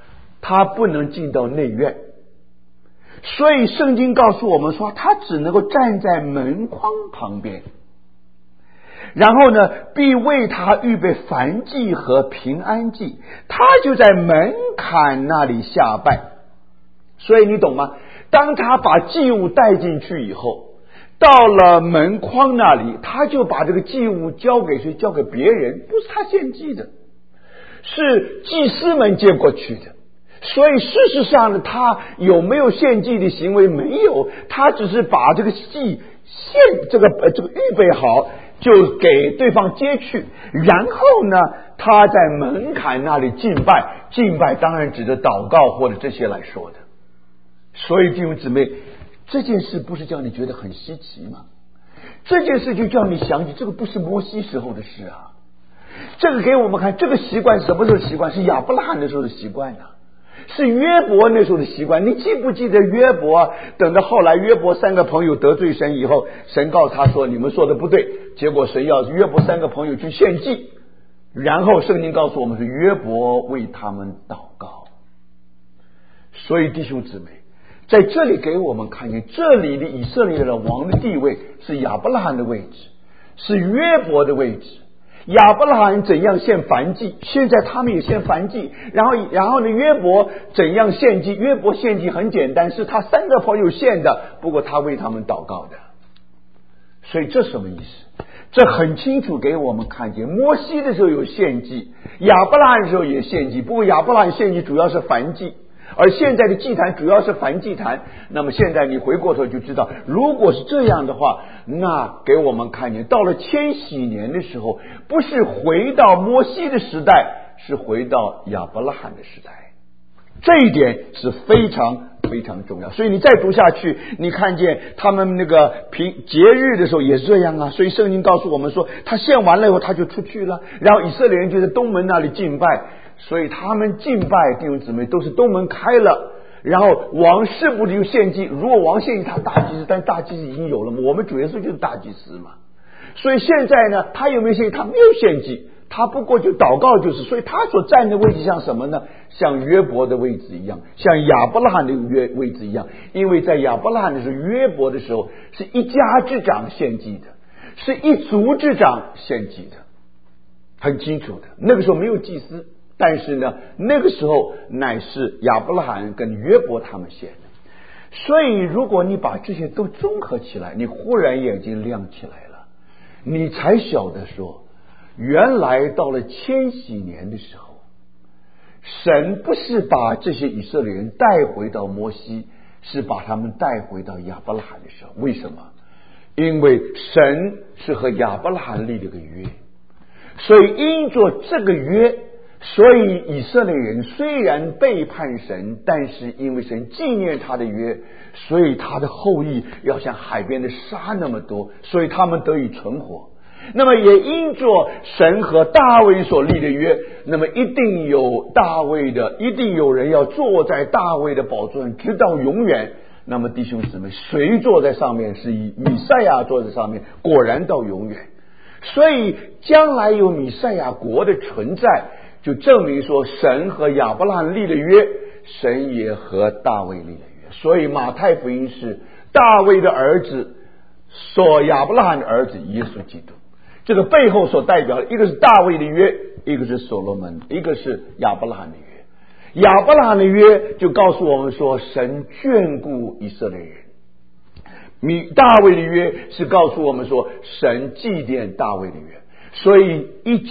他不能进到内院，所以圣经告诉我们说，他只能够站在门框旁边，然后呢，必为他预备燔祭和平安祭，他就在门槛那里下拜。所以你懂吗？当他把祭物带进去以后，到了门框那里，他就把这个祭物交给谁？交给别人，不是他献祭的，是祭司们接过去的。所以事实上呢，他有没有献祭的行为？没有，他只是把这个祭这个预备好，就给对方接去，然后呢，他在门槛那里敬拜。敬拜当然指的祷告或者这些来说的。所以弟兄姊妹，这件事不是叫你觉得很稀奇吗？这件事就叫你想起，这个不是摩西时候的事啊。这个给我们看，这个习惯什么时候习惯？是亚伯拉罕的时候的习惯啊，是约伯那时候的习惯。你记不记得约伯？等到后来约伯3个朋友得罪神以后，神告诉他说你们说的不对，结果神要约伯3个朋友去献祭，然后圣经告诉我们是约伯为他们祷告。所以弟兄姊妹，在这里给我们看见，这里的以色列的王的地位是亚伯拉罕的位置，是约伯的位置。亚伯拉罕怎样献燔祭，现在他们也献燔祭。然后呢，约伯怎样献祭？约伯献祭很简单，是他3个朋友献的，不过他为他们祷告的。所以这什么意思？这很清楚给我们看见，摩西的时候有献祭，亚伯拉罕的时候也献祭，不过亚伯拉罕献祭主要是燔祭，而现在的祭坛主要是燔祭坛。那么现在你回过头就知道，如果是这样的话，那给我们看见，到了千禧年的时候，不是回到摩西的时代，是回到亚伯拉罕的时代。这一点是非常非常重要。所以你再读下去，你看见他们那个节日的时候也是这样啊。所以圣经告诉我们说，他献完了以后他就出去了，然后以色列人就在东门那里敬拜。所以他们敬拜弟兄姊妹都是东门开了，然后王是不是就献祭？如果王献祭，他大祭司，但大祭司已经有了嘛，我们主耶稣就是大祭司嘛。所以现在呢，他有没有献祭？他没有献祭，他不过就祷告就是。所以他所站的位置像什么呢？像约伯的位置一样，像亚伯拉罕的位置一样。因为在亚伯拉罕的时候，约伯的时候是一家之长献祭的，是一族之长献祭的，很清楚的。那个时候没有祭司，但是呢，那个时候乃是亚伯拉罕跟约伯他们献的。所以如果你把这些都综合起来，你忽然眼睛亮起来了，你才晓得说，原来到了千禧年的时候，神不是把这些以色列人带回到摩西，是把他们带回到亚伯拉罕的时候。为什么？因为神是和亚伯拉罕立了个约，所以因着这个约，所以以色列人虽然背叛神，但是因为神纪念他的约，所以他的后裔要像海边的沙那么多，所以他们得以存活。那么也因着神和大卫所立的约，那么一定有人要坐在大卫的宝座上直到永远。那么弟兄姊妹，谁坐在上面？是以弥赛亚坐在上面，果然到永远。所以将来有弥赛亚国的存在，就证明说神和亚伯拉罕立了约，神也和大卫立了约。所以马太福音是大卫的儿子，亚伯拉罕的儿子耶稣基督。这个背后所代表的，一个是大卫的约，一个是所罗门，一个是亚伯拉罕的约。亚伯拉罕的约就告诉我们说，神眷顾以色列人。大卫的约是告诉我们说，神祭奠大卫的约。所以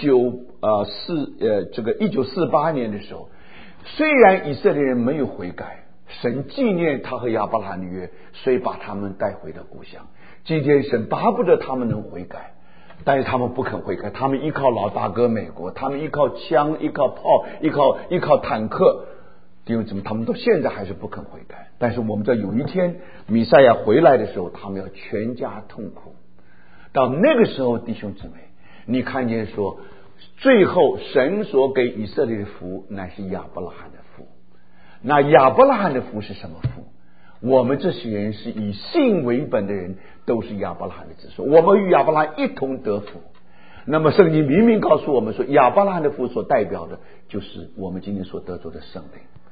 1948年的时候，虽然以色列人没有悔改，神纪念他和亚伯拉罕的约，所以把他们带回到故乡。今天神巴不得他们能悔改，但是他们不肯悔改，他们依靠老大哥美国，他们依靠枪，依靠炮，依靠坦克，因为他们到现在还是不肯悔改。但是我们知道有一天弥赛亚回来的时候，他们要全家痛苦。到那个时候，弟兄姊妹，你看见说，最后神所给以色列的福乃是亚伯拉罕的福。那亚伯拉罕的福是什么福？我们这些人是以信为本的人，都是亚伯拉罕的子孙，我们与亚伯拉罕一同得福。那么圣经明明告诉我们说，亚伯拉罕的福所代表的就是我们今天所得着的圣灵。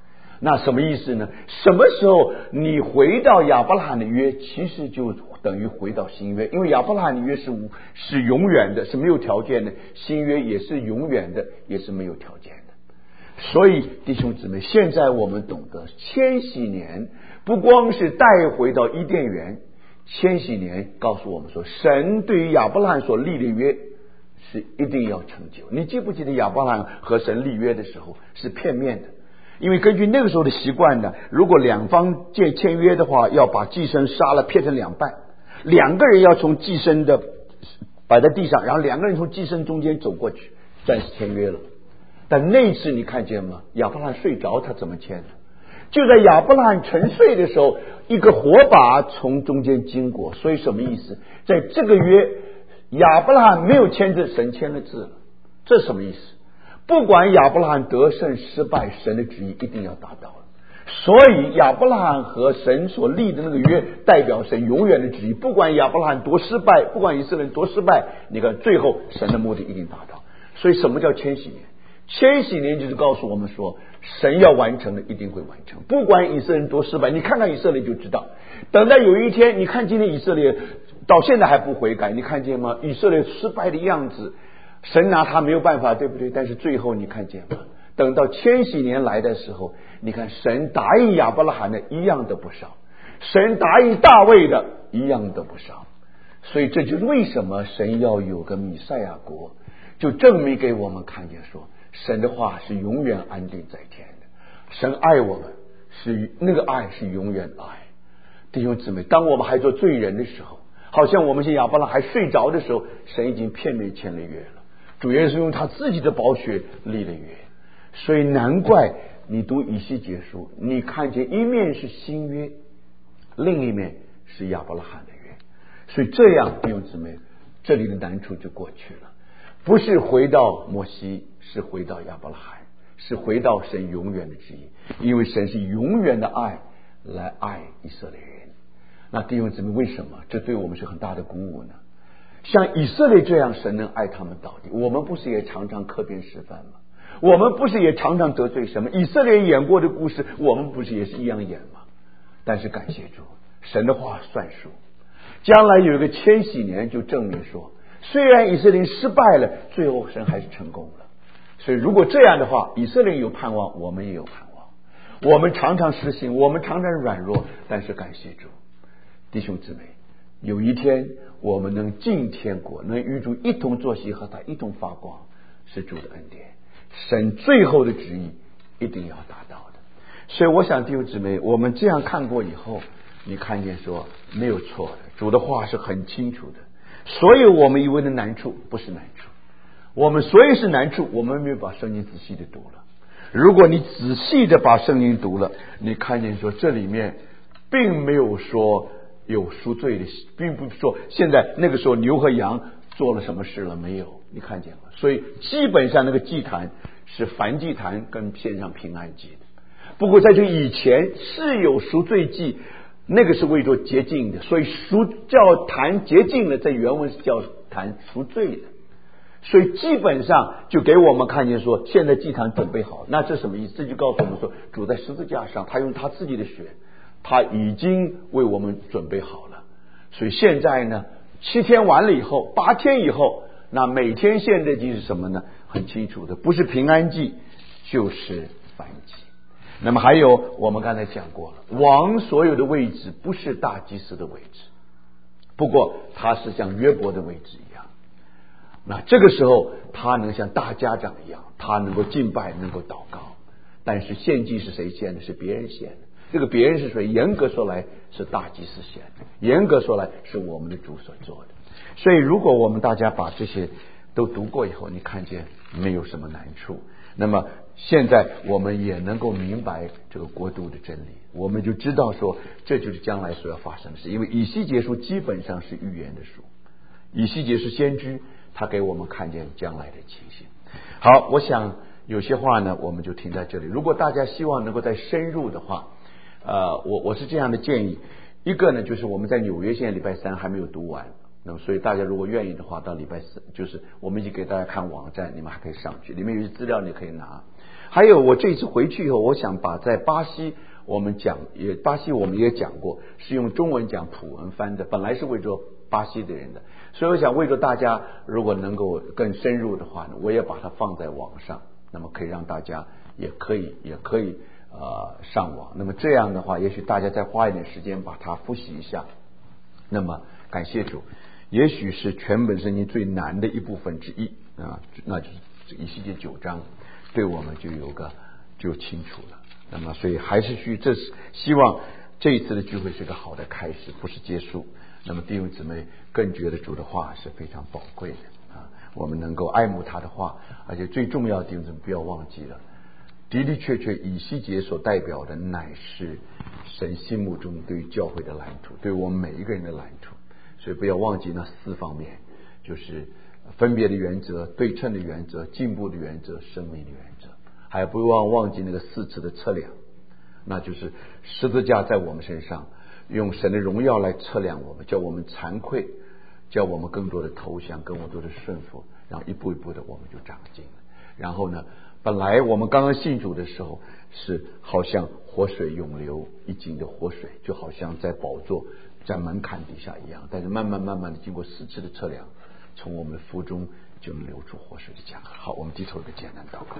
那什么意思呢？什么时候你回到亚伯拉罕的约，其实就等于回到新约，因为亚伯拉罕的约是永远的，是没有条件的，新约也是永远的，也是没有条件的。所以弟兄姊妹，现在我们懂得千禧年不光是带回到伊甸园，千禧年告诉我们说，神对于亚伯拉罕所立的约是一定要成就。你记不记得亚伯拉罕和神立约的时候是片面的？因为根据那个时候的习惯呢，如果两方签约的话，要把祭牲杀了，撇成两半，两个人要从祭牲的摆在地上，然后两个人从祭牲中间走过去，算是签约了。但那次你看见吗？亚伯拉罕睡着，他怎么签的？就在亚伯拉罕沉睡的时候，一个火把从中间经过。所以什么意思？在这个约，亚伯拉罕没有签字，神签了字了。这什么意思？不管亚伯拉罕得胜失败，神的旨意一定要达到了。所以亚伯拉罕和神所立的那个约，代表神永远的旨意。不管亚伯拉罕多失败，不管以色列人多失败，你看最后神的目的一定达到。所以什么叫千禧年？千禧年就是告诉我们说，神要完成的一定会完成，不管以色列人多失败。你看看以色列就知道，等到有一天，你看今天以色列到现在还不悔改，你看见吗？以色列失败的样子，神拿他没有办法，对不对？但是最后你看见吗？等到千禧年来的时候，你看神答应亚伯拉罕的一样的不少，神答应大卫的一样的不少。所以这就是为什么神要有个弥赛亚国，就证明给我们看见说，神的话是永远安定在天的。神爱我们，是那个爱是永远的爱。弟兄姊妹，当我们还做罪人的时候，好像我们像亚伯拉罕还睡着的时候，神已经片面签了约了。主耶稣用他自己的宝血立了约。所以难怪你读以西结书，你看见一面是新约，另一面是亚伯拉罕的约。所以这样弟兄姊妹，这里的难处就过去了。不是回到摩西，是回到亚伯拉罕，是回到神永远的旨意。因为神是永远的爱来爱以色列人。那弟兄姊妹，为什么这对我们是很大的鼓舞呢？像以色列这样，神能爱他们到底。我们不是也常常刻边示范吗？我们不是也常常得罪什么？以色列演过的故事，我们不是也是一样演吗？但是感谢主，神的话算数。将来有一个千禧年，就证明说，虽然以色列失败了，最后神还是成功了。所以如果这样的话，以色列有盼望，我们也有盼望。我们常常失信，我们常常软弱，但是感谢主，弟兄姊妹，有一天我们能进天国，能与主一同坐席，和他一同发光，是主的恩典。神最后的旨意一定要达到的。所以我想弟兄姊妹，我们这样看过以后，你看见说没有错的，主的话是很清楚的。所以我们以为的难处不是难处，我们所以是难处，我们没有把圣经仔细的读了。如果你仔细的把圣经读了，你看见说这里面并没有说有赎罪的，并不是说现在那个时候牛和羊做了什么事了没有，你看见吗？所以基本上那个祭坛是燔祭坛跟献上平安祭的。不过在这以前是有赎罪祭，那个是为做洁净的，所以叫坛洁净的，在原文是叫坛赎罪的。所以基本上就给我们看见说，现在祭坛准备好。那这什么意思？这就告诉我们说，主在十字架上，他用他自己的血，他已经为我们准备好了。所以现在呢，7天完了以后，8天以后，那每天献的祭是什么呢？很清楚的，不是平安祭就是燔祭。那么还有我们刚才讲过了，王所有的位置不是大祭司的位置，不过他是像约伯的位置一样。那这个时候他能像大家长一样，他能够敬拜，能够祷告。但是献祭是谁献的？是别人献的。这个别人是谁？严格说来是大祭司献的，严格说来是我们的主所做的。所以如果我们大家把这些都读过以后，你看见没有什么难处，那么现在我们也能够明白这个国度的真理，我们就知道说这就是将来所要发生的事。因为以西结书基本上是预言的书，以西结是先知，他给我们看见将来的情形。好，我想有些话呢我们就停在这里。如果大家希望能够再深入的话，我是这样的建议。一个呢就是我们在纽约现在礼拜3还没有读完， 那么所以大家如果愿意的话，到礼拜四就是我们已经给大家看网站，你们还可以上去，里面有些资料你可以拿。还有我这一次回去以后，我想把在巴西我们也讲过，是用中文讲普文翻的，本来是为着巴西的人的，所以我想为着大家如果能够更深入的话呢，我也把它放在网上，那么可以让大家也可以上网，那么这样的话也许大家再花一点时间把它复习一下。那么感谢主，也许是全本圣经最难的一部分之一啊，那就是以西结9章，对我们就清楚了。那么所以还是希望这一次的聚会是个好的开始，不是结束。那么弟兄姊妹更觉得主的话是非常宝贵的啊，我们能够爱慕他的话，而且最重要的弟兄姊妹不要忘记了，的的确确以西结所代表的乃是神心目中对于教会的蓝图，对我们每一个人的蓝图。所以不要忘记那4方面，就是分别的原则、对称的原则、进步的原则、生命的原则，还不忘记那个4次的测量，那就是十字架在我们身上，用神的荣耀来测量我们，叫我们惭愧，叫我们更多的投降，更多的顺服，然后一步一步的我们就长进了。然后呢，本来我们刚刚信主的时候是好像活水涌流一井的活水，就好像在宝座在门槛底下一样，但是慢慢的经过4次的测量，从我们的腹中就能流出活水的江河。好，我们低头一个简单祷告。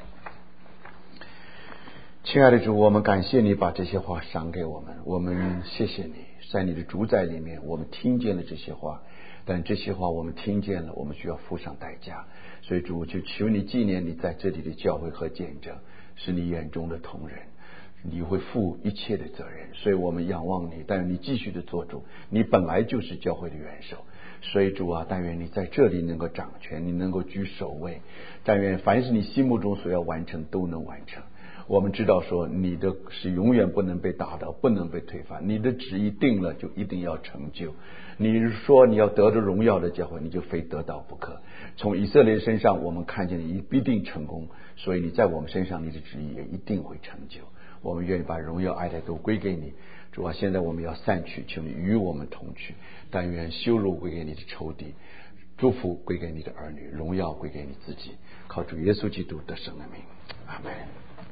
亲爱的主，我们感谢你把这些话赏给我们，我们谢谢你，在你的主宰里面我们听见了这些话，但这些话我们听见了，我们需要付上代价。所以主，就求你纪念你在这里的教会和见证，是你眼中的同人，你会负一切的责任。所以我们仰望你，但愿你继续的做主，你本来就是教会的元首。所以主啊，但愿你在这里能够掌权，你能够居首位，但愿凡是你心目中所要完成都能完成。我们知道说你的是永远不能被打倒，不能被推翻，你的旨意定了就一定要成就。你说你要得着荣耀的教会，你就非得到不可。从以色列身上我们看见你必定成功，所以你在我们身上你的旨意也一定会成就。我们愿意把荣耀爱戴都归给你。主啊，现在我们要散去，求你与我们同去，但愿羞辱归给你的仇敌，祝福归给你的儿女，荣耀归给你自己，靠主耶稣基督得胜的名，阿们。